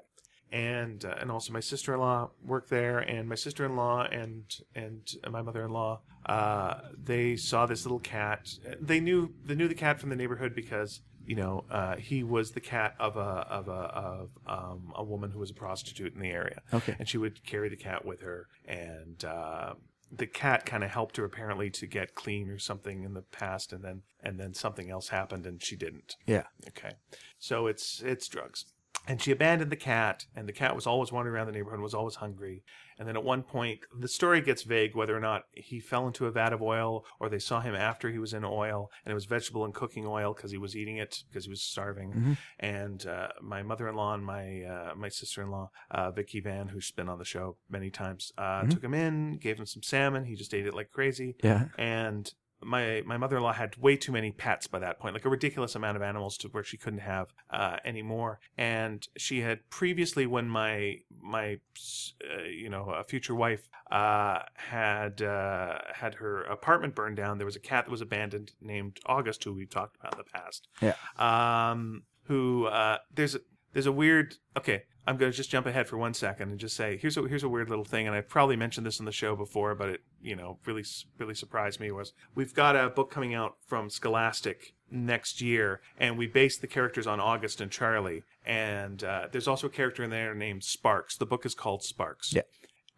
And uh, and also my sister-in-law worked there, and my sister-in-law and and my mother-in-law, uh, they saw this little cat. They knew they knew the cat from the neighborhood because, you know, uh, he was the cat of a of a of um, a woman who was a prostitute in the area. Okay. And she would carry the cat with her, and uh, the cat kind of helped her apparently to get clean or something in the past, and then and then something else happened, and she didn't. Yeah. Okay. So it's it's drugs. And she abandoned the cat, and the cat was always wandering around the neighborhood and was always hungry. And then at one point, the story gets vague whether or not he fell into a vat of oil or they saw him after he was in oil, and it was vegetable and cooking oil because he was eating it because he was starving. Mm-hmm. And uh, my mother-in-law and my uh, my sister-in-law, uh, Vicky Van, who's been on the show many times, uh, Mm-hmm. took him in, gave him some salmon. He just ate it like crazy. Yeah. And my my mother-in-law had way too many pets by that point, like a ridiculous amount of animals to where she couldn't have uh, any more. And she had previously, when my my uh, you know a future wife uh, had uh, had her apartment burned down, there was a cat that was abandoned named August, who we've talked about in the past. Yeah. Um, who uh, there's a, there's a weird okay. I'm going to just jump ahead for one second and just say, here's a here's a weird little thing, and I've probably mentioned this on the show before, but it, you know, really really surprised me. Was we've got a book coming out from Scholastic next year, and we based the characters on August and Charlie, and uh, there's also a character in there named Sparks. The book is called Sparks. Yeah.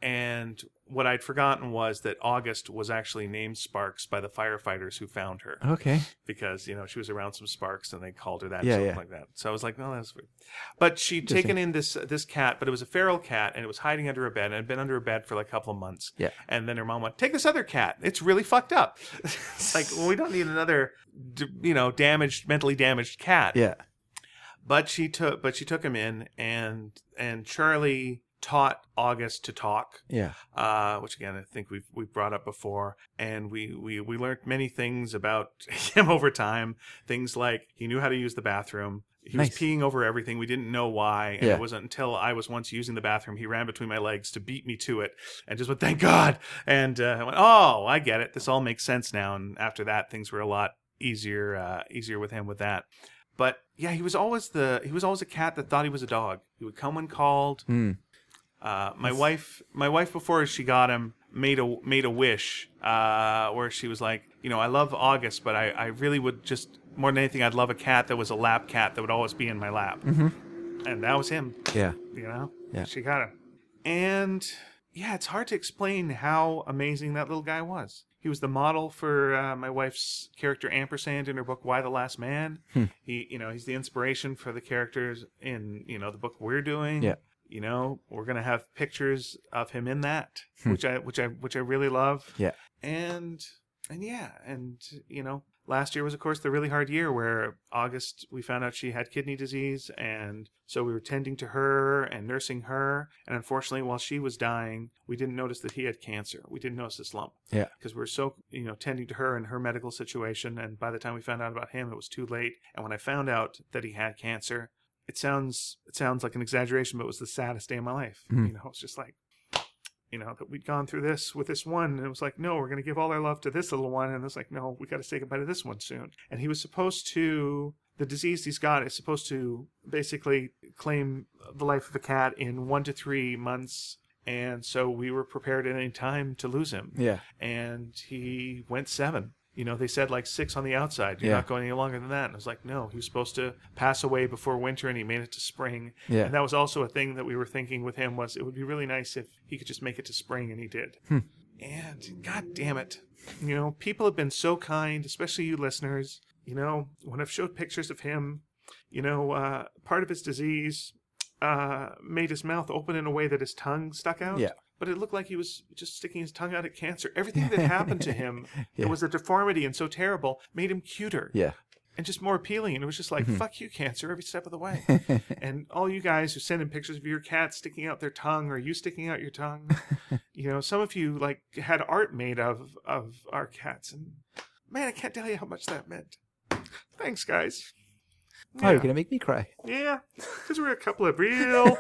And what I'd forgotten was that August was actually named Sparks by the firefighters who found her. Okay. Because, you know, she was around some sparks and they called her that, Yeah, or something yeah. like that. So I was like, well, that's weird. But she'd taken in this this cat, but it was a feral cat, and it was hiding under a bed, and it had been under a bed for like a couple of months. Yeah. And then her mom went, take this other cat. It's really fucked up. It's like, well, we don't need another, d- you know, damaged, mentally damaged cat. Yeah. But she took, but she took him in, and and Charlie taught August to talk. Yeah. Uh, which again I think we've we've brought up before, and we, we we learned many things about him over time. Things like he knew how to use the bathroom. He Nice. was peeing over everything. We didn't know why, and Yeah. it wasn't until I was once using the bathroom he ran between my legs to beat me to it, and just went, "Thank God!" And uh, I went, "Oh, I get it. This all makes sense now." And after that, things were a lot easier uh, easier with him with that. But yeah, he was always the he was always a cat that thought he was a dog. He would come when called. Mm. Uh, my wife, my wife, before she got him, made a made a wish uh, where she was like, you know, I love August, but I, I really would just more than anything, I'd love a cat that was a lap cat that would always be in my lap, Mm-hmm. and that was him. Yeah. You know, Yeah. she got him, and yeah, it's hard to explain how amazing that little guy was. He was the model for uh, my wife's character Ampersand in her book Why the Last Man. Hmm. He, you know, he's the inspiration for the characters in you know the book we're doing. Yeah. You know, we're gonna have pictures of him in that, Hmm. which I which I which I really love. Yeah. And and yeah, and you know, last year was of course the really hard year where August we found out she had kidney disease, and so we were tending to her and nursing her, and unfortunately while she was dying, we didn't notice that he had cancer. We didn't notice this lump. Yeah. Because we were so, you know, tending to her and her medical situation, and by the time we found out about him, it was too late. And when I found out that he had cancer, it sounds it sounds like an exaggeration, but it was the saddest day of my life. Mhm. You know, it's just like, you know, that we'd gone through this with this one, and it was like, no, we're going to give all our love to this little one, and it's like, no, we got to say goodbye to this one soon. And he was supposed to, the disease he's got is supposed to basically claim the life of a cat in one to three months, and so we were prepared at any time to lose him. Yeah. And he went seven. You know, they said like six on the outside. You're Yeah. not going any longer than that. And I was like, no, he was supposed to pass away before winter, and he made it to spring. Yeah. And that was also a thing that we were thinking with him was it would be really nice if he could just make it to spring, and he did. Hmm. And God damn it. You know, people have been so kind, especially you listeners. You know, when I've showed pictures of him, you know, uh, part of his disease uh, made his mouth open in a way that his tongue stuck out. Yeah. But it looked like he was just sticking his tongue out at cancer. Everything that happened to him Yeah. that was a deformity and so terrible made him cuter Yeah. and just more appealing. And it was just like, Mhm. fuck you, cancer, every step of the way. And all you guys who send in pictures of your cat sticking out their tongue or you sticking out your tongue, you know, some of you like had art made of, of our cats. And man, I can't tell you how much that meant. Thanks, guys. Oh, you're going to make me cry. Yeah, because we're a couple of real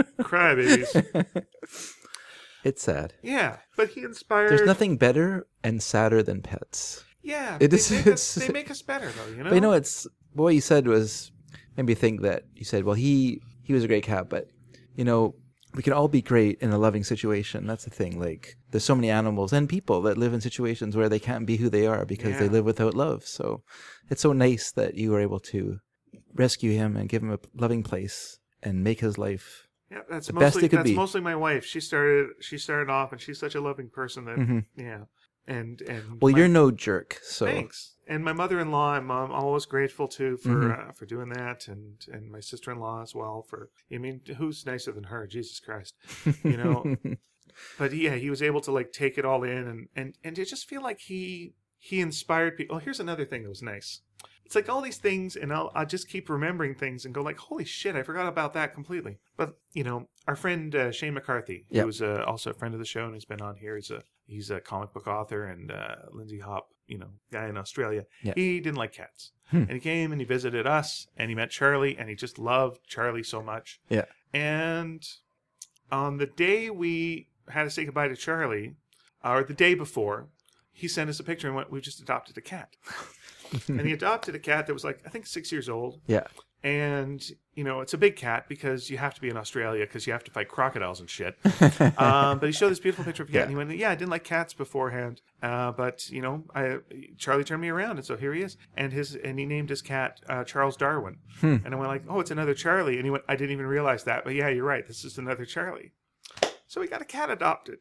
crybabies. It's sad. Yeah, but he inspired. There's nothing better and sadder than pets. Yeah, It they, is- make us, it's- they make us better, though. You know. But you know, it's what you said was made me think that you said, well, he he was a great cat, but you know, we can all be great in a loving situation. That's the thing. Like, there's so many animals and people that live in situations where they can't be who they are because they Yeah. live without love. So it's so nice that you were able to rescue him and give him a loving place and make his life. Yeah, that's the best mostly it could that's be. mostly my wife. She started she started off, and she's such a loving person that Mhm. yeah, and and Well, my- you're no jerk, so thanks. And my mother-in-law, I'm, I'm always grateful to for Mhm. uh, for doing that, and and my sister-in-law as well. For I mean, who's nicer than her? Jesus Christ, you know. But yeah, he was able to like take it all in, and and and to just feel like he he inspired people. Oh, here's another thing that was nice. It's like all these things, and I'll I'll just keep remembering things and go like, holy shit, I forgot about that completely. But you know, our friend uh, Shane McCarthy, Yep. who's uh, also a friend of the show and has been on here. He's a he's a comic book author and uh, Lindsay Hop, you know, guy in Australia. Yeah. He didn't like cats, Hmm. and he came and he visited us, and he met Charlie, and he just loved Charlie so much. Yeah. And on the day we had to say goodbye to Charlie, or the day before, he sent us a picture and went, "We've just adopted a cat." And he adopted a cat that was like, I think six years old. yeah. And, you know, it's a big cat because you have to be in Australia because you have to fight crocodiles and shit. um, but he showed this beautiful picture of a cat, Yeah. and he went, yeah, I didn't like cats beforehand. Uh, but, you know, I Charlie turned me around, and so here he is. And his and he named his cat uh, Charles Darwin. Hmm. And I went like, oh, it's another Charlie. And he went, I didn't even realize that. But yeah, you're right. This is another Charlie. So we got a cat adopted.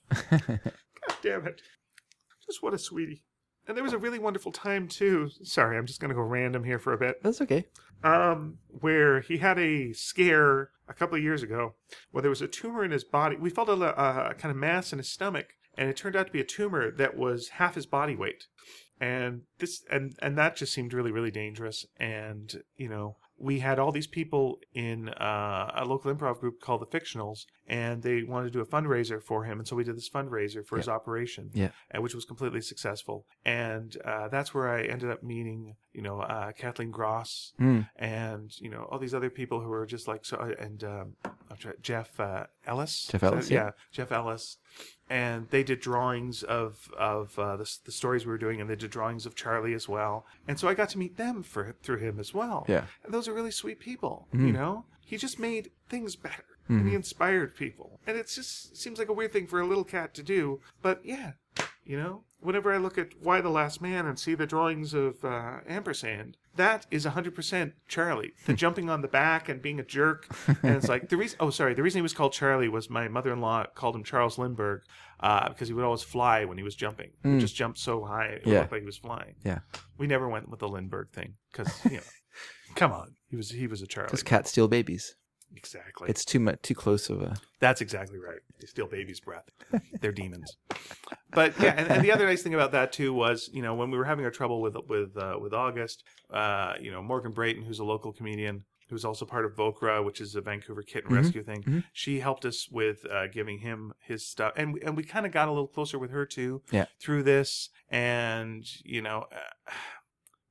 God damn it. Just what a sweetie. And there was a really wonderful time, too. Sorry, I'm just going to go random here for a bit. That's okay. Um, where he had a scare a couple of years ago where there was a tumor in his body. We felt a, a, a kind of mass in his stomach, and it turned out to be a tumor that was half his body weight. And this and, and that just seemed really, really dangerous. And, you know, we had all these people in uh, a local improv group called the Fictionals, and they wanted to do a fundraiser for him. And so we did this fundraiser for his operation, Yeah. uh, which was completely successful. And uh, that's where I ended up meeting, you know, uh, Kathleen Gross Hmm. and, you know, all these other people who were just like, so, and um, I'm trying, Jeff uh, Ellis. Jeff Is that- Ellis, yeah. yeah. Jeff Ellis. And they did drawings of of uh, the, the stories we were doing, and they did drawings of Charlie as well. And so I got to meet them for through him as well. Yeah. And those are really sweet people, Mhm. you know? He just made things better. Mhm. And he inspired people. And it just seems like a weird thing for a little cat to do. But yeah, you know? Whenever I look at Y the Last Man and see the drawings of uh, Ampersand, that is one hundred percent Charlie. The jumping on the back and being a jerk. And it's like, the reason, oh, sorry, the reason he was called Charlie was my mother-in-law called him Charles Lindbergh uh, because he would always fly when he was jumping. He Mm. just jumped so high, it Yeah. looked like he was flying. Yeah. We never went with the Lindbergh thing because, you know, come on. He was he was a Charlie. Because cats steal babies. Exactly. It's too much, too close of a. That's exactly right. They steal babies' breath. They're demons. But yeah, and, and the other nice thing about that too was, you know, when we were having our trouble with with uh, with August, uh, you know, Morgan Brayton, who's a local comedian, who's also part of Vokra, which is a Vancouver kitten Mhm. rescue thing, Mhm. she helped us with uh, giving him his stuff, and we, and we kind of got a little closer with her too Yeah. through this, and you know. Uh,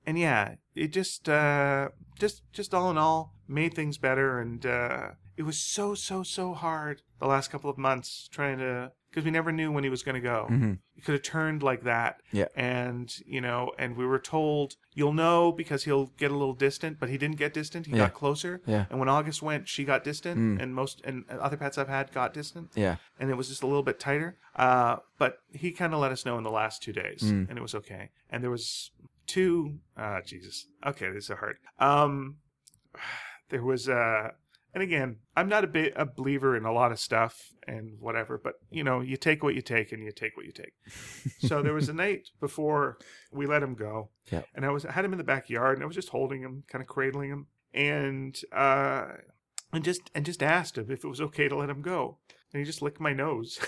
and yeah, it just uh, just just all in all made things better, and uh, it was so so so hard the last couple of months trying to, because we never knew when he was going to go. Mm-hmm. He could have turned like that. Yeah. And, you know, and we were told, you'll know because he'll get a little distant, but he didn't get distant. He Yeah. got closer. Yeah. And when August went, she got distant, Mm. and most, and other pets I've had got distant. Yeah. And it was just a little bit tighter. Uh, but he kind of let us know in the last two days, Mm. and it was okay. And there was two, uh, Jesus. Okay, this is hard. Um, there was, uh, and again, I'm not a bit a believer in a lot of stuff and whatever, but you know, you take what you take and you take what you take. So there was a night before we let him go, Yeah. and I was I had him in the backyard, and I was just holding him, kind of cradling him, and uh, and just and just asked him if it was okay to let him go, and he just licked my nose.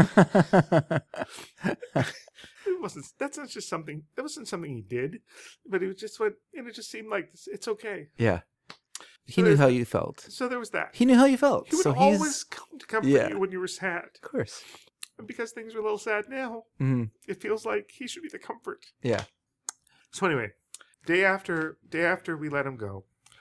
It wasn't. That's not just something. That wasn't something he did, but it was just what, and it just seemed like it's okay. Yeah. He So knew there's- how you felt. So there was that. He knew how you felt. He would so always he's come to comfort yeah. you when you were sad. of course. And because things are a little sad now, Mm. it feels like he should be the comfort. Yeah. So anyway, day after day after we let him go,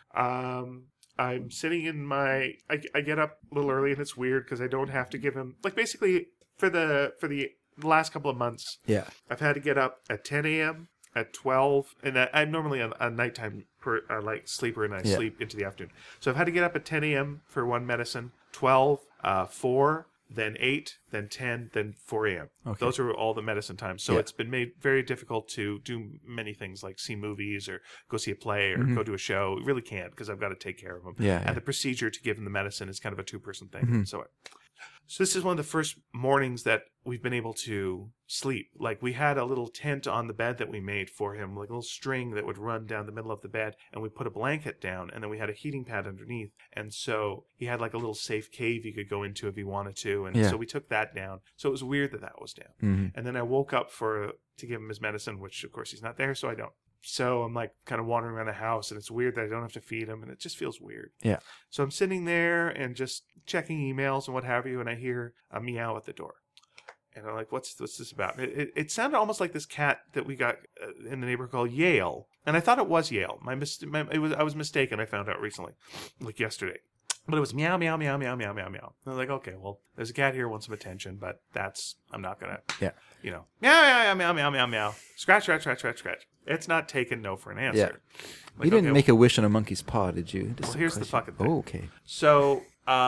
um, I'm sitting in my. I, I get up a little early, and it's weird because I don't have to give him, like, basically for the for the last couple of months, Yeah. I've had to get up at ten a.m., at twelve, and I, I'm normally a, a nighttime per, uh, like sleeper, and I Yeah. sleep into the afternoon. So I've had to get up at ten a.m. for one medicine, twelve, uh, four, then eight, then ten, then four a.m. Okay. Those are all the medicine times. So Yeah. it's been made very difficult to do many things like see movies or go see a play or Mhm. go to a show. Really can't because I've got to take care of him. Yeah. And the procedure to give him the medicine is kind of a two-person thing. Mhm. So, so this is one of the first mornings that we've been able to sleep. Like, we had a little tent on the bed that we made for him, like a little string that would run down the middle of the bed, and we put a blanket down, and then we had a heating pad underneath. And so he had like a little safe cave he could go into if he wanted to. And Yeah. so we took that down. So it was weird that that was down. Mhm. And then I woke up for to give him his medicine, which of course he's not there, so I don't. So I'm like kind of wandering around the house, and it's weird that I don't have to feed him, and it just feels weird. Yeah. So I'm sitting there and just checking emails and what have you, and I hear a meow at the door. And I'm like, what's, what's this about? It, it, it sounded almost like this cat that we got uh, in the neighborhood called Yale. And I thought it was Yale. My, mis- my it was I was mistaken, I found out recently, like yesterday. But it was meow, meow, meow, meow, meow, meow, meow. And I was like, okay, well, there's a cat here who wants some attention, but that's, I'm not going to, Yeah. you know, meow, meow, meow, meow, meow, meow. Scratch, scratch, scratch, scratch, scratch. It's not taking no for an answer. Yeah. Like, You didn't okay, make a wish on a monkey's paw, did you? Just Well, a here's the question. fucking thing. Oh, okay. So,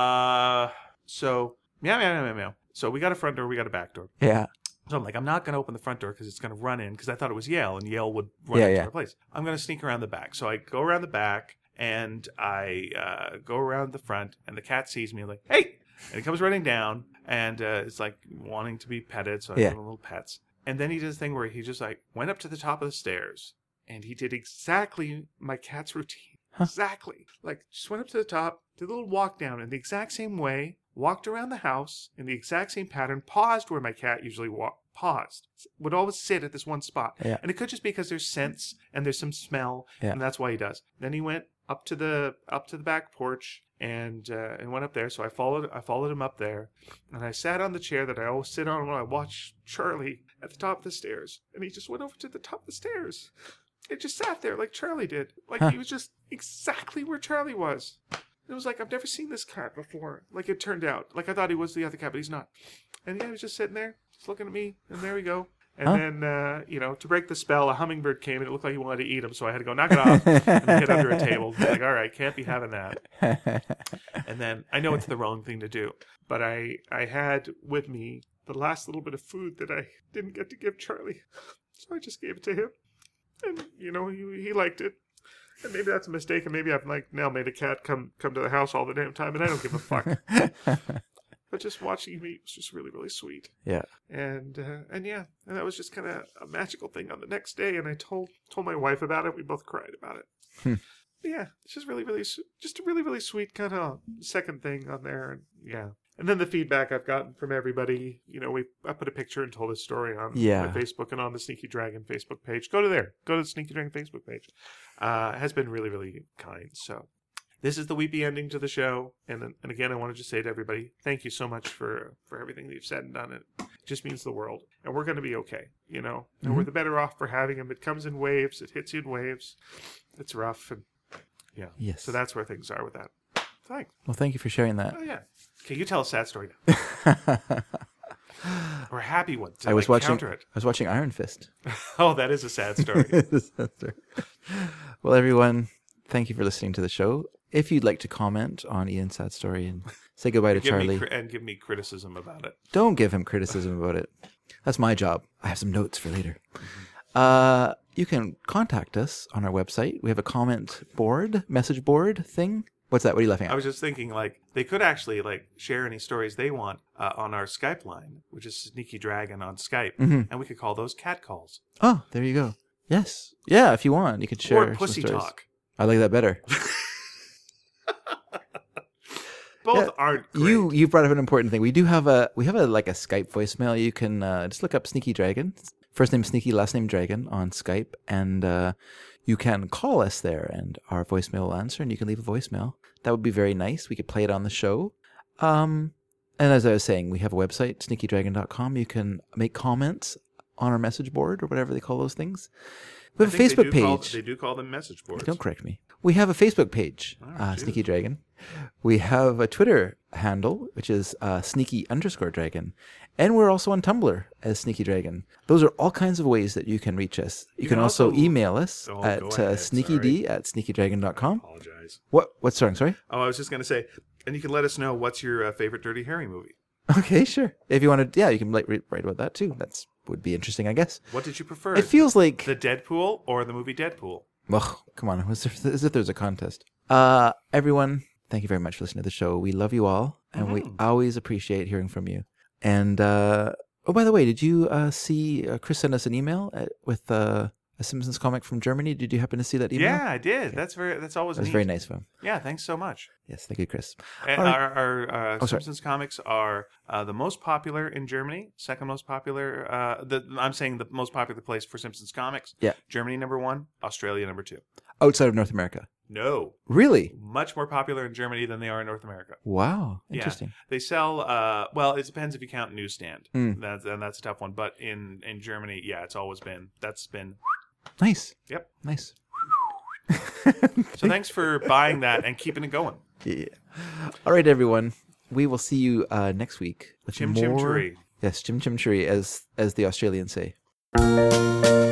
uh, so, meow, meow, meow, meow, meow. So we got a front door, we got a back door. Yeah. So I'm like, I'm not going to open the front door because it's going to run in, because I thought it was Yale, and Yale would run Yeah, into yeah. our place. I'm going to sneak around the back. So I go around the back, and I uh, go around the front, and the cat sees me, like, hey! And he comes running down, and uh, it's like wanting to be petted, so I Yeah. give him little pets. And then he does a thing where he just like went up to the top of the stairs, and he did exactly my cat's routine. Huh. Exactly. Like, just went up to the top, did a little walk down in the exact same way, walked around the house in the exact same pattern, paused where my cat usually walked, paused, would always sit at this one spot. Yeah. And it could just be because there's scents and there's some smell, Yeah. and that's why he does. Then he went up to the up to the back porch and uh, and went up there. So I followed I followed him up there, and I sat on the chair that I always sit on when I watch Charlie at the top of the stairs. And he just went over to the top of the stairs. It just sat there like Charlie did. Like Huh. he was just exactly where Charlie was. It was like, I've never seen this cat before. Like, it turned out. Like, I thought he was the other cat, but he's not. And yeah, he was just sitting there, just looking at me, and there we go. And Huh? then, uh, you know, to break the spell, a hummingbird came, and it looked like he wanted to eat him, so I had to go knock it off and hit under a table. Like, all right, can't be having that. And then, I know it's the wrong thing to do, but I, I had with me the last little bit of food that I didn't get to give Charlie. So I just gave it to him. And, you know, he, he liked it. And maybe that's a mistake, and maybe I've like now made a cat come come to the house all the damn time, and I don't give a fuck. But just watching him eat was just really, really sweet. Yeah. And uh, and yeah, and that was just kind of a magical thing on the next day. And I told told my wife about it. We both cried about it. Hmm. But yeah, it's just really, really, su- just a really, really sweet kind of second thing on there. And yeah. And then the feedback I've gotten from everybody, you know, we I put a picture and told a story on Yeah. my Facebook and on the Sneaky Dragon Facebook page. Go to there. Go to the Sneaky Dragon Facebook page. Uh, has been really, really kind. So, this is the weepy ending to the show. And and again, I want to just say to everybody, thank you so much for, for everything that you've said and done. It just means the world. And we're going to be okay, you know. And Mm-hmm. we're the better off for having him. It comes in waves. It hits you in waves. It's rough. And yeah. Yes. So that's where things are with that. Thanks. Well, thank you for sharing that. Oh, yeah. Okay, you tell a sad story now. Or a happy one to I was like, watching. counter it. I was watching Iron Fist. Oh, that is a sad story. Well, everyone, thank you for listening to the show. If you'd like to comment on Ian's sad story and say goodbye to give Charlie, me cri- and give me criticism about it. don't give him criticism about it. That's my job. I have some notes for later. Uh, you can contact us on our website. We have a comment board, message board thing. What's that? What are you laughing I at? was just thinking, like, they could actually, like, share any stories they want uh, on our Skype line, which is Sneaky Dragon on Skype, Mm-hmm. and we could call those cat calls. Oh, there you go. Yes. Yeah, if you want, you could share Or some pussy stories. talk. I like that better. Both Yeah, aren't great. You you brought up an important thing. We do have a we have a like a Skype voicemail. You can uh, just look up Sneaky Dragon, first name Sneaky, last name Dragon on Skype, and uh, you can call us there, and our voicemail will answer, and you can leave a voicemail. That would be very nice. We could play it on the show. Um, and as I was saying, we have a website, sneaky dragon dot com. You can make comments on our message board or whatever they call those things. We have I a think they Facebook do call- page. they do call them message boards. Don't correct me. We have a Facebook page, Oh, uh, geez. Sneaky Dragon. We have a Twitter handle, which is uh, Sneaky underscore Dragon. And we're also on Tumblr as Sneaky Dragon. Those are all kinds of ways that you can reach us. You, You can, can also, also- email us Oh, at go uh, ahead, sneakyd at sneaky dragon dot com. Apologize. What? What song? Sorry? Oh, I was just going to say, and you can let us know what's your uh, favorite Dirty Harry movie. Okay, sure. If you want to, yeah, you can like, re- write about that too. That's would be interesting, I guess. What did you prefer? It feels like... the Deadpool or the movie Deadpool? Well, come on, as if, as if there's a contest. Uh, everyone, thank you very much for listening to the show. We love you all, and we Mhm. always appreciate hearing from you. And uh, oh, by the way, did you uh, see uh, Chris send us an email at, with uh, a Simpsons comic from Germany? Did you happen to see that email? Yeah, I did. That's very. That's always that was neat. very nice of him. Yeah, thanks so much. Yes, thank you, Chris. And All right. our, our uh, Oh, sorry. Simpsons comics are uh, the most popular in Germany, second most popular. Uh, the, I'm saying the most popular place for Simpsons comics. Yeah. Germany number one, Australia number two. Outside of North America. No, Really? much more popular in Germany than they are in North America. Wow, Yeah. interesting. They sell. Uh, well, it depends if you count newsstand. Mm. That's and that's a tough one. But in in Germany, yeah, it's always been. That's been. Nice. Yep. Nice. So thanks for buying that and keeping it going. Yeah. All right, everyone. We will see you uh, next week with Chim more. chim churee. Yes, chim chim churee, as as the Australians say.